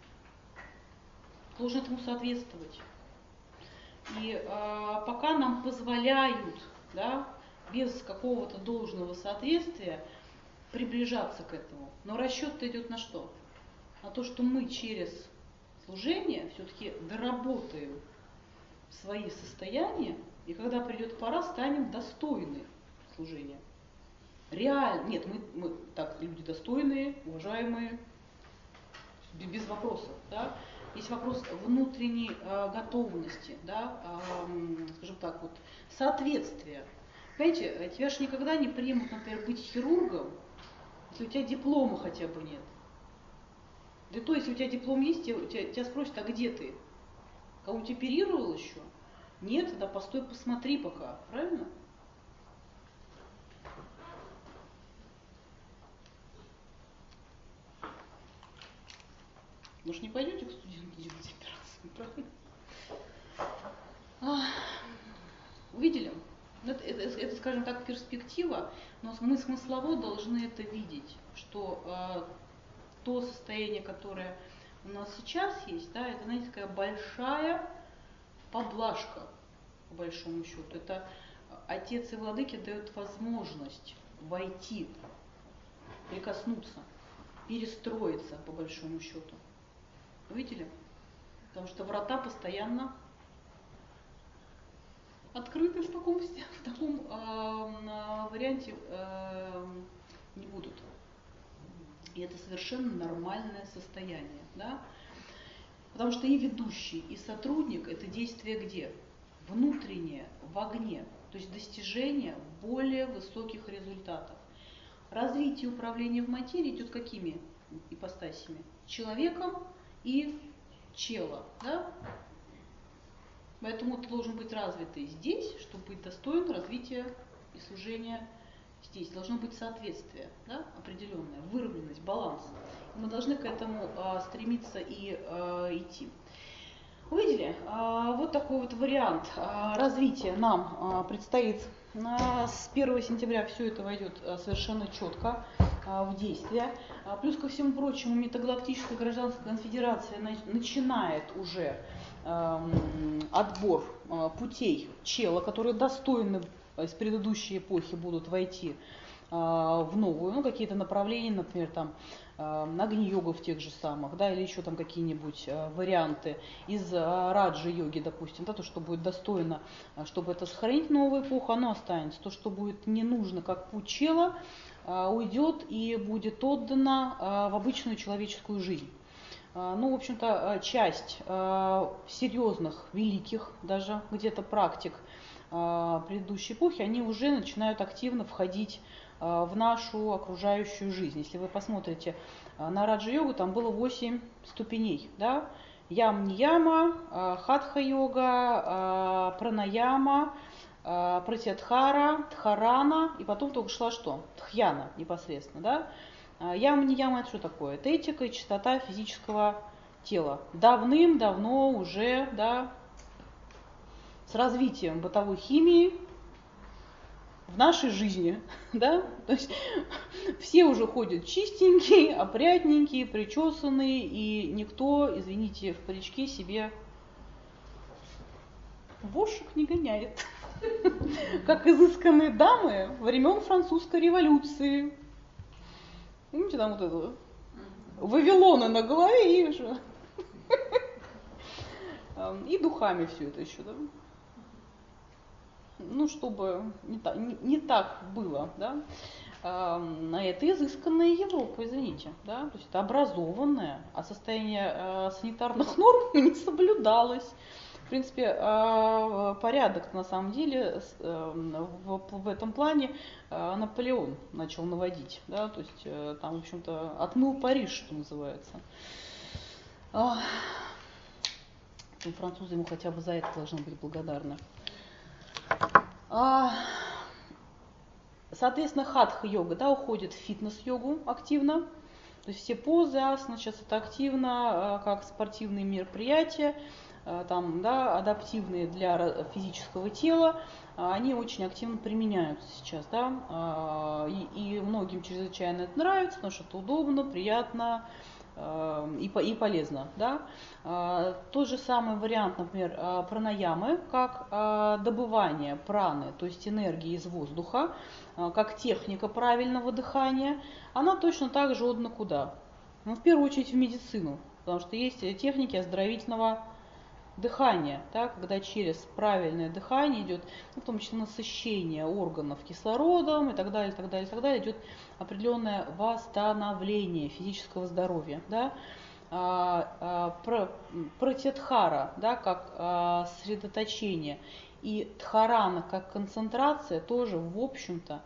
должен этому соответствовать. И пока нам позволяют, да, без какого-то должного соответствия приближаться к этому. Но расчет-то идет на что? На то, что мы через служение все-таки доработаем свои состояния, и когда придет пора, станем достойны служения. Реально, нет, мы так, люди достойные, уважаемые, без вопросов, да. Есть вопрос внутренней готовности, да, скажем так, вот, соответствия. Понимаете, тебя же никогда не примут, например, быть хирургом, если у тебя диплома хотя бы нет. Да то, если у тебя диплом есть, тебя спросят, а где ты? Кого-нибудь оперировал еще? Нет, да постой, посмотри пока, правильно? Вы же не пойдете к студенту делать операцию, правильно? Увидели? Это, скажем так, перспектива, но мы смыслово должны это видеть, что то состояние, которое у нас сейчас есть, да, это, знаете, такая большая поблажка, по большому счету. Это Отец и Владыки дают возможность войти, прикоснуться, перестроиться, по большому счету. Увидели? Потому что врата постоянно открыты в таком варианте не будут. И это совершенно нормальное состояние. Да? Потому что и ведущий, и сотрудник – это действие где? Внутреннее, в огне. То есть достижение более высоких результатов. Развитие управления в материи идет какими ипостасями? Человеком и чело. Да? Поэтому ты должен быть развитый здесь, чтобы быть достоин развития и служения здесь. Должно быть соответствие, да, определенное, выровненность, баланс. И мы должны к этому стремиться и идти. Увидели? Вот такой вот вариант развития нам предстоит. С 1 сентября все это войдет совершенно четко в действие. Плюс ко всему прочему, Метагалактическая гражданская конфедерация начинает уже отбор путей чела, которые достойны из предыдущей эпохи будут войти в новую, ну, какие-то направления, например, там, агни-йогов тех же самых, да, или еще там какие-нибудь варианты из раджи-йоги, допустим, да, то, что будет достойно, чтобы это сохранить новую эпоху, оно останется. То, что будет не нужно, как путь чела, уйдет и будет отдано в обычную человеческую жизнь. Ну, в общем-то, часть серьезных, великих даже где-то практик предыдущей эпохи, они уже начинают активно входить в нашу окружающую жизнь. Если вы посмотрите на раджа-йогу, там было 8 ступеней. Да? Ям-нияма, хатха-йога, пранаяма, пратьядхара, дхарана, и потом только шла что? Дхьяна непосредственно. Да? Яма-нияма это что такое? Это этика и чистота физического тела. Давным-давно уже, да, с развитием бытовой химии в нашей жизни, да, то есть все уже ходят чистенькие, опрятненькие, причесанные, и никто, извините, в паричке себе вошек не гоняет, как изысканные дамы времен французской революции. Помните там вот это Вавилоны на голове и духами все это еще, да? Ну, чтобы не так было, да, это изысканная Европа, извините, да, то есть это образованная, а состояние санитарных норм не соблюдалось. В принципе, порядок на самом деле в этом плане Наполеон начал наводить, да, то есть там, в общем-то, отмыл Париж, что называется. Французы ему хотя бы за это должны быть благодарны. Соответственно, хатха-йога, да, уходит в фитнес-йогу активно. То есть все позы, асаны, сейчас это активно, как спортивные мероприятия, там, да, адаптивные для физического тела, они очень активно применяются сейчас. Да, и многим чрезвычайно это нравится, потому что это удобно, приятно и полезно. Да. Тот же самый вариант, например, пранаямы, как добывание праны, то есть энергии из воздуха, как техника правильного дыхания, она точно так же отдана куда? Ну, в первую очередь в медицину, потому что есть техники оздоровительного дыхание, да, когда через правильное дыхание идет, ну, в том числе насыщение органов кислородом и так далее, так далее, так далее, идет определенное восстановление физического здоровья. Да. Пратитхара, да, как сосредоточение, и дхарана как концентрация тоже, в общем-то,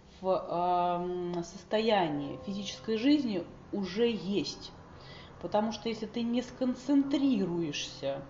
в состоянии физической жизни уже есть. Потому что если ты не сконцентрируешься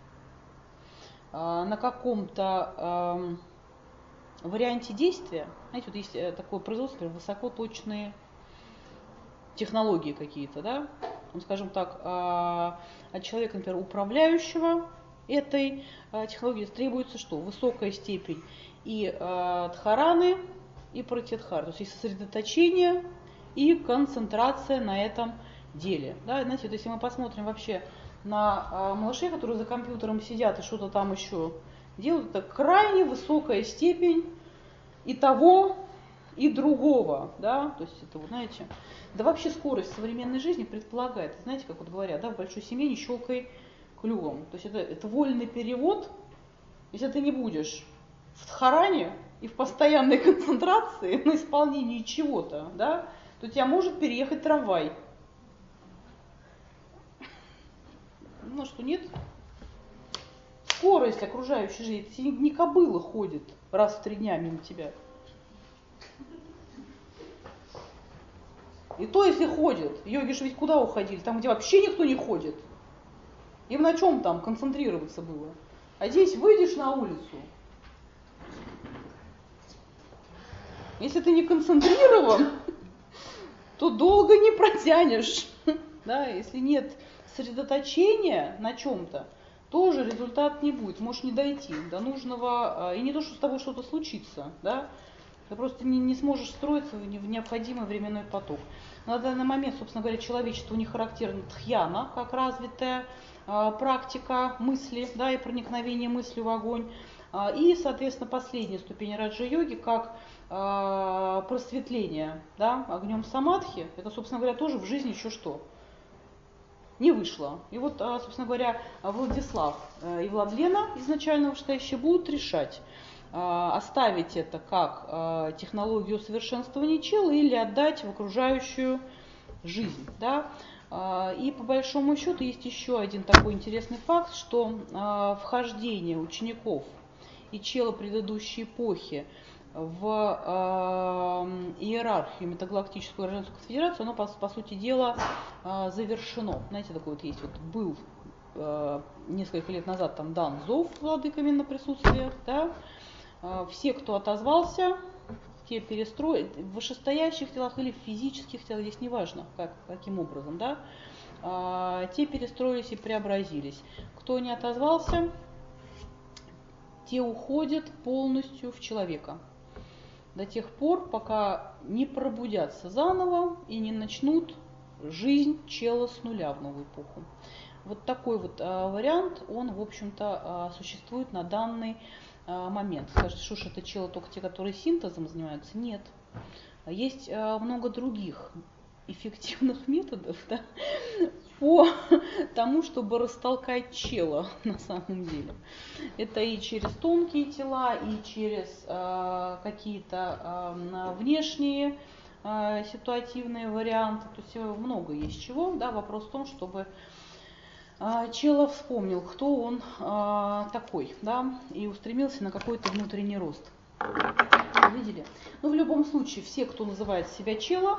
на каком-то варианте действия, знаете, вот есть такое производство, высокоточные технологии какие-то, да, скажем так, от человека, например, управляющего этой технологией требуется что? Высокая степень и дхараны, и пратитхары, то есть и сосредоточение, и концентрация на этом деле. Да, знаете, вот если мы посмотрим вообще на малышей, которые за компьютером сидят и что-то там еще делают, это крайне высокая степень и того, и другого, да, то есть это, вот, знаете, да вообще скорость современной жизни предполагает, знаете, как вот говорят, да, в большой семье не щелкай клювом, то есть это вольный перевод, если ты не будешь в дхаране и в постоянной концентрации на исполнении чего-то, да, то тебя может переехать трамвай. Ну что, нет? Скорость окружающей жизни, не кобыла ходит раз в 3 дня мимо тебя. И то, если ходят, йоги же ведь куда уходили? Там, где вообще никто не ходит. Им на чем там концентрироваться было? А здесь выйдешь на улицу, если ты не концентрирован, то долго не протянешь. Да? Если нет сосредоточения на чем-то, тоже результат не будет, можешь не дойти до нужного, и не то, что с тобой что-то случится, да? Ты просто не сможешь строиться в необходимый временной поток. На данный момент, собственно говоря, человечеству не характерна дхьяна, как развитая практика мысли, да, и проникновение мыслью в огонь. И, соответственно, последняя ступень раджа-йоги, как просветление, да, огнем самадхи, это, собственно говоря, тоже в жизни еще что? Не вышло. И вот, собственно говоря, Владислав и Владлена, изначально вышестоящие, будут решать, оставить это как технологию совершенствования чела или отдать в окружающую жизнь. Да? И по большому счету есть еще один такой интересный факт, что вхождение учеников и чела предыдущей эпохи в иерархию Метагалактическую гражданскую конфедерацию, оно, по сути дела, завершено. Знаете, такой вот есть, вот был несколько лет назад там дан зов владыками на присутствие, да? Все, кто отозвался, те перестроили, в вышестоящих телах или в физических телах, здесь неважно, каким образом, да? Те перестроились и преобразились. Кто не отозвался, те уходят полностью в человека. До тех пор, пока не пробудятся заново и не начнут жизнь чела с нуля в новую эпоху. Вот такой вот вариант, он, в общем-то, существует на данный момент. Скажете, что ж это челы только те, которые синтезом занимаются? Нет. Есть много других эффективных методов, да, по тому, чтобы растолкать чела на самом деле. Это и через тонкие тела, и через какие-то внешние ситуативные варианты. То есть много есть чего. Да, вопрос в том, чтобы чела вспомнил, кто он такой, да, и устремился на какой-то внутренний рост. Видели? Но в любом случае, все, кто называет себя чела,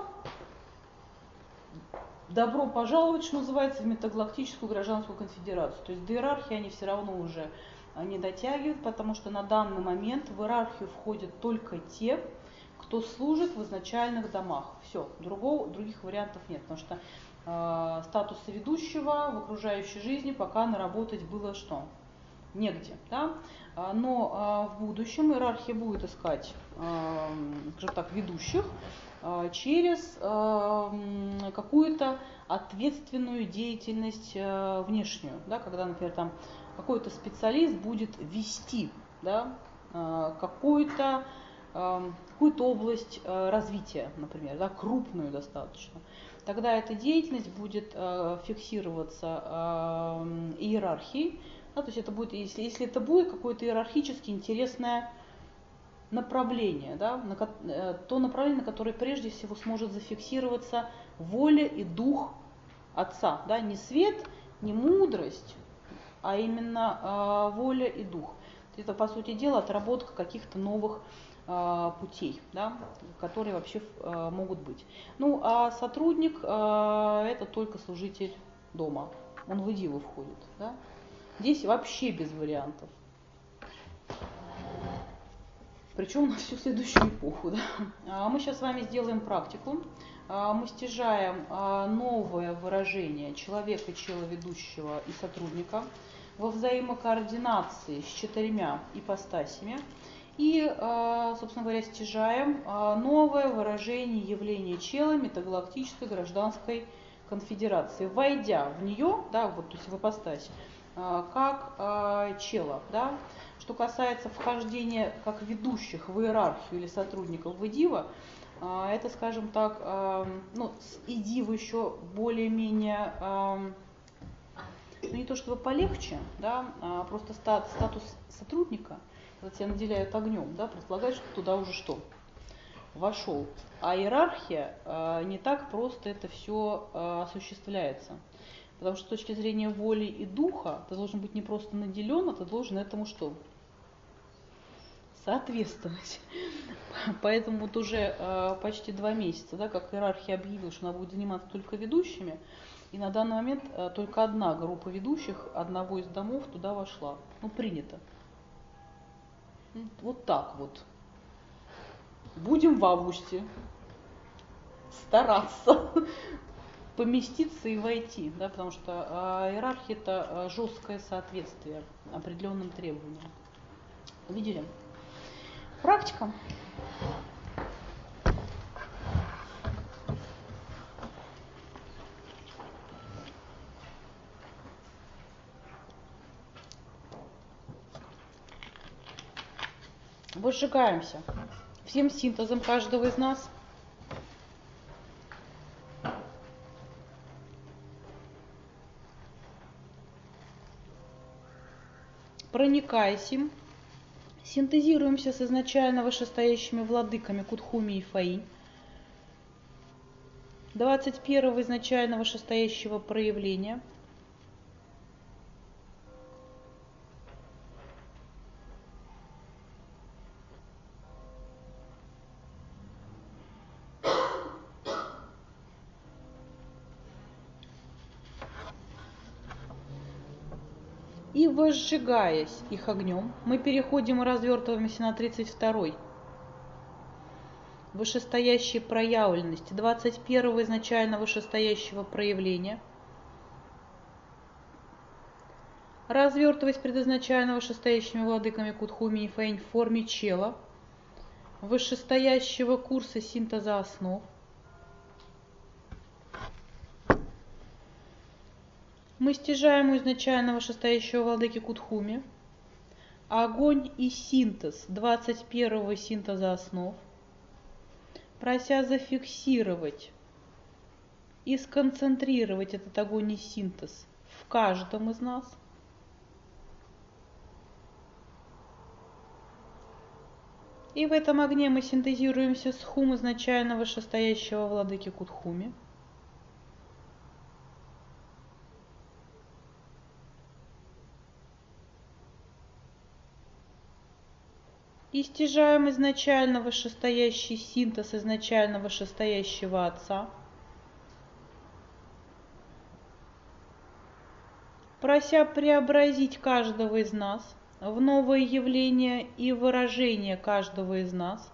добро пожаловать, что называется, в Метагалактическую гражданскую конфедерацию. То есть до иерархии они все равно уже не дотягивают, потому что на данный момент в иерархию входят только те, кто служит в изначальных домах. Все, других вариантов нет, потому что статуса ведущего в окружающей жизни пока наработать было что? Негде. Да? Но в будущем иерархия будет искать, скажем так, ведущих через какую-то ответственную деятельность внешнюю. Да? Когда, например, там какой-то специалист будет вести, да, какую-то область развития, например, да, крупную достаточно. Тогда эта деятельность будет фиксироваться иерархией, Да, то есть это будет, если это будет какое-то иерархически интересное направление, да, то направление, на которое прежде всего сможет зафиксироваться воля и дух Отца. Да, не свет, не мудрость, а именно воля и дух. Это, по сути дела, отработка каких-то новых путей, да, которые вообще могут быть. Ну, а сотрудник это только служитель дома. Он в идилу входит. Да? Здесь вообще без вариантов. Причем на всю следующую эпоху. Да? Мы сейчас с вами сделаем практику. Мы стяжаем новое выражение человека, человедущего и сотрудника во взаимокоординации с 4 ипостасями. И, собственно говоря, стяжаем новое выражение явления чела метагалактической гражданской конфедерации, войдя в нее, да, вот, то есть в ипостась, как чела. Да. Что касается вхождения как ведущих в иерархию или сотрудников в идива, это, скажем так, ну, с идива еще более-менее, ну, не то чтобы полегче, да, просто статус сотрудника, когда тебя наделяют огнем, да, предполагает, что туда уже что? Вошел. А иерархия не так просто это все осуществляется. Потому что с точки зрения воли и духа ты должен быть не просто наделен, а ты должен этому что? Соответствовать. Поэтому вот уже почти 2 месяца, да, как иерархия объявила, что она будет заниматься только ведущими, и на данный момент только одна группа ведущих одного из домов туда вошла. Ну, принято. Вот так вот. Будем в августе стараться поместиться и войти, да, потому что иерархия это жесткое соответствие определенным требованиям. Видели? Практика. Возжигаемся всем синтезом каждого из нас. Проникаясь им, синтезируемся с изначально вышестоящими владыками Кутхуми и Фаинь, 21-го изначально вышестоящего проявления, и возжигаясь их огнем, мы переходим и развертываемся на 32-й вышестоящей проявленности, 21-го изначально вышестоящего проявления, развертываясь пред изначально вышестоящими владыками Кутхуми и Фаинь в форме чела, вышестоящего курса синтеза основ, мы стяжаем у изначально вышестоящего владыки Кутхуми огонь и синтез 21-го синтеза основ, прося зафиксировать и сконцентрировать этот огонь и синтез в каждом из нас. И в этом огне мы синтезируемся с хум изначально вышестоящего владыки Кутхуми. И стяжаем изначально вышестоящий синтез изначально вышестоящего Отца, прося преобразить каждого из нас в новое явление и выражение каждого из нас,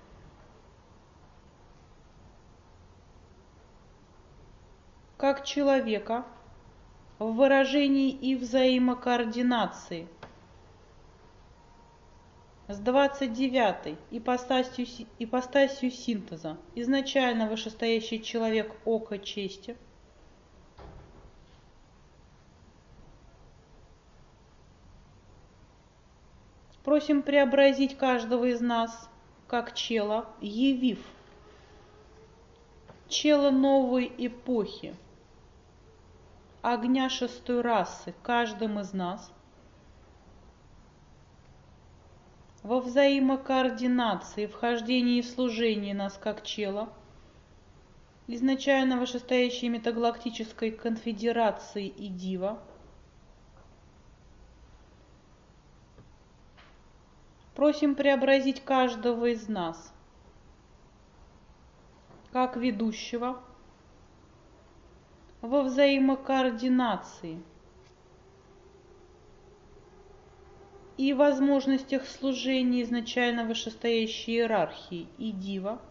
как человека в выражении и взаимокоординации с 29-й ипостасью синтеза, изначально вышестоящий человек ока чести, просим преобразить каждого из нас как чела, явив чела новой эпохи, огня 6-й расы каждым из нас, во взаимокоординации, вхождении и служении нас как чела, изначально вышестоящей метагалактической конфедерации и дива, просим преобразить каждого из нас как ведущего во взаимокоординации и возможностях служения изначально вышестоящей иерархии и дива,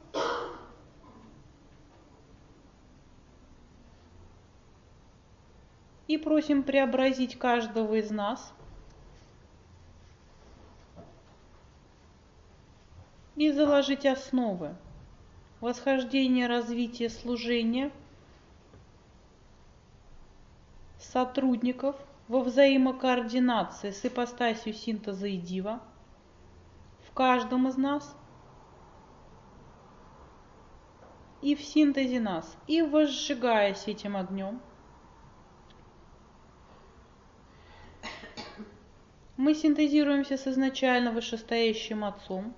и просим преобразить каждого из нас и заложить основы восхождения, развития, служения сотрудников во взаимокоординации с ипостасью синтеза и дива в каждом из нас и в синтезе нас, и возжигаясь этим огнем, мы синтезируемся с изначально вышестоящим Отцом,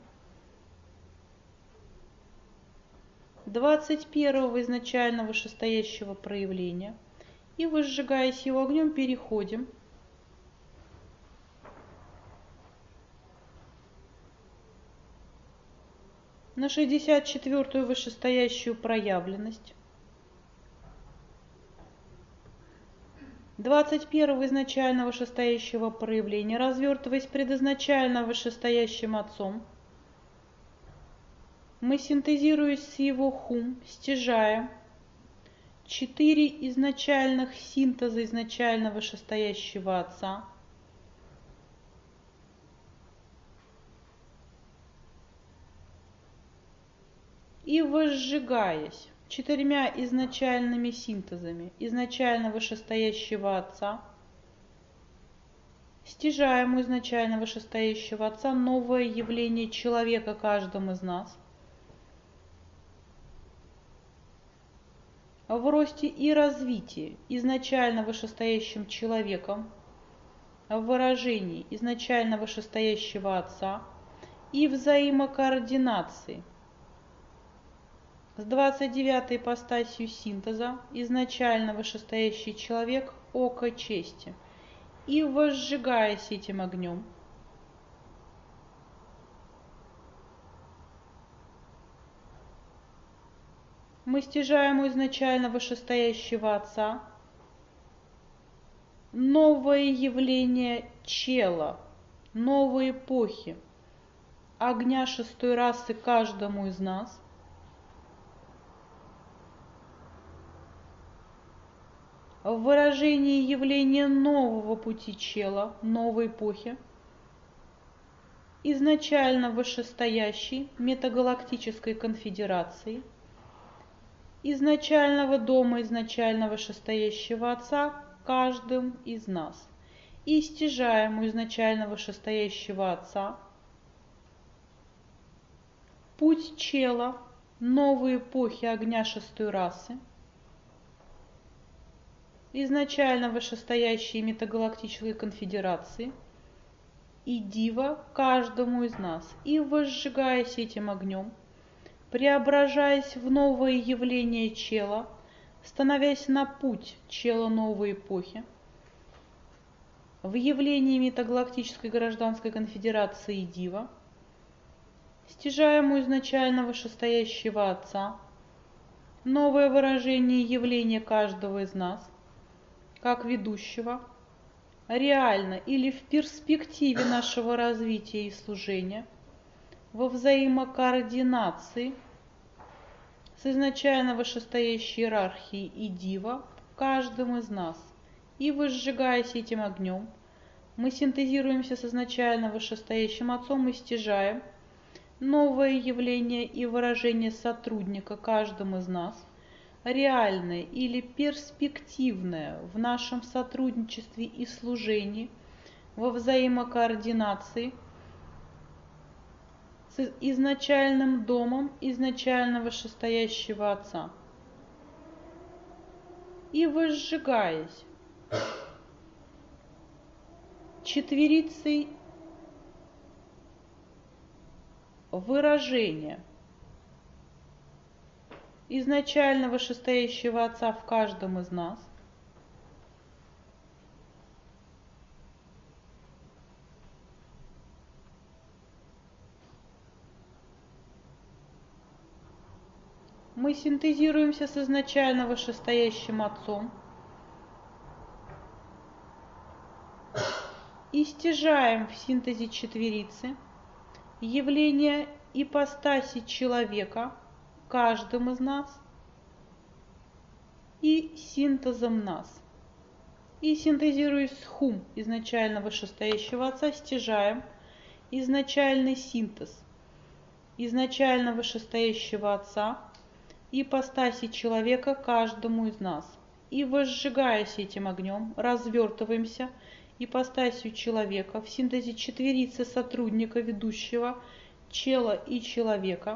21-го изначально вышестоящего проявления, и, возжигаясь его огнем, переходим на 64-ю вышестоящую проявленность, 21-го изначально вышестоящего проявления, развертываясь предизначально вышестоящим Отцом, мы, синтезируясь с его хум, стяжаем 4 изначальных синтеза изначально вышестоящего Отца, и, возжигаясь 4 изначальными синтезами изначально вышестоящего Отца, стяжаем у изначально вышестоящего Отца новое явление человека каждым из нас в росте и развитии изначально вышестоящим человеком, в выражении изначально вышестоящего Отца и взаимокоординации с 29-й ипостасью синтеза изначально вышестоящий человек око чести, и, возжигаясь этим огнем, мы стяжаем у изначально вышестоящего Отца новое явление чела, новой эпохи, огня 6-й расы каждому из нас, в выражении явления нового пути чела, новой эпохи, изначально вышестоящей метагалактической конфедерации, изначального дома изначально вышестоящего Отца каждым из нас, и стяжаем у изначально вышестоящего Отца путь чела, новой эпохи огня 6-й расы, изначально вышестоящей метагалактической конфедерации и дива каждому из нас, и, возжигаясь этим огнем, преображаясь в новое явление чела, становясь на путь чела новой эпохи, в явлении метагалактической гражданской конфедерации и дива, стяжаем у изначально вышестоящего Отца новое выражение явления каждого из нас, как ведущего, реально или в перспективе нашего развития и служения, во взаимокоординации с изначально вышестоящей иерархией и дива каждым из нас, и, возжигаясь этим огнем, мы синтезируемся с изначально вышестоящим Отцом и стяжаем новое явление и выражение сотрудника каждым из нас, реальное или перспективное в нашем сотрудничестве и служении во взаимокоординации с изначальным домом изначально вышестоящего Отца, и, возжигаясь 4 выражение изначально вышестоящего Отца в каждом из нас, мы синтезируемся с изначально вышестоящим Отцом и стяжаем в синтезе четверицы явление ипостаси человека каждым из нас и синтезом нас. И синтезируясь с хум изначально вышестоящего Отца, стяжаем изначальный синтез изначально вышестоящего Отца ипостаси человека каждому из нас. И возжигаясь этим огнем, развертываемся ипостасью человека в синтезе четверицы сотрудника, ведущего, чела и человека.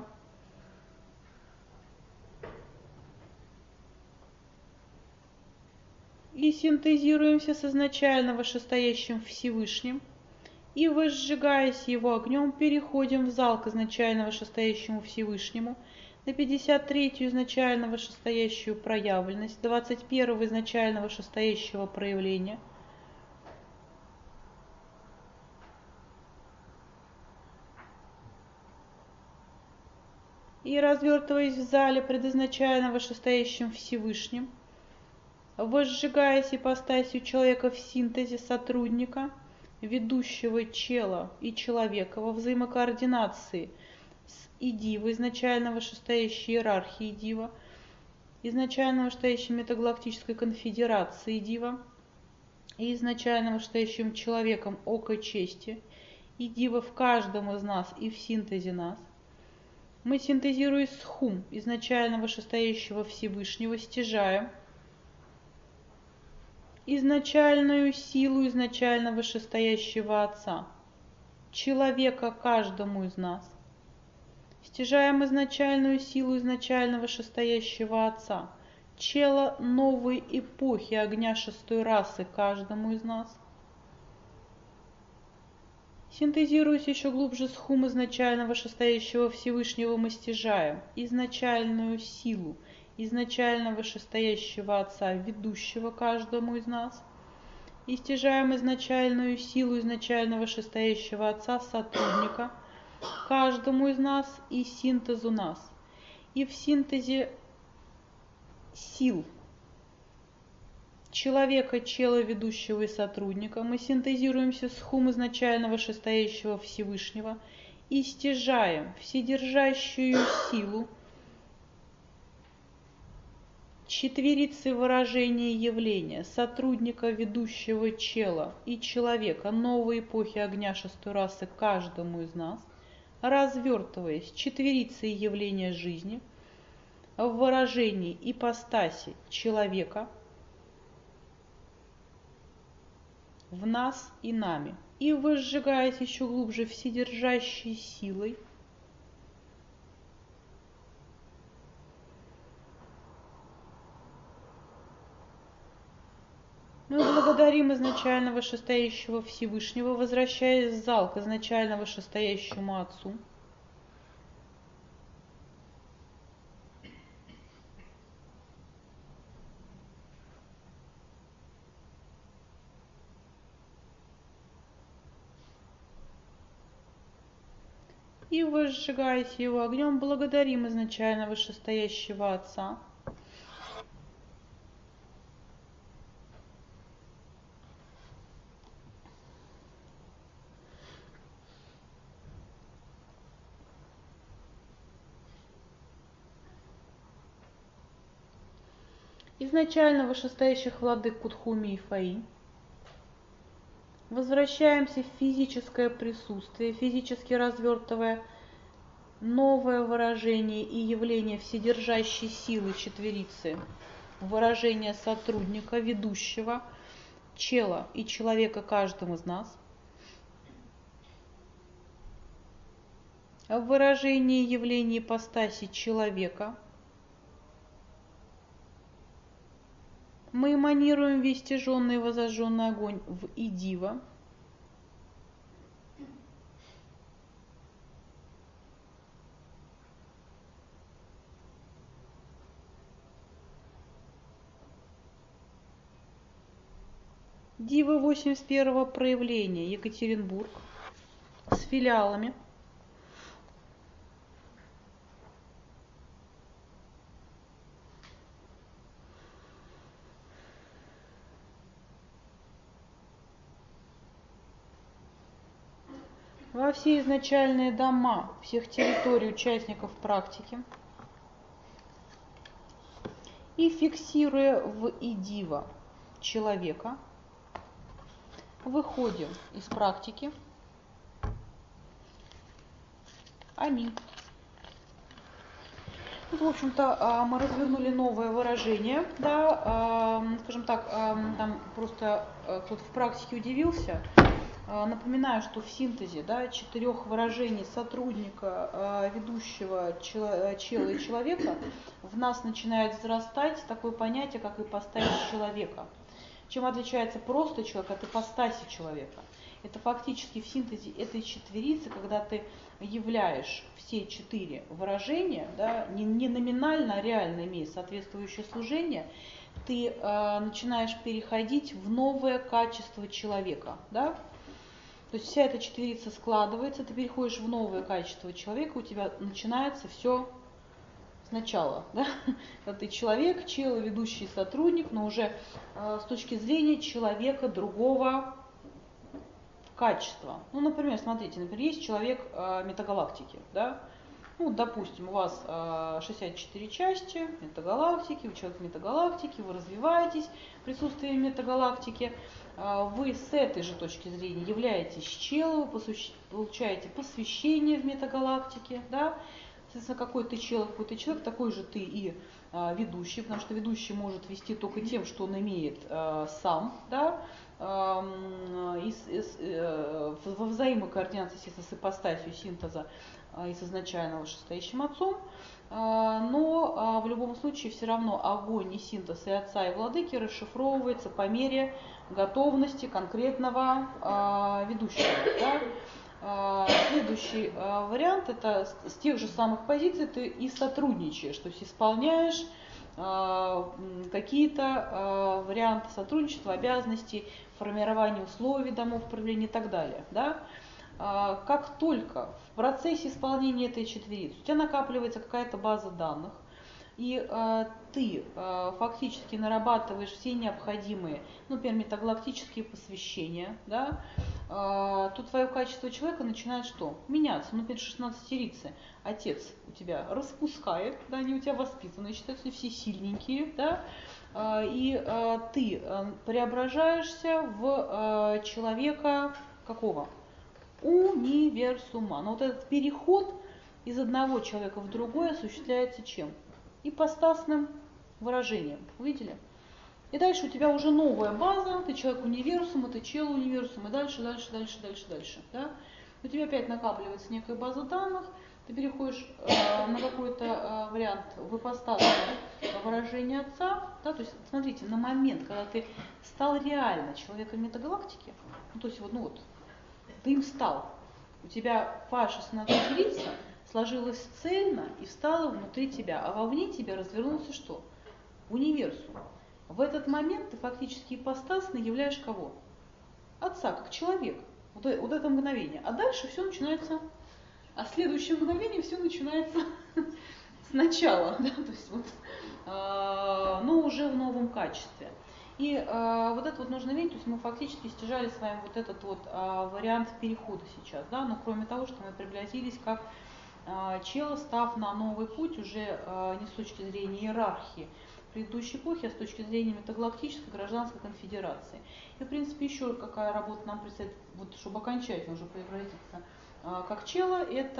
И синтезируемся с изначально вышестоящим Всевышним. И, возжигаясь его огнем, переходим в зал к изначально вышестоящему Всевышнему, на 53-ю изначально вышестоящую проявленность, 21-го изначально вышестоящего проявления. И, развертываясь в зале предизначально вышестоящим Всевышним, возжигаясь ипостасью человека в синтезе сотрудника, ведущего, чела и человека во взаимокоординации с Идива, изначально вышестоящей иерархией Дива, изначально вышестоящей метагалактической конфедерации Дива и изначально вышестоящим человеком ока чести, и Дива в каждом из нас и в синтезе нас. Мы, синтезируясь с хум изначально вышестоящего Всевышнего, стяжаем изначальную силу изначально вышестоящего Отца, человека каждому из нас. Стяжаем изначальную силу изначально вышестоящего Отца, чела новой эпохи огня шестой расы каждому из нас. Синтезируясь еще глубже с хум изначально вышестоящего Всевышнего, мы стяжаем изначальную силу изначально вышестоящего Отца, ведущего каждому из нас, и стяжаем изначальную силу изначально вышестоящего Отца, сотрудника, каждому из нас и синтезу нас. И в синтезе сил человека, чела, ведущего и сотрудника мы синтезируемся с хум изначально вышестоящего Всевышнего и стяжаем вседержащую силу четверицы выражения явления, сотрудника, ведущего, чела и человека новой эпохи огня шестой расы каждому из нас, развертываясь четверицей явления жизни в выражении ипостаси человека в нас и нами, и возжигаясь еще глубже вседержащей силой, мы благодарим изначально вышестоящего Всевышнего, возвращаясь в зал к изначально вышестоящему Отцу. И, возжигаясь его огнем, благодарим изначально вышестоящего Отца. Изначально вышестоящих владык Кутхуми и Фаи. Возвращаемся в физическое присутствие, физически развертывая новое выражение и явление вседержащей силы четверицы, выражение сотрудника, ведущего, чела и человека каждым из нас, в выражении явления ипостаси человека мы эманируем весь стяженный и возожженный огонь в Идива, Дивы 81-го проявления, Екатеринбург, с филиалами. Во все изначальные дома всех территорий участников практики и фиксируя в идива человека, выходим из практики. Аминь. Тут, в общем-то, мы развернули новое выражение, да, скажем так, там просто кто-то в практике удивился. Напоминаю, что в синтезе, да, 4 выражений сотрудника, ведущего чела и человека в нас начинает взрастать такое понятие, как ипостась человека. Чем отличается просто человек от ипостаси человека? Это фактически в синтезе этой четверицы, когда ты являешь все 4 выражения, да, не номинально, а реально имея соответствующее служение, ты начинаешь переходить в новое качество человека. Да? То есть вся эта четверица складывается, ты переходишь в новое качество человека, у тебя начинается все сначала. Да? Когда ты человек, чел, ведущий сотрудник, но уже с точки зрения человека другого качества. Ну, например, смотрите, есть человек метагалактики, да? Ну, допустим, у вас 64 части метагалактики, вы человек метагалактики, вы развиваетесь в присутствии метагалактики, вы с этой же точки зрения являетесь челом, вы получаете посвящение в метагалактике, да? Соответственно, какой ты человек, такой же ты и ведущий, потому что ведущий может вести только тем, что он имеет сам, да? Во взаимокоординации, естественно, с ипостасью синтеза и с изначально вышестоящим отцом, но в любом случае все равно огонь и синтез и отца, и владыки расшифровывается по мере готовности конкретного ведущего. Да? Следующий вариант — это с тех же самых позиций ты и сотрудничаешь, то есть исполняешь какие-то варианты сотрудничества, обязанностей, формирования условий домов правления и так далее. Да? Как только в процессе исполнения этой четверицы у тебя накапливается какая-то база данных, и ты фактически нарабатываешь все необходимые, например, метагалактические посвящения, да, то твое качество человека начинает что? Меняться. Например, 16-рицы. Отец у тебя распускает, да, они у тебя воспитанные, считаются все сильненькие, да, и ты преображаешься в человека какого? Универсума. Но вот этот переход из одного человека в другой осуществляется чем? Ипостасным выражением. Видели? И дальше у тебя уже новая база, ты человек универсум, ты чел универсум, и дальше. Да? У тебя опять накапливается некая база данных, ты переходишь на какой-то вариант в ипостасное выражение отца. Да? То есть, смотрите, на момент, когда ты стал реально человеком метагалактики, ну, то есть ты им стал, у тебя ваша 16-рица сложилась цельно и встала внутри тебя, а вовне тебя развернулся что? Универсум. В этот момент ты фактически ипостасно являешь кого? Отца, как человек. Вот это мгновение. А дальше все начинается, а в следующее мгновение все начинается сначала, да? То есть но уже в новом качестве. И вот это нужно видеть, то есть мы фактически стяжали с вами вот этот вариант перехода сейчас, да, но кроме того, что мы приблизились как чел, став на новый путь уже не с точки зрения иерархии предыдущей эпохи, а с точки зрения метагалактической гражданской конфедерации. И, в принципе, еще какая работа нам предстоит, вот, чтобы окончательно уже превратиться как чела,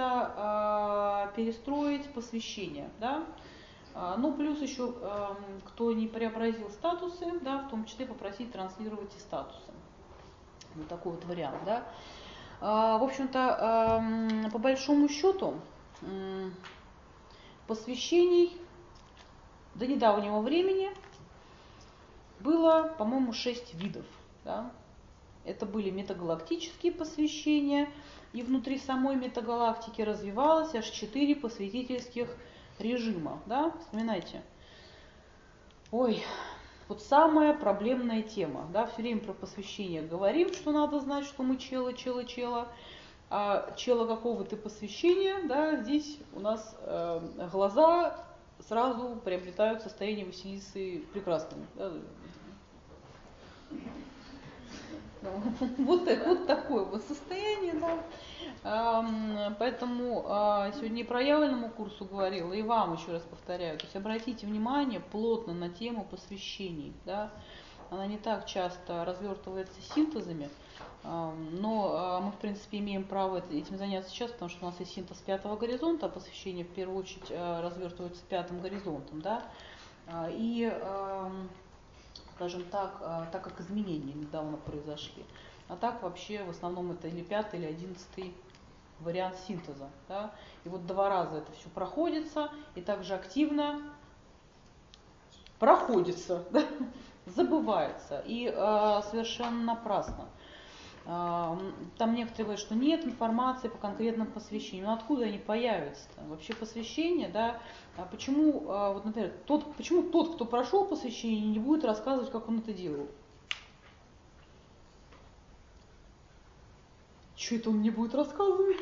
это перестроить посвящение, да. Ну, плюс еще, кто не преобразил статусы, да, в том числе попросить транслировать и статусы. Вот такой вот вариант, да. В общем-то, по большому счету, посвящений до недавнего времени было, по-моему, 6 видов. Да? Это были метагалактические посвящения, и внутри самой метагалактики развивалось аж 4 посвятительских режима. Да? Вспоминайте. Ой, Вот самая проблемная тема, да, все время про посвящение говорим, что надо знать, что мы чела, а чела какого ты посвящения, да, здесь у нас глаза сразу приобретают состояние Василисы прекрасными. Да. Вот такое вот состояние, да. Поэтому сегодня и про явленному курсу говорила, и вам еще раз повторяю. То есть обратите внимание плотно на тему посвящений. Да. Она не так часто развертывается синтезами, но мы, в принципе, имеем право этим заняться сейчас, потому что у нас есть синтез пятого горизонта, а посвящение в первую очередь развертывается пятым горизонтом. Да. И скажем так, так как изменения недавно произошли. А так вообще в основном это или 5-й, или 11-й вариант синтеза. Да? И вот 2 раза это все проходится, и также активно проходится, да? Забывается. И совершенно напрасно. Там некоторые говорят, что нет информации по конкретным посвящениям. Но откуда они появятся-то? Вообще посвящение, да? Почему, вот, например, почему тот, кто прошел посвящение, не будет рассказывать, как он это делал? Что это он не будет рассказывать?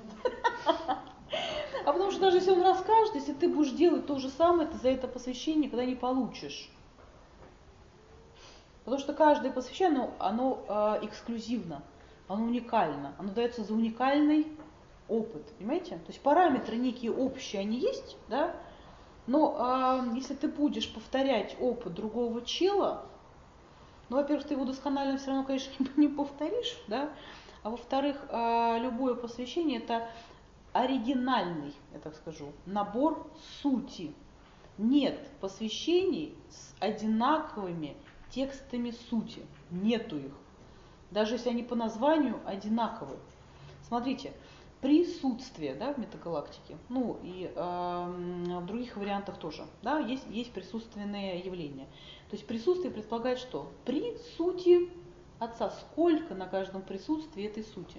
А потому что даже если он расскажет, если ты будешь делать то же самое, ты за это посвящение никогда не получишь. Потому что каждое посвящение, оно эксклюзивно, оно уникально, оно дается за уникальный опыт, понимаете? То есть параметры некие общие, они есть, да? Но если ты будешь повторять опыт другого чела, ну, во-первых, ты его досконально все равно, конечно, не повторишь, да? А во-вторых, любое посвящение – это оригинальный, я так скажу, набор сути. Нет посвящений с одинаковыми текстами сути. Нету их. Даже если они по названию одинаковы. Смотрите, присутствие, да, в метагалактике, ну и в других вариантах тоже, да, есть присутственные явления. То есть присутствие предполагает что? При сути Отца. Сколько на каждом присутствии этой сути?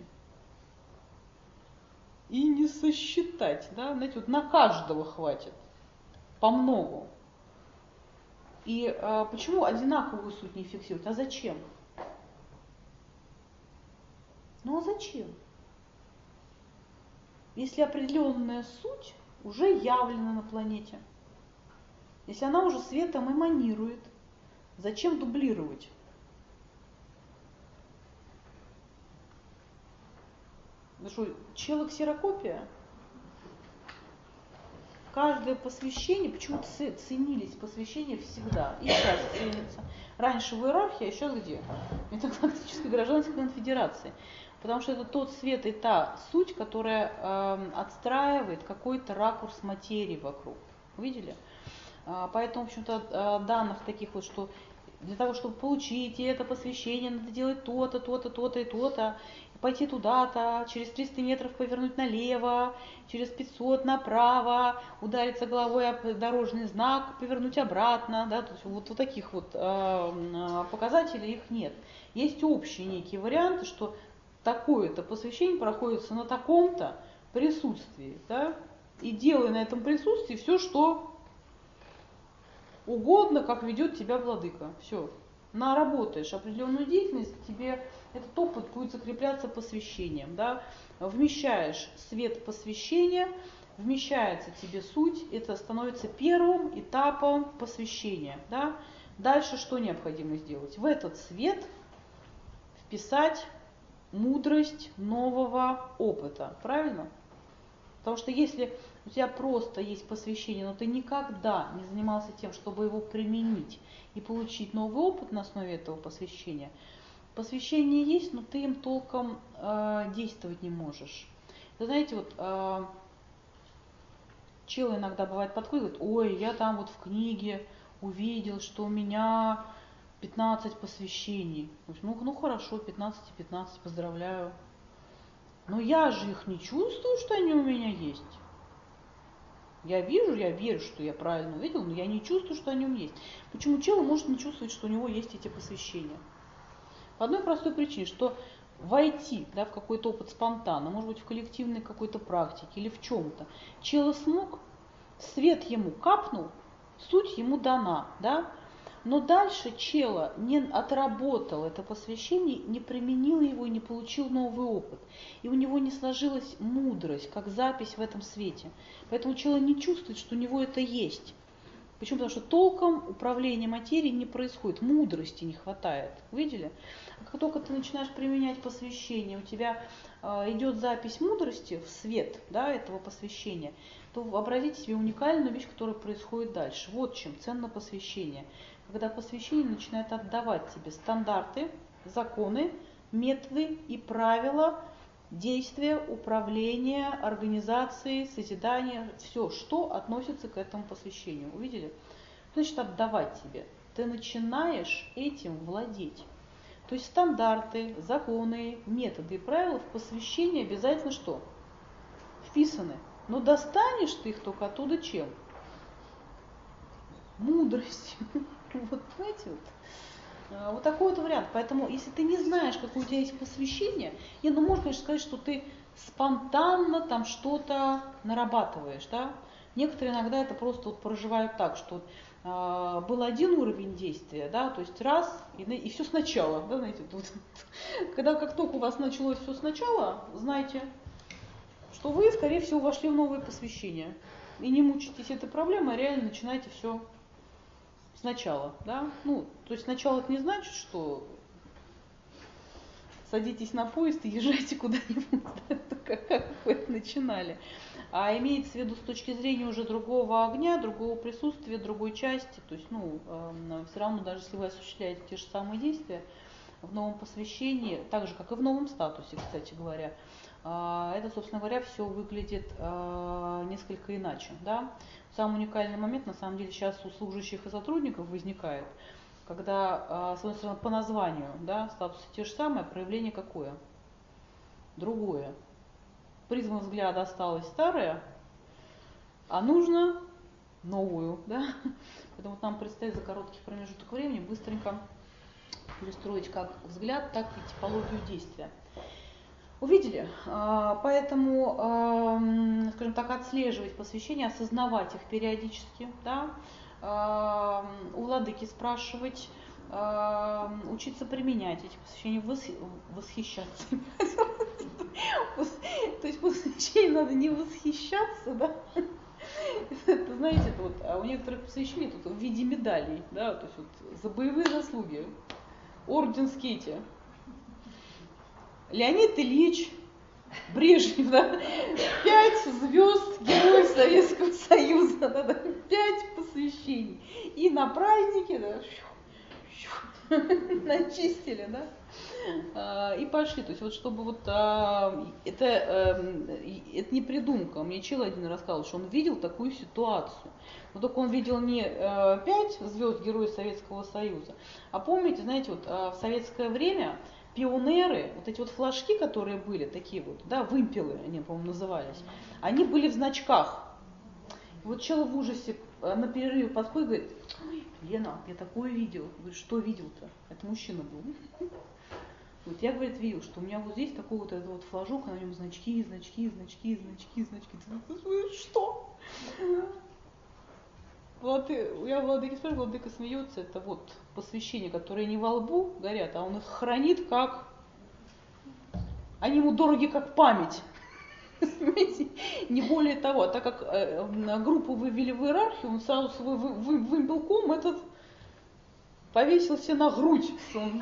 И не сосчитать, да, знаете, вот на каждого хватит, по многу. И почему одинаковую суть не фиксировать? А зачем? Ну а зачем? Если определенная суть уже явлена на планете, если она уже светом эманирует, зачем дублировать? Ну что, челоксерокопия? Каждое посвящение, почему-то ценились посвящения всегда, и сейчас ценятся. Раньше в иерархии, а сейчас где? В Метагалактической гражданской конфедерации. Потому что это тот свет и та суть, которая отстраивает какой-то ракурс материи вокруг. Видели? Поэтому, в общем-то, данных таких вот, что для того, чтобы получить это посвящение, надо делать то-то, то-то, то-то и то-то, пойти туда-то, через 300 метров повернуть налево, через 500 направо, удариться головой об дорожный знак, повернуть обратно, да, то есть вот таких вот показателей их нет. Есть общие некие варианты, что такое-то посвящение проходится на таком-то присутствии, да, и делай на этом присутствии все, что угодно, как ведет тебя владыка. Все. Наработаешь определенную деятельность, тебе этот опыт будет закрепляться посвящением. Да? Вмещаешь свет посвящения, вмещается тебе суть, это становится первым этапом посвящения. Да? Дальше что необходимо сделать? В этот свет вписать мудрость нового опыта. Правильно? Потому что если у тебя просто есть посвящение, но ты никогда не занимался тем, чтобы его применить и получить новый опыт на основе этого посвящения, посвящение есть, но ты им толком действовать не можешь. Вы знаете, вот чел иногда бывает подходит, ой, я там вот в книге увидел, что у меня 15 посвящений. Ну хорошо, 15 и 15, поздравляю. Но я же их не чувствую, что они у меня есть. Я верю, что я правильно увидел, но я не чувствую, что они у меня есть. Почему чел может не чувствовать, что у него есть эти посвящения? По одной простой причине, что войти, да, в какой-то опыт спонтанно, может быть, в коллективной какой-то практике или в чем-то. Чел смог, свет ему капнул, суть ему дана, да? Но дальше чела не отработал это посвящение, не применил его и не получил новый опыт. И у него не сложилась мудрость, как запись в этом свете. Поэтому чела не чувствует, что у него это есть. Почему? Потому что толком управление материей не происходит, мудрости не хватает. Видели? Как только ты начинаешь применять посвящение, у тебя идет запись мудрости в свет, да, этого посвящения, то вообразите себе уникальную вещь, которая происходит дальше. Вот чем ценно посвящение. Когда посвящение начинает отдавать тебе стандарты, законы, методы и правила действия, управления, организации, созидания, все, что относится к этому посвящению. Увидели? Значит, отдавать тебе. Ты начинаешь этим владеть. То есть стандарты, законы, методы и правила в посвящении обязательно что? Вписаны. Но достанешь ты их только оттуда чем? Мудростью. Вот, знаете, вот такой вот вариант. Поэтому, если ты не знаешь, какое у тебя есть посвящение, ну, можно, конечно, сказать, что ты спонтанно там что-то нарабатываешь, да. Некоторые иногда это просто вот проживают так, что был один уровень действия, да, то есть раз, и все сначала, да, знаете, тут, когда как только у вас началось все сначала, знайте, что вы, скорее всего, вошли в новое посвящение. И не мучитесь этой проблемой, а реально начинайте все сначала, да. Ну, то есть сначала это не значит, что садитесь на поезд и езжайте куда-нибудь, как вы это начинали. А имеется в виду с точки зрения уже другого огня, другого присутствия, другой части. То есть, все равно, даже если вы осуществляете те же самые действия в новом посвящении, так же, как и в новом статусе, кстати говоря, это, собственно говоря, все выглядит несколько иначе. Да? Самый уникальный момент, на самом деле, сейчас у служащих и сотрудников возникает, когда, с одной стороны, по названию, да, статусы те же самые, проявление какое? Другое. Призма взгляда осталась старая, а нужно новую. Да? Поэтому нам предстоит за короткий промежуток времени быстренько перестроить как взгляд, так и типологию действия. Увидели? Поэтому, скажем так, отслеживать посвящения, осознавать их периодически, да? У владыки спрашивать, учиться применять эти посвящения, восхищаться. То есть посвящение надо не восхищаться, да? Это, знаете, у некоторых посвящений тут в виде медалей, да, то есть вот за боевые заслуги, орденские эти. Леонид Ильич Брежнев, да? 5 звезд Героев Советского Союза, да, 5 посвящений. И на празднике, да, начистили, да, и пошли. То есть вот чтобы вот это не придумка. Мне чел один рассказал, что он видел такую ситуацию. Но только он видел не 5 звезд Героев Советского Союза, а помните, знаете, вот в советское время пионеры, вот эти вот флажки, которые были, такие вот, да, вымпелы, они, по-моему, назывались, они были в значках. И вот чел в ужасе на перерыве подходит и говорит: Лена, я такое видел. Говорит: что видел-то? Это мужчина был. Вот я, говорит, видел, что у меня вот здесь такой вот этот вот флажок, а на нем значки, значки, значки, значки, значки. Что? Я владыке спрашиваю, владыка смеется, это вот посвящения, которые не во лбу горят, а он их хранит как... Они ему дороги как память. Не более того, а так как группу вывели в иерархию, он сразу свой вымпелком этот повесился на грудь, что он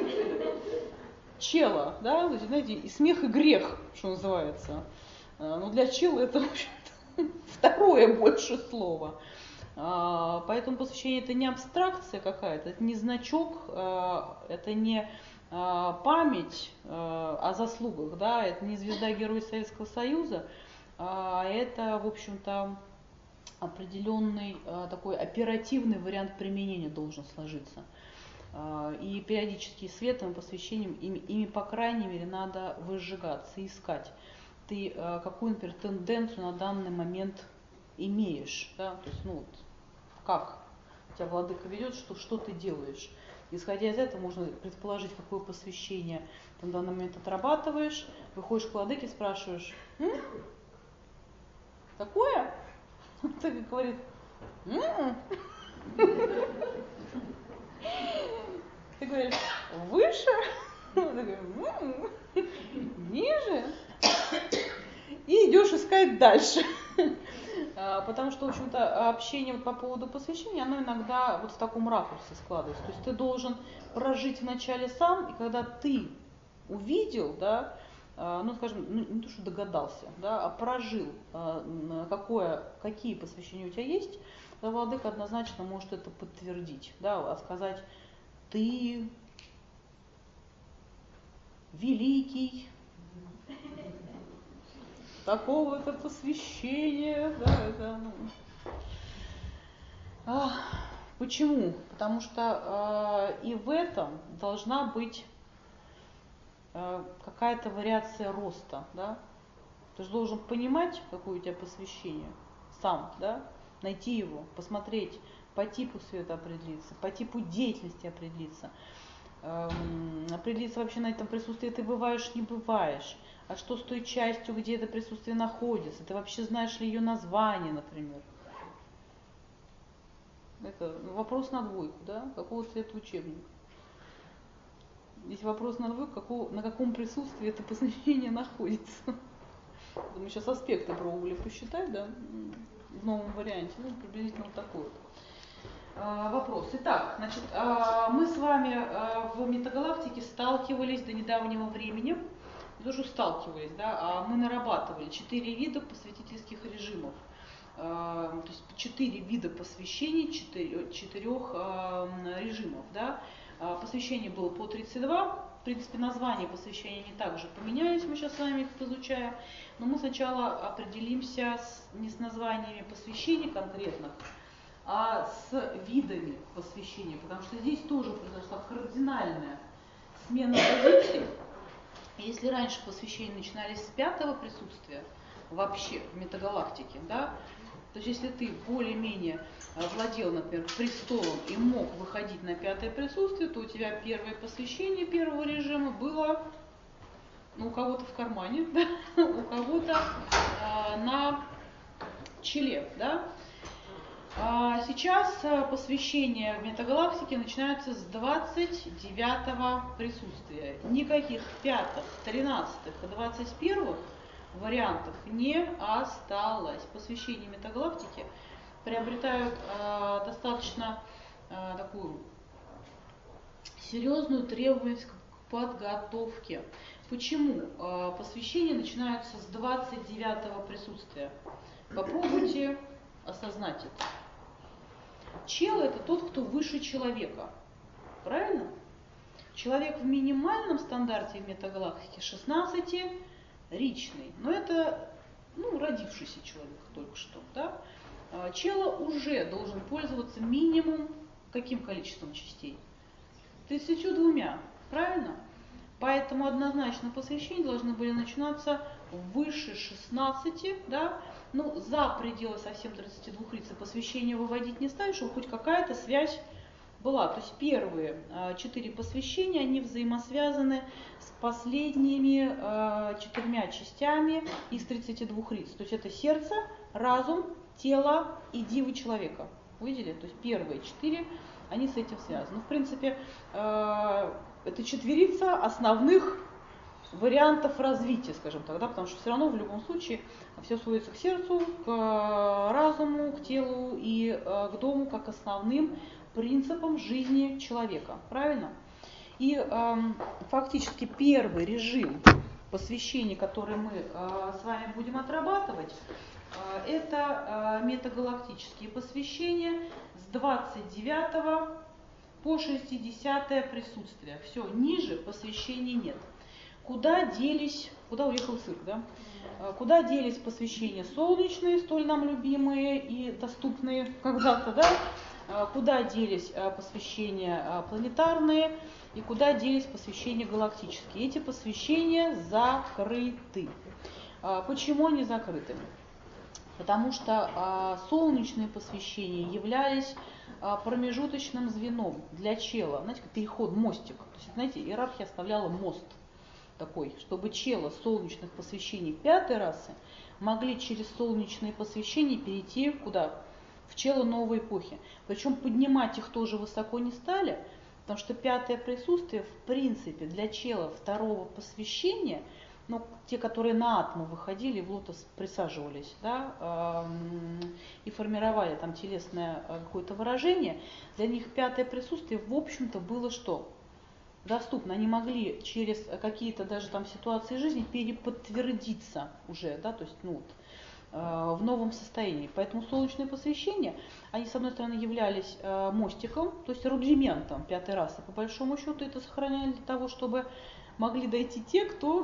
чела, да, знаете, и смех, и грех, что называется. Но для чела это, в общем-то, второе больше слово. Поэтому посвящение это не абстракция какая-то, это не значок, это не память о заслугах, да, это не звезда Героя Советского Союза, это, в общем-то, определенный такой оперативный вариант применения должен сложиться. И периодически светом, посвящением ими, по крайней мере, надо выжигаться, искать. Ты какую, например, тенденцию на данный момент имеешь, да, то есть, вот, как тебя владыка ведет, что ты делаешь. Исходя из этого, можно предположить, какое посвящение ты на данный момент отрабатываешь, выходишь к владыке, спрашиваешь: такое? Так говорит: Ты говоришь, выше, он такой, ниже, и идешь искать дальше. Потому что, в общем-то, общение вот по поводу посвящения, оно иногда вот в таком ракурсе складывается. То есть ты должен прожить вначале сам, и когда ты увидел, да, ну, скажем, ну, не то, что догадался, да, а прожил, какие посвящения у тебя есть, то владыка однозначно может это подтвердить, да, а сказать, ты великий, такого-то посвящения, да, это, ну. Почему? Потому что и в этом должна быть какая-то вариация роста, да. Ты же должен понимать, какое у тебя посвящение сам, да, найти его, посмотреть, по типу света определиться, по типу деятельности определиться, определиться вообще на этом присутствии ты бываешь, не бываешь, а что с той частью, где это присутствие находится, ты вообще знаешь ли ее название, например. Это вопрос на двойку, да, какого цвета учебник. Здесь вопрос на двойку, на каком присутствии это посвящение находится. Мы сейчас аспекты пробовали посчитать, да, в новом варианте, ну, приблизительно вот такой вот вопрос. Итак, значит, мы с вами в метагалактике сталкивались до недавнего времени, не то что сталкивались, да, а мы нарабатывали 4 вида посвятительских режимов. То есть 4 вида посвящений 4 режимов, да. Посвящений было по 32. В принципе, названия посвящения не так же поменялись, мы сейчас с вами их изучаем. Но мы сначала определимся не с названиями посвящений конкретных, а с видами посвящения, потому что здесь тоже произошла кардинальная смена позиций. Если раньше посвящения начинались с 5-го присутствия, вообще в метагалактике, да, то есть если ты более-менее владел, например, престолом и мог выходить на 5-е присутствие, то у тебя первое посвящение первого режима было, ну, у кого-то в кармане, да, у кого-то на челе, да. Сейчас посвящения в метагалактике начинаются с 29-го присутствия. Никаких 5-х, 13-х и 21-х вариантов не осталось. Посвящения метагалактики приобретают достаточно такую серьезную требовательность к подготовке. Почему? Посвящения начинаются с 29-го присутствия. Попробуйте осознать это. Чел — это тот, кто выше человека. Правильно? Человек в минимальном стандарте в метагалактике 16-ричный. Но это, ну, родившийся человек только что. Да? Чела уже должен пользоваться минимум каким количеством частей? 32. Правильно? Поэтому однозначно посвящения должны были начинаться выше 16, да? Ну, за пределы совсем 32 лиц посвящения выводить не ставишь, чтобы хоть какая-то связь была. То есть первые 4 посвящения, они взаимосвязаны с последними 4 частями из 32 лиц. То есть это сердце, разум, тело и дива человека. Увидели? То есть первые 4, они с этим связаны. Ну, в принципе, это 4 основных вариантов развития, скажем так, да, потому что все равно в любом случае все сводится к сердцу, к разуму, к телу и к дому как основным принципам жизни человека. Правильно? И фактически первый режим посвящения, который мы с вами будем отрабатывать, это метагалактические посвящения с 29 по 60 присутствие. Все, ниже посвящений нет. Куда уехал цирк, да? Куда делись посвящения солнечные, столь нам любимые и доступные когда-то, да? Куда делись посвящения планетарные и куда делись посвящения галактические? Эти посвящения закрыты. Почему они закрыты? Потому что солнечные посвящения являлись промежуточным звеном для чела. Знаете, как переход, мостик. То есть, знаете, иерархия оставляла мост такой, чтобы чела солнечных посвящений 5-й расы могли через солнечные посвящения перейти куда? в чело новой эпохи. Причем поднимать их тоже высоко не стали, потому что пятое присутствие, в принципе, для чела второго посвящения, ну, те, которые на атму выходили, в лотос присаживались, да, и формировали там телесное какое-то выражение, для них пятое присутствие, в общем-то, было что? Доступно. Они могли через какие-то даже там ситуации жизни переподтвердиться уже, да, то есть, ну, вот, в новом состоянии. Поэтому солнечные посвящения, они, с одной стороны, являлись мостиком, то есть рудиментом пятой расы. По большому счету это сохраняли для того, чтобы могли дойти те, кто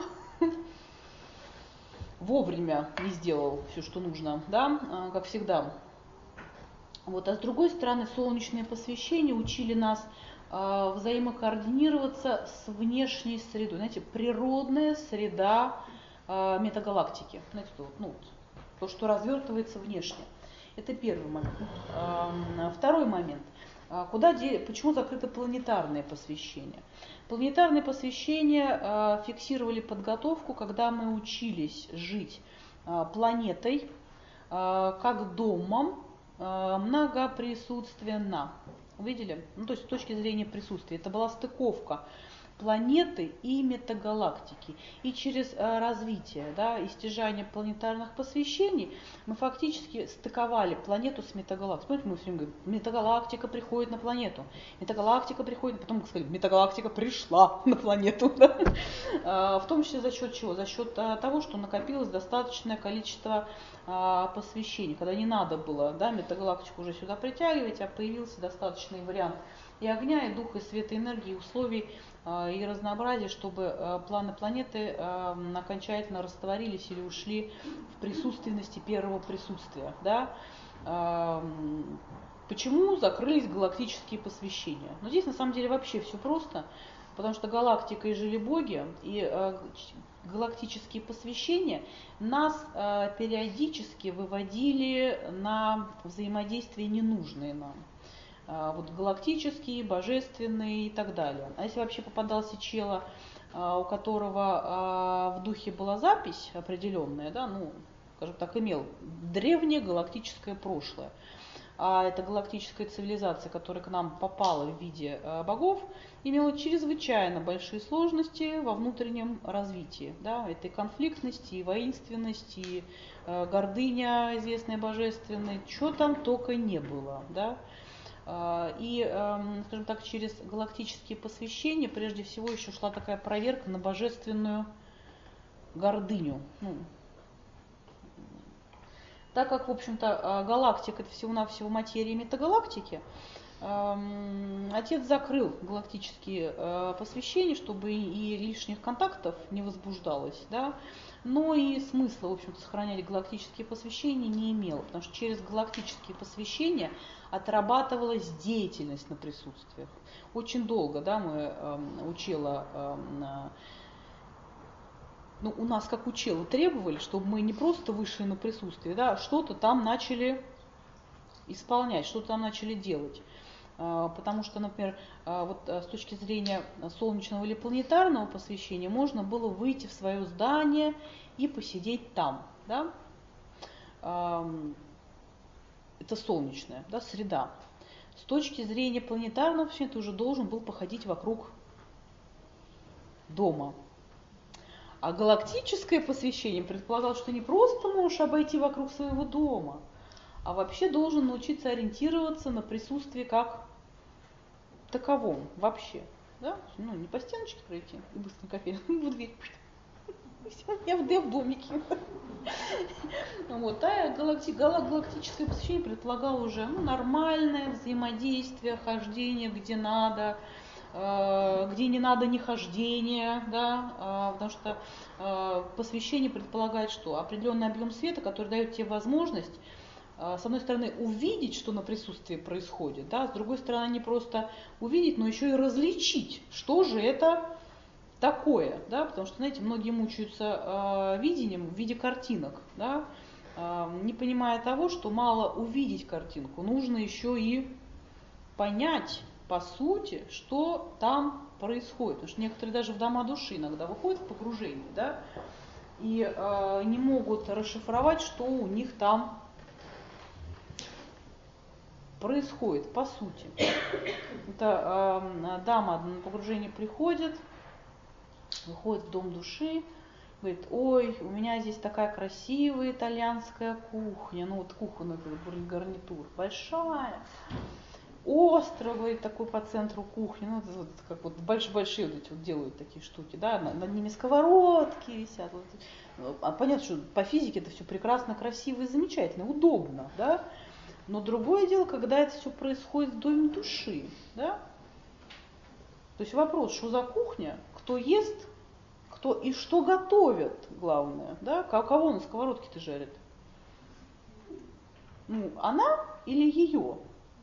вовремя не сделал все, что нужно, да, как всегда. Вот. А с другой стороны, солнечные посвящения учили нас взаимокоординироваться с внешней средой. Знаете, природная среда метагалактики. Знаете, ну, то, что развертывается внешне. Это первый момент. Второй момент. Почему закрыто планетарное посвящение? Планетарные посвящения фиксировали подготовку, когда мы учились жить планетой как домом многоприсутственно. Увидели? Ну, то есть с точки зрения присутствия. Это была стыковка планеты и метагалактики. И через развитие, да, и стяжание планетарных посвящений мы фактически стыковали планету с метагалактикой. Помните, мы все время говорим, метагалактика приходит на планету. Метагалактика приходит, потом мы сказали, метагалактика пришла на планету. Да? В том числе за счет чего? За счет того, что накопилось достаточное количество посвящений, когда не надо было, да, метагалактику уже сюда притягивать, а появился достаточный вариант и огня, и духа, и света, и энергии, и условий, и разнообразия, чтобы планы планеты окончательно растворились или ушли в присутственности первого присутствия. Да? Почему закрылись галактические посвящения? Но здесь на самом деле вообще все просто, потому что галактика и жили боги, и галактические посвящения нас периодически выводили на взаимодействие ненужные нам. Вот галактические, божественные и так далее. А если вообще попадался чело, у которого в духе была запись определенная, да, ну, скажем так, имел древнее галактическое прошлое, а эта галактическая цивилизация, которая к нам попала в виде богов, имела чрезвычайно большие сложности во внутреннем развитии, да, этой конфликтности, и воинственности, и гордыня известная божественная, чего там только не было, да. И, скажем так, через галактические посвящения прежде всего еще шла такая проверка на божественную гордыню. Ну, так как, в общем-то, галактика это всего-навсего материя метагалактики, отец закрыл галактические посвящения, чтобы и лишних контактов не возбуждалось, да, но и смысла, в общем-то, сохранять галактические посвящения не имело, потому что через галактические посвящения отрабатывалась деятельность на присутствиях. Очень долго, да, мы учила, ну, у нас как училу требовали, чтобы мы не просто вышли на присутствие, да, а что-то там начали исполнять, что-то там начали делать. Потому что, например, вот с точки зрения солнечного или планетарного посвящения можно было выйти в свое здание и посидеть там. Да? Это солнечная, да, среда. С точки зрения планетарного посвящения ты уже должен был походить вокруг дома. А галактическое посвящение предполагало, что не просто можешь обойти вокруг своего дома, а вообще должен научиться ориентироваться на присутствие как таковом вообще. Да? Ну, не по стеночке пройти и быстренько в дверь. Я в домике. Вот. А галактическое посвящение предполагало уже нормальное взаимодействие, хождение где надо, где не надо нехождение, да, потому что посвящение предполагает что? Определенный объем света, который дает тебе возможность, с одной стороны, увидеть, что на присутствии происходит, да, с другой стороны, не просто увидеть, но еще и различить, что же это такое, да, потому что, знаете, многие мучаются видением в виде картинок, да, не понимая того, что мало увидеть картинку, нужно еще и понять, по сути, что там происходит. Потому что некоторые даже в дома души иногда выходят в погружение, да, и не могут расшифровать, что у них там происходит по сути? Это дама на погружение приходит, выходит в дом души, говорит: ой, у меня здесь такая красивая итальянская кухня, ну вот кухонный гарнитур, большая, остров, говорит, такой по центру кухни, ну вот, как вот большие вот эти вот делают такие штуки, да, над ними сковородки висят. Вот. А понятно, что по физике это все прекрасно, красиво и замечательно, удобно, да. Но другое дело, когда это все происходит в доме души, да. То есть вопрос, что за кухня, кто ест, кто и что готовят, главное, да, кого на сковородке-то жарят? Ну, она или ее?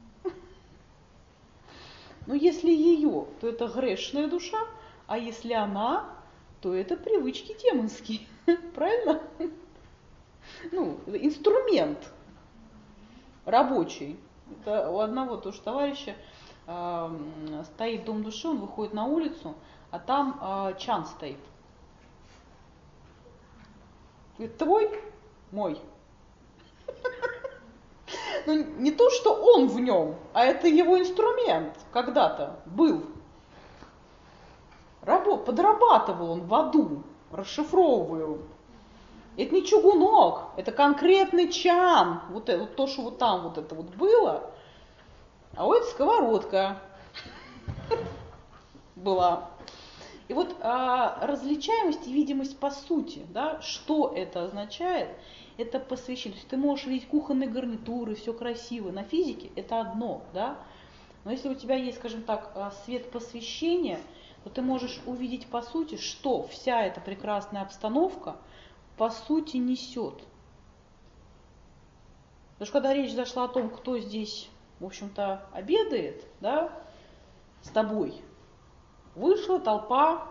Ну, если ее, то это грешная душа, а если она, то это привычки демонские, правильно? Ну, инструмент рабочий. Это у одного тоже товарища стоит дом души, он выходит на улицу, а там чан стоит. Говорит: твой? Мой. Ну, не то, что он в нем, а это его инструмент когда-то был. Подрабатывал он в аду, расшифровываю. Это не чугунок, это конкретный чан. Вот то, что вот там вот это вот было, а вот это сковородка была. И вот различаемость и видимость по сути, да, что это означает, это посвящение. То есть ты можешь видеть кухонные гарнитуры, все красиво, на физике это одно, да. Но если у тебя есть, скажем так, свет посвящения, то ты можешь увидеть по сути, что вся эта прекрасная обстановка по сути несет. Потому что когда речь зашла о том, кто здесь, в общем-то, обедает, да, с тобой, вышла толпа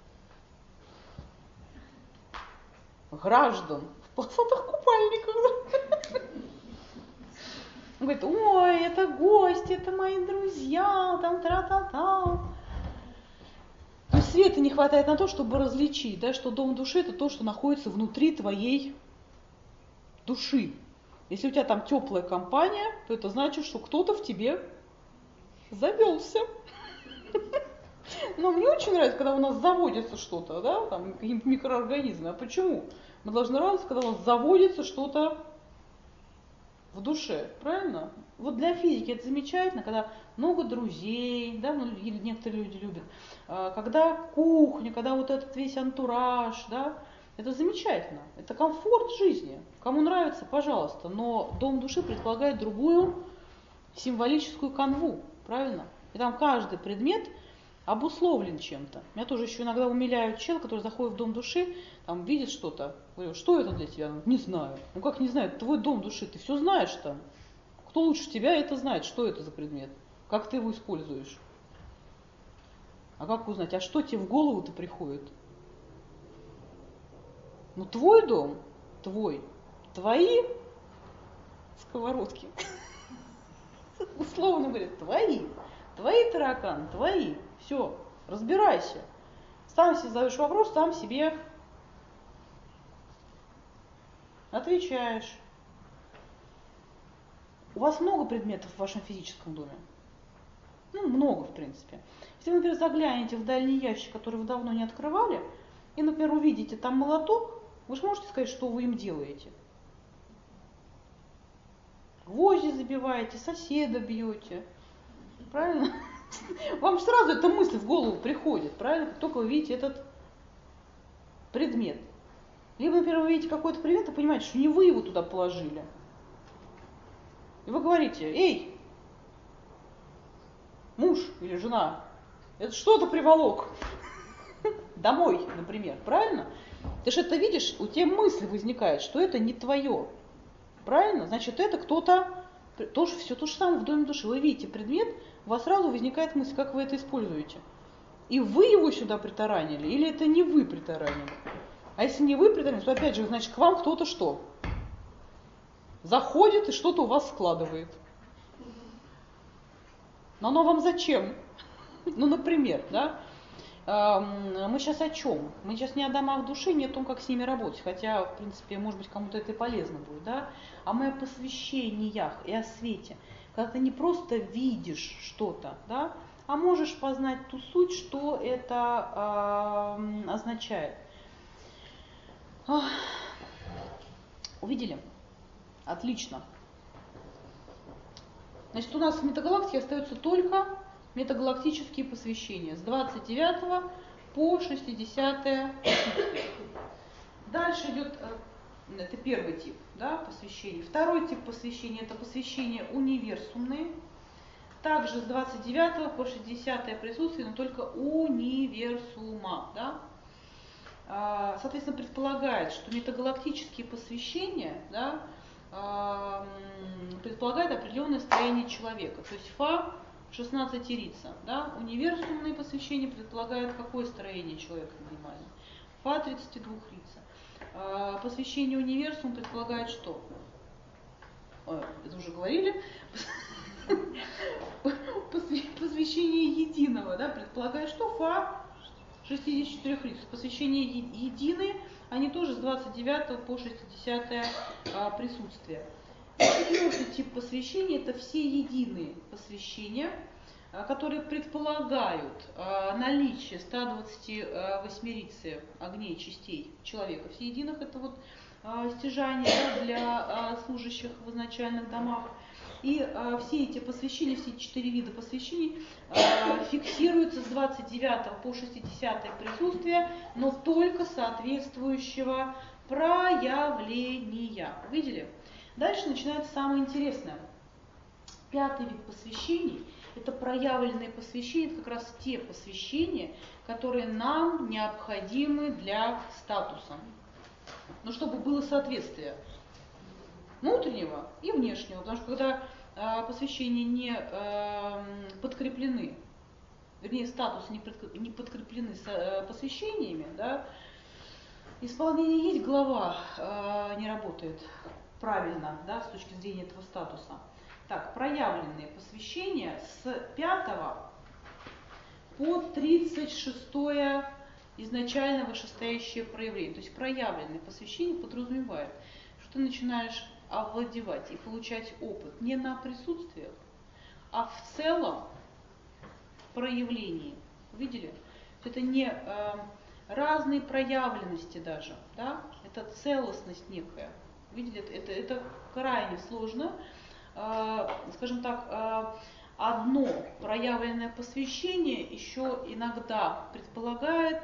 граждан в полосатых купальниках. Он говорит: ой, это гости, это мои друзья, там тра-та-та. То есть света не хватает на то, чтобы различить, да, что дом души — это то, что находится внутри твоей души. Если у тебя там теплая компания, то это значит, что кто-то в тебе завелся. Но мне очень нравится, когда у нас заводится что-то, да, там какие-нибудь микроорганизмы. А почему? Мы должны радоваться, когда у нас заводится что-то в душе, правильно? Вот для физики это замечательно, когда много друзей, да, ну, некоторые люди любят, когда кухня, когда вот этот весь антураж, да, это замечательно, это комфорт жизни. Кому нравится, пожалуйста, но дом души предполагает другую символическую канву, правильно? И там каждый предмет обусловлен чем-то. Меня тоже еще иногда умиляют чел, который заходит в дом души, там видит что-то. Говорю: что это для тебя? Не знаю. Ну как не знаю? Это твой дом души, ты все знаешь там. Кто лучше тебя это знает, что это за предмет? Как ты его используешь? А как узнать? А что тебе в голову-то приходит? Ну твой дом, твой, твои сковородки. Условно говоря, твои тараканы, твои. Все, разбирайся. Сам себе задаешь вопрос, сам себе отвечаешь. У вас много предметов в вашем физическом доме? Ну, много, в принципе. Если вы, например, заглянете в дальний ящик, который вы давно не открывали, и, например, увидите там молоток, вы же можете сказать, что вы им делаете. Гвозди забиваете, соседа бьете. Правильно? Вам сразу эта мысль в голову приходит, правильно? Как только вы видите этот предмет. Либо, например, вы видите какой-то предмет и понимаете, что не вы его туда положили. И вы говорите: эй, муж или жена, это что ты приволок домой, например, правильно? Ты же это видишь, у тебя мысль возникает, что это не твое. Правильно? Значит, это кто-то, тоже все то же самое в доме души. Вы видите предмет, у вас сразу возникает мысль, как вы это используете. И вы его сюда притаранили, или это не вы притаранили? А если не вы притаранили, то опять же, значит, к вам кто-то что? Заходит и что-то у вас складывает. Но оно вам зачем? Ну, например, да? Мы сейчас о чем? Мы сейчас не о домах души, не о том, как с ними работать, хотя, в принципе, может быть, кому-то это и полезно будет, да? А мы о посвящениях и о свете, когда ты не просто видишь что-то, да, а можешь познать ту суть, что это означает. Увидели? Отлично. Значит, у нас в метагалактике остаются только метагалактические посвящения с 29 по 60 присутствие. Дальше идет, это первый тип, да, посвящений. Второй тип посвящения – это посвящения универсумные. Также с 29 по 60 присутствие, но только универсума. Да? Соответственно, предполагает, что метагалактические посвящения, да, предполагает определенное строение человека. То есть Фа 16-рица. Да? Универсумные посвящения предполагают какое строение человека минимальное. Фа 32-рица. Посвящение универсум предполагает что? Это уже говорили. Посвящение единого, да, предполагает что? Фа 64-рица. Посвящение единые, они тоже с 29 по 60 присутствие. Четвертый тип посвящения – это все единые посвящения, которые предполагают наличие 128-рицы огней частей человека всеединых. Это вот стяжание, да, для служащих в изначальных домах. И все эти посвящения, все 4 вида посвящений фиксируются с 29 по 60 присутствия, но только соответствующего проявления. Видели? Дальше начинается самое интересное. Пятый вид посвящений – это проявленные посвящения, это как раз те посвящения, которые нам необходимы для статуса. Но чтобы было соответствие внутреннего и внешнего, потому что когда посвящения не подкреплены, вернее статусы не подкреплены посвящениями, да, исполнение есть, глава не работает правильно, да, с точки зрения этого статуса. Так, проявленные посвящения с 5 по 36 изначально вышестоящее проявление. То есть проявленные посвящения подразумевает, что ты начинаешь овладевать и получать опыт не на присутствиях, а в целом проявлении. Видели? Это не разные проявленности даже, да? Это целостность некая. Видели? Это крайне сложно. Скажем так, одно проявленное посвящение еще иногда предполагает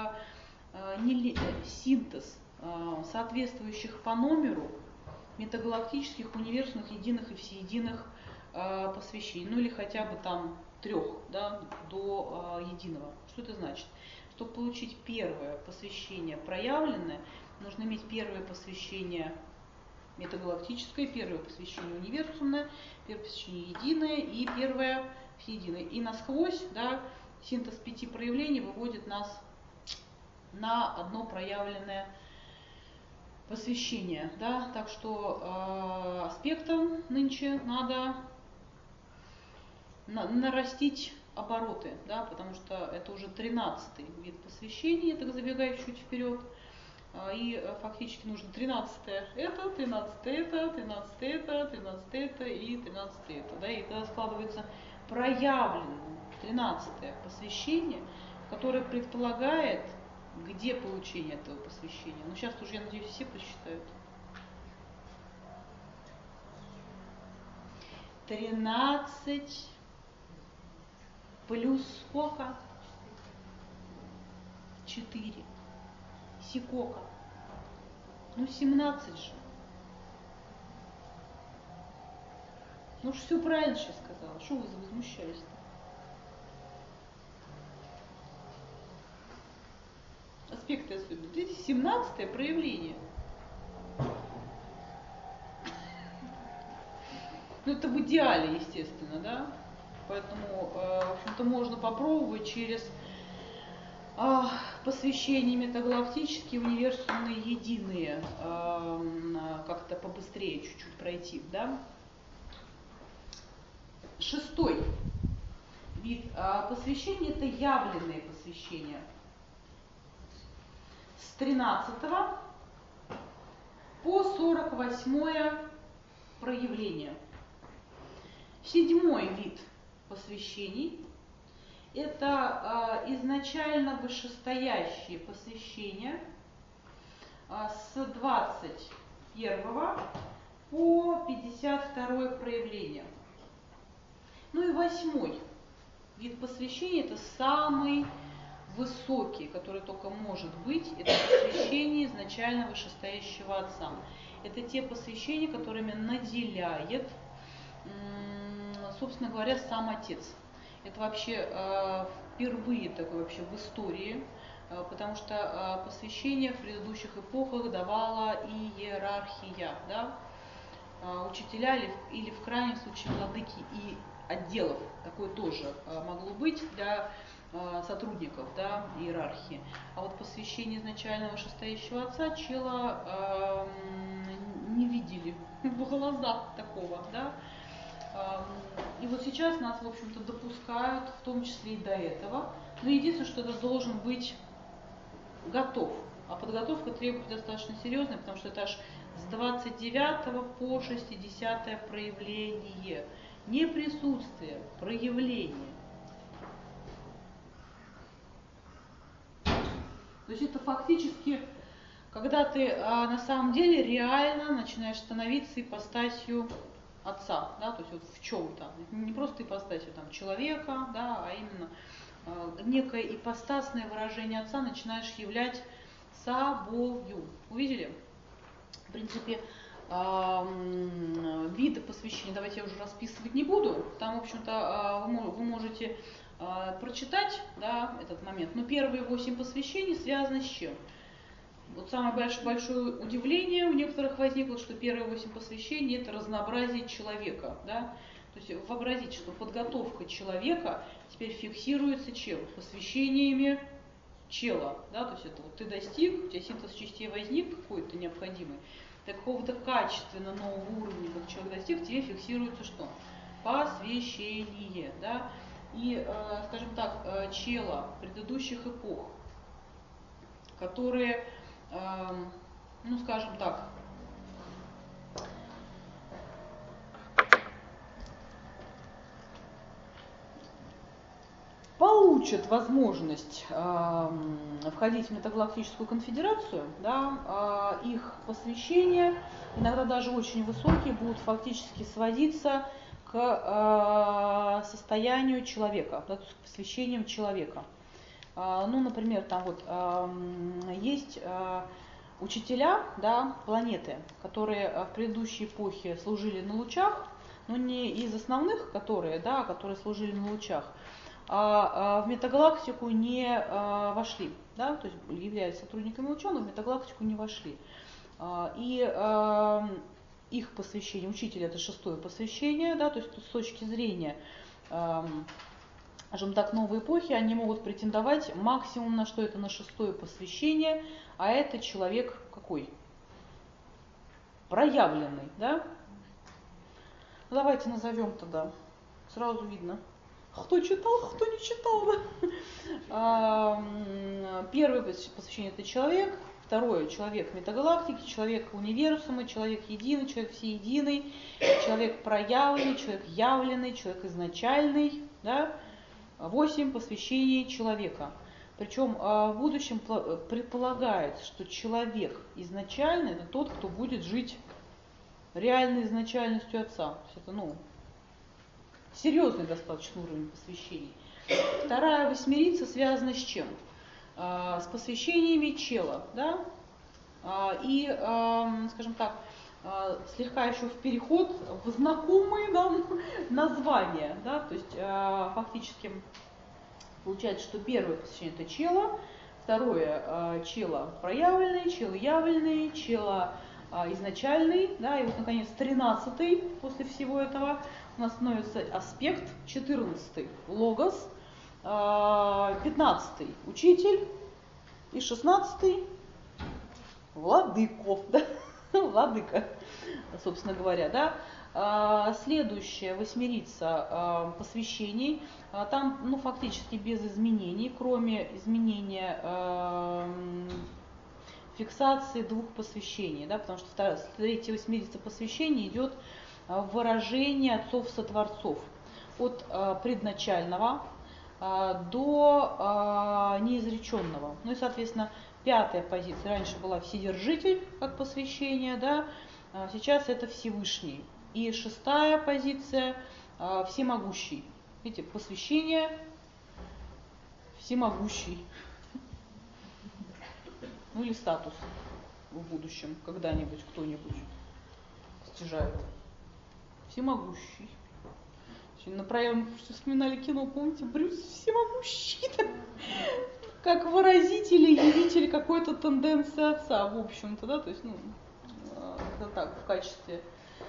синтез соответствующих по номеру метагалактических, универсальных, единых и всеединых посвящений, ну или хотя бы там 3, да, до единого. Что это значит? Чтобы получить первое посвящение проявленное, нужно иметь первое посвящение метагалактическое, первое посвящение универсумное, первое посвящение единое и первое всеединое. И насквозь, да, синтез 5 проявлений выводит нас на одно проявленное посвящение. Да? Так что аспектом нынче надо нарастить обороты, да, потому что это уже 13-й вид посвящения, так забегая чуть вперед. И фактически нужно 13-е это, 13-е это, 13-е это, 13-е это и 13-е это. Да, и тогда складывается проявленное 13-е посвящение, которое предполагает, где получение этого посвящения. Ну сейчас уже, я надеюсь, все посчитают. 13 плюс сколько? 4. Сикока. Ну 17 же. Ну все правильно сейчас сказала. Что вы возмущались-то? Аспекты особенно. Видите, 17-е проявление. Ну это в идеале, естественно, да? Поэтому, в общем-то, можно попробовать через посвящения метагалактические, универсальные, единые, как-то побыстрее чуть-чуть пройти, да? 6-й вид посвящения – это явленные посвящения. С 13 по 48 проявление. 7 вид посвящений – это изначально вышестоящие посвящения с 21 по 52 проявление. Ну и 8 вид посвящения – это самый высокий, который только может быть, это посвящение изначально вышестоящего Отца. Это те посвящения, которыми наделяет, собственно говоря, сам Отец. Это вообще впервые такое вообще в истории, потому что посвящение в предыдущих эпохах давала иерархия, да? Учителя или в крайнем случае владыки и отделов. Такое тоже могло быть для сотрудников, да, иерархии. А вот посвящение изначально вышестоящего Отца чела не видели в глазах такого, да. И вот сейчас нас, в общем-то, допускают, в том числе и до этого. Но единственное, что это должен быть готов. А подготовка требует достаточно серьезной, потому что это аж с 29 по 60 проявление. Не присутствие, проявление. То есть это фактически, когда ты на самом деле реально начинаешь становиться ипостасью Отца, да, то есть вот в чем-то, не просто ипостасью там, человека, да, а именно некое ипостасное выражение Отца начинаешь являть собою. Увидели? В принципе, виды посвящения, давайте я уже расписывать не буду, там, в общем-то, вы можете прочитать, да, этот момент. Но первые 8 посвящений связаны с чем? Вот самое большое удивление у некоторых возникло, что первые 8 посвящений – это разнообразие человека. Да? То есть вообразите, что подготовка человека теперь фиксируется чем? Посвящениями чела. Да? То есть это вот ты достиг, у тебя синтез частей возник какой-то необходимый, какого-то качественно нового уровня, как человек достиг, тебе фиксируется что? Посвящение. Да? И, скажем так, чела предыдущих эпох, которые, ну, скажем так, получат возможность входить в Метагалактическую конфедерацию, да, их посвящения, иногда даже очень высокие, будут фактически сводиться к состоянию человека, да, к посвящениям человека. Ну, например, там вот есть учителя, да, планеты, которые в предыдущей эпохе служили на лучах, но не из основных, которые служили на лучах, а в метагалактику не вошли, да, то есть являются сотрудниками луча, но в метагалактику не вошли. И их посвящение, учителя, это 6-е посвящение, да, то есть с точки зрения, скажем так, новой эпохи, они могут претендовать максимум на что? Это на 6-е посвящение, а это человек какой? Проявленный, да? Ну, давайте назовем тогда, сразу видно, кто читал, кто не читал, да? Первое посвящение – это человек. Второе – человек метагалактики, человек универсума, человек единый, человек всеединый, человек проявленный, человек явленный, человек изначальный, да? 8 посвящений человека. Причем в будущем предполагается, что человек изначальный – это тот, кто будет жить реальной изначальностью Отца. То есть это, ну, серьезный достаточно уровень посвящений. Вторая 8-рица связана с чем? С посвящениями чела, да? И, скажем так, слегка еще в переход в знакомые нам названия, да? То есть фактически получается, что первое посвящение – это чела, второе – чела проявленный, чела явленный, чела изначальный, да, и вот, наконец, 13-й после всего этого у нас становится аспект, 14-й – логос, 15-й – учитель и 16-й – владыко, да? Владыка. собственно говоря, да. Следующая восьмерица посвящений. Там, ну, фактически без изменений, кроме изменения фиксации двух посвящений, да, потому что третья восьмерица посвящений идет выражение отцов-сотворцов от предначального до неизреченного. Ну и, соответственно, пятая позиция раньше была Вседержитель как посвящение, да, сейчас это Всевышний. И шестая позиция Всемогущий. Видите, посвящение Всемогущий. Ну или статус в будущем, когда-нибудь кто-нибудь стяжает. Всемогущий. На прояве вспоминали кино, помните, Брюс Всемогущий. Как выразитель и явитель какой-то тенденции отца, в общем-то, да, то есть, ну, это так, в качестве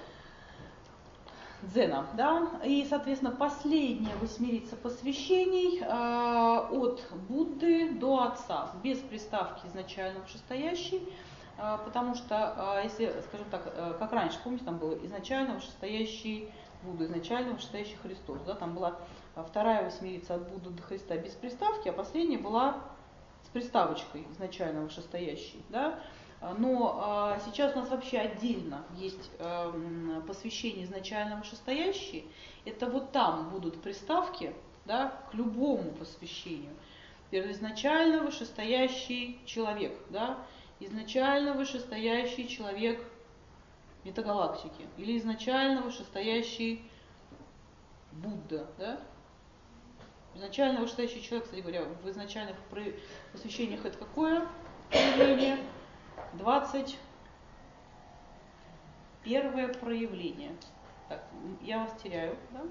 дзена, да, и, соответственно, последняя восьмерица посвящений от Будды до Отца, без приставки изначально вышестоящий, потому что, если, скажем так, как раньше, помните, там было изначально вышестоящий Будда, изначально вышестоящий Христос, да, там была вторая восьмерица от Будды до Христа без приставки, а последняя была с приставочкой изначально вышестоящий, да. Но сейчас у нас вообще отдельно есть посвящение изначально вышестоящие. Это вот там будут приставки, да, к любому посвящению. Изначально вышестоящий человек, да, изначально вышестоящий человек метагалактики или изначально вышестоящий Будда, да. Изначально вышестоящий человек, кстати говоря, в изначальных посвящениях это какое проявление? 21 проявление. Так, я вас теряю, да?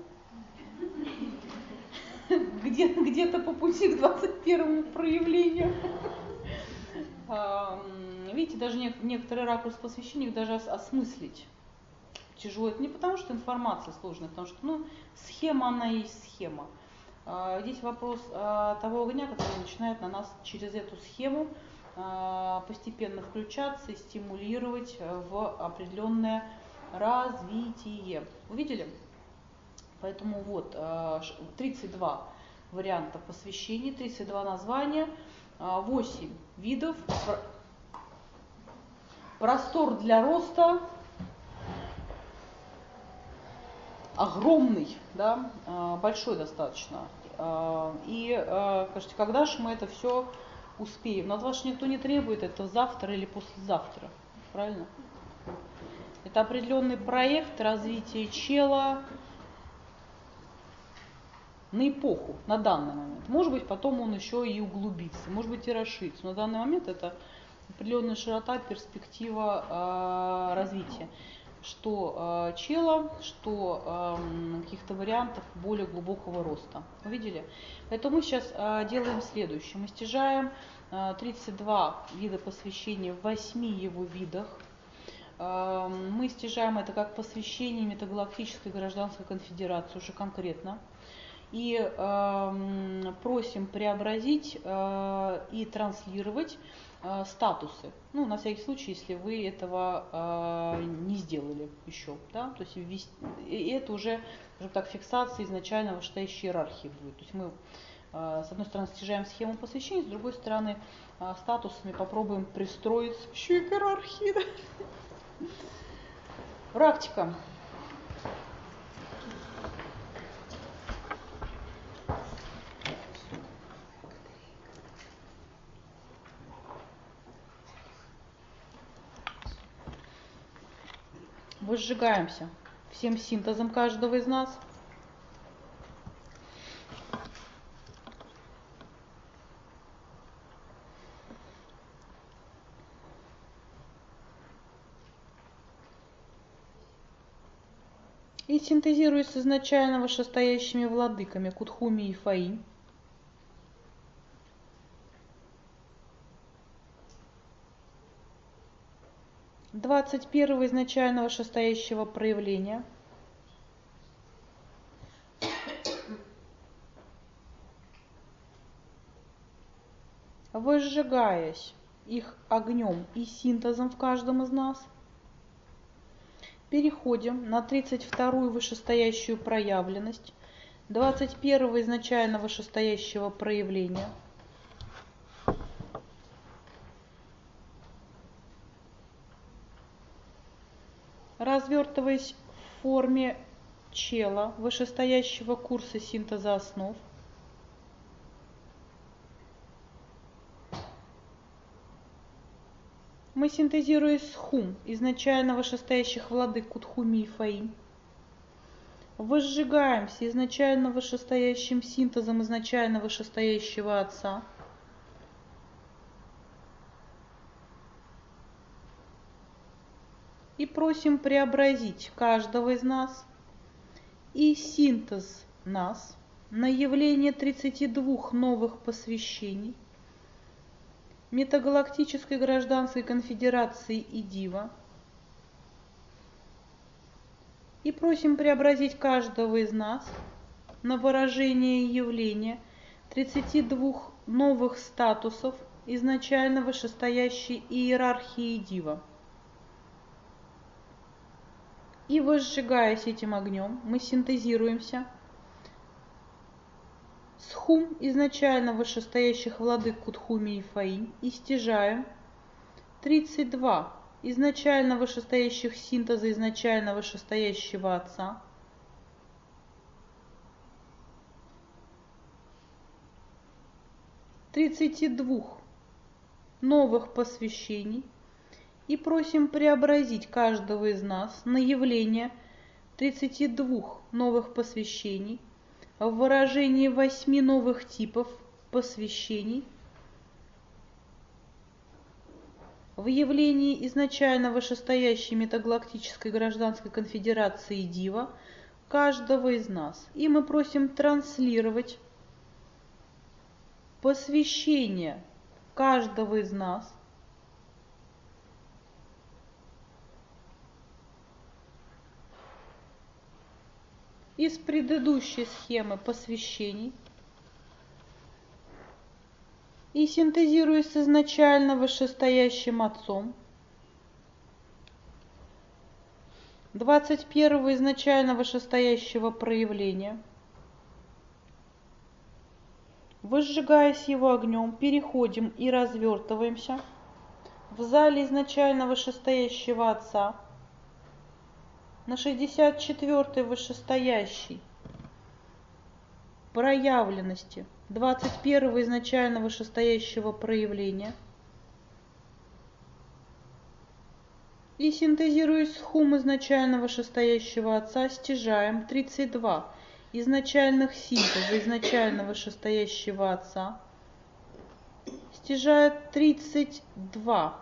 Где-то по пути к 21 проявлению. Видите, даже некоторые ракурсы посвящения их даже осмыслить тяжело. Это не потому, что информация сложная, потому что, ну, схема, она и есть схема. Здесь вопрос того огня, который начинает на нас через эту схему постепенно включаться и стимулировать в определенное развитие. Увидели? Поэтому вот 32 варианта посвящений, 32 названия, 8 видов, простор для роста огромный, да, большой достаточно. И скажите, когда же мы это все успеем? Но от вас никто не требует это завтра или послезавтра, правильно? Это определенный проект развития чела на эпоху, на данный момент. Может быть, потом он еще и углубится, может быть, и расширится. Но на данный момент это определенная широта, перспектива развития. Что чела, что каких-то вариантов более глубокого роста. Увидели? Поэтому мы сейчас делаем следующее. Мы стяжаем 32 вида посвящения в 8 его видах. Мы стяжаем это как посвящение Метагалактической гражданской конфедерации уже конкретно. И просим преобразить и транслировать статусы. Ну, на всякий случай, если вы этого не сделали еще. Да? То есть это уже, скажем так, фиксация изначально вышестоящей иерархии будет. То есть мы, с одной стороны, стяжаем схему посвящения, с другой стороны, статусами попробуем пристроиться еще и к иерархии. Да? Практика. Возжигаемся всем синтезом каждого из нас. И синтезируясь изначально вышестоящими владыками Кутхуми и Фаи. Двадцать первого изначально вышестоящего проявления. Возжигаясь их огнем и синтезом в каждом из нас, Переходим на 32-ю вышестоящую проявленность, 21-го изначально вышестоящего проявления. Развертываясь в форме чела вышестоящего курса синтеза основ, мы, синтезируя схум изначально вышестоящих владык Кутхуми и Фаим, возжигаемся изначально вышестоящим синтезом изначально вышестоящего Отца, и просим преобразить каждого из нас и синтез нас на явление 32 новых посвящений Метагалактической гражданской конфедерации и Дива, и просим преобразить каждого из нас на выражение явления 32 новых статусов изначально вышестоящей иерархии Дива. И возжигаясь этим огнем, мы синтезируемся с хум изначально вышестоящих владык Кутхуми и Фаим и стяжаем 32 изначально вышестоящих синтеза изначально вышестоящего Отца, двух новых посвящений и просим преобразить каждого из нас на явление 32 новых посвящений в выражении 8 новых типов посвящений в явлении изначально вышестоящей Метагалактической гражданской конфедерации Дива каждого из нас. И мы просим транслировать посвящение каждого из нас из предыдущей схемы посвящений и синтезируясь с изначально вышестоящим Отцом 21-го изначально вышестоящего проявления, возжигаясь его огнем, переходим и развертываемся в зале изначально вышестоящего Отца на 64-й вышестоящей проявленности 21-го изначально вышестоящего проявления и синтезируясь с хум изначально вышестоящего Отца, стяжаем 32 изначальных синтеза изначально вышестоящего Отца, стяжая 32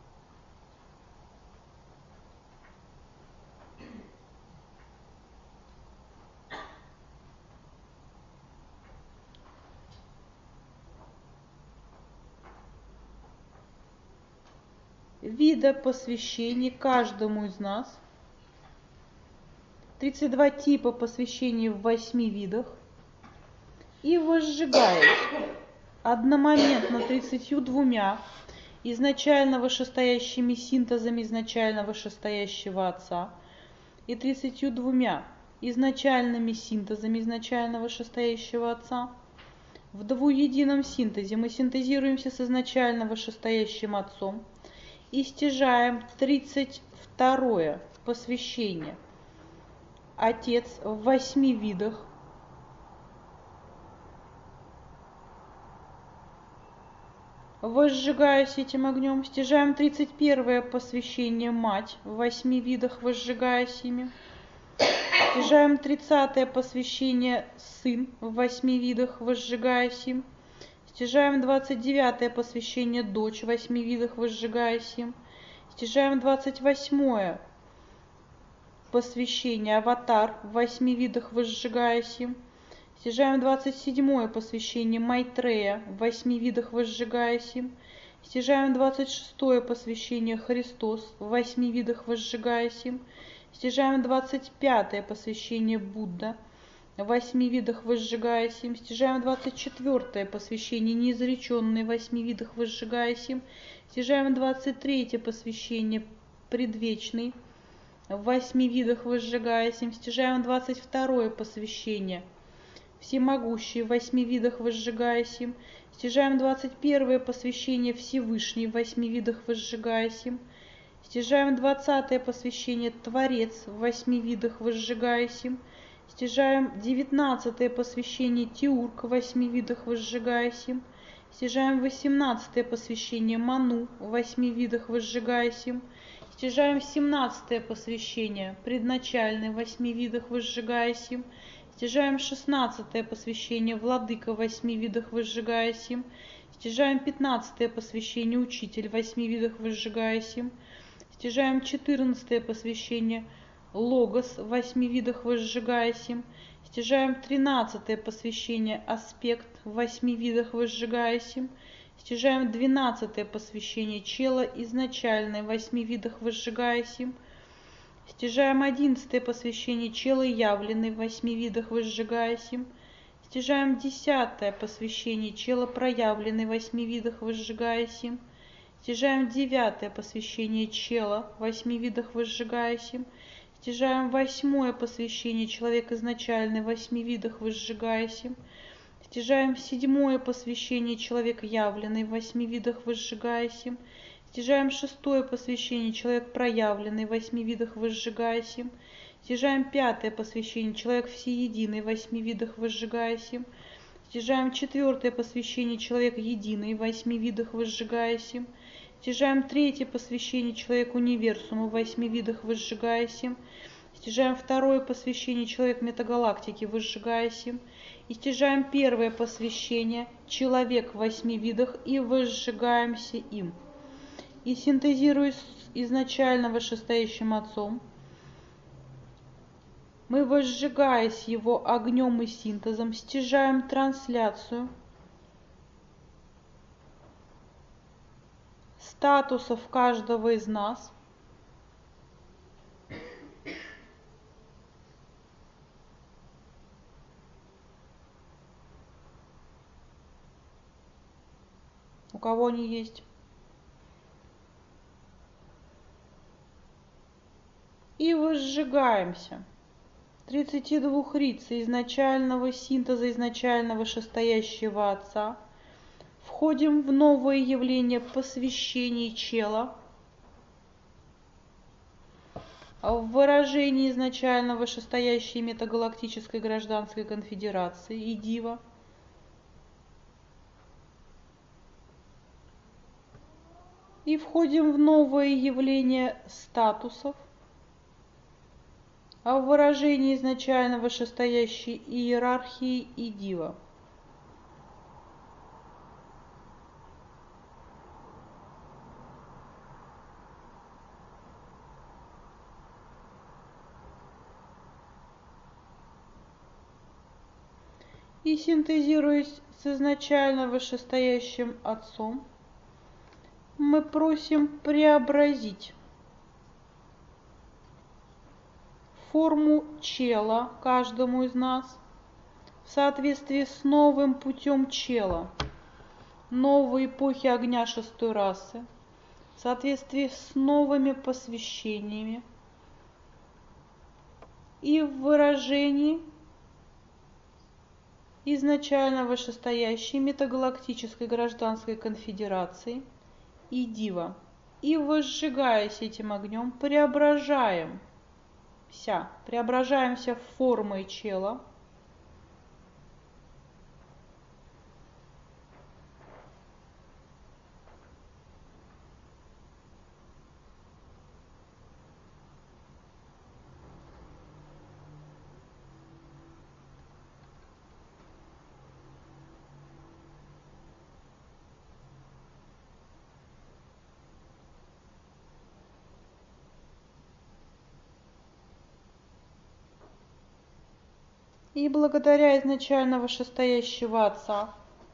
вида посвящений каждому из нас, 32 типа посвящений в 8 видах, и возжигаясь одномоментно 32 изначально вышестоящими синтезами изначально вышестоящего Отца и 32 изначальными синтезами изначально вышестоящего Отца, в двуедином синтезе мы синтезируемся с изначально вышестоящим Отцом и стяжаем 32 посвящение Отец в 8 видах, возжигаясь этим огнем, стяжаем 31 посвящение Мать в 8 видах, возжигаясь ими, стяжаем 30-е посвящение Сын в 8 видах, возжигаясь им, стяжаем 29-е посвящение Дочь в 8 видах, возжигаясь им, стяжаем 28-е посвящение Аватар в 8 видах, возжигаясь им, стяжаем 27-е посвящение Майтрея в 8 видах, возжигаясь им, стяжаем 26-е посвящение Христос в 8 видах, возжигаясь им, стяжаем 25-е посвящение Будда в 8 видах, возжигаясь им, стяжаем 24-е посвящение Неизреченный в 8 видах, возжигаясь им, стяжаем 23-е посвящение Предвечный в 8 видах возжигаясим. Стяжаем 22 посвящение, всемогущий, в 8 видах возжигаясим. Стяжаем 21 посвящение, Всевышний, в 8 видах возжигаясим. Стяжаем 20 посвящение, Творец, в 8 видах возжигаясим. Стяжаем 19 посвящение, Теург, в 8 видах возжигаясим. Стяжаем 18 посвящение, Ману, в 8 видах возжигаясим. Стяжаем 17 посвящение, предначальный, в 8 видах возжигаясим. Стяжаем 16 посвящение, Владыка, в 8 видах возжигаясим. Стяжаем 15 посвящение, Учитель, в 8 видах возжигаясим. Стяжаем 14 посвящение, Логос, в 8 видах возжигаясим. Стяжаем 13 посвящение, Аспект, в 8 видах возжигаясим. Стяжаем 12 посвящение, Чела, изначальное, в 8 видах возжигаясим. Стяжаем 11 посвящение, Чела, явленный, в 8 видах возжигаясим. Стяжаем 10 посвящение, Чела, проявленный, в 8 видах возжигаясим. Стяжаем 9 посвящение, Чела, в 8 видах возжигаясим. Стяжаем 8 посвящение, Человек изначальный, в 8 видах возжигаясим. Стяжаем 7 посвящение, Человек явленный, в 8 видах возжигаясим. Стяжаем 6 посвящение, Человек проявленный, в 8 видах возжигаясим. Стяжаем 5 посвящение, Человек всеединый, в 8 видах возжигаясим. Стяжаем 4 посвящение, Человек единый, в 8 видах возжигаясим. Стяжаем 3 посвящение, Человек универсума, в 8 видах возжигаясим. Стяжаем 2 посвящение, Человек метагалактики, возжигаясим. И стяжаем 1 посвящение, Человек в 8 видах, и возжигаемся им. И синтезируясь изначально вышестоящим Отцом, мы, возжигаясь его огнем и синтезом, стяжаем трансляцию статусов каждого из нас, у кого они есть, и возжигаемся 32 рица изначального синтеза, изначального вышестоящего Отца. Входим в новое явление посвящения Чела, в выражении изначально вышестоящей метагалактической гражданской конфедерации и Дива. И входим в новое явление статусов, в выражении изначально вышестоящей иерархии и Дива. И синтезируясь с изначально вышестоящим Отцом, мы просим преобразить форму Чела каждому из нас в соответствии с новым путем Чела, новой эпохи огня 6-й расы, в соответствии с новыми посвящениями и в выражении изначально вышестоящей метагалактической гражданской конфедерации и Дива. И, возжигаясь этим огнем, преображаемся в формы Чела, и благодаря изначально вышестоящего Отца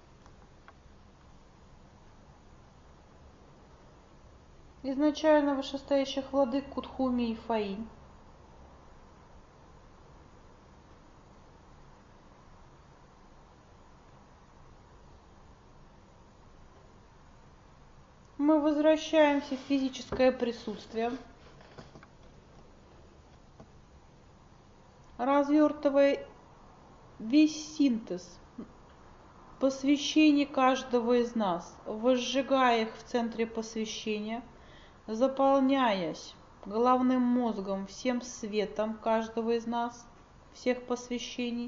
изначально вышестоящих владык Кутхуми и Фаинь, мы возвращаемся в физическое присутствие развертывая весь синтез посвящений каждого из нас, возжигая их в центре посвящения, заполняясь головным мозгом всем светом каждого из нас, всех посвящений,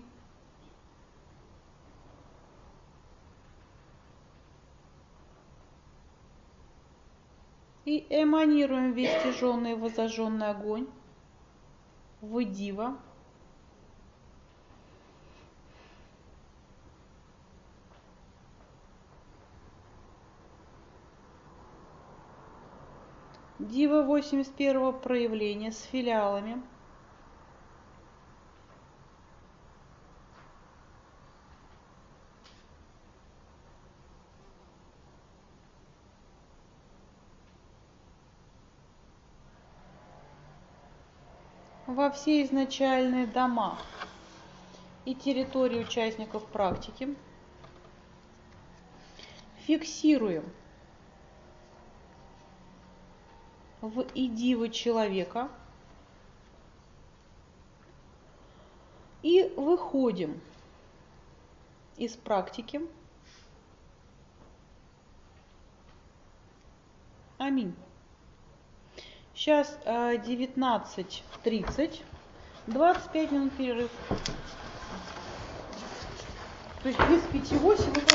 и эманируем весь тяжелый возожженный огонь в Дива, Дива 81-го проявления с филиалами, во все изначальные дома и территории участников практики, фиксируем в идивы человека и выходим из практики. Аминь. Сейчас 19:30, 25 минут перерыв. То есть без 5:08 мы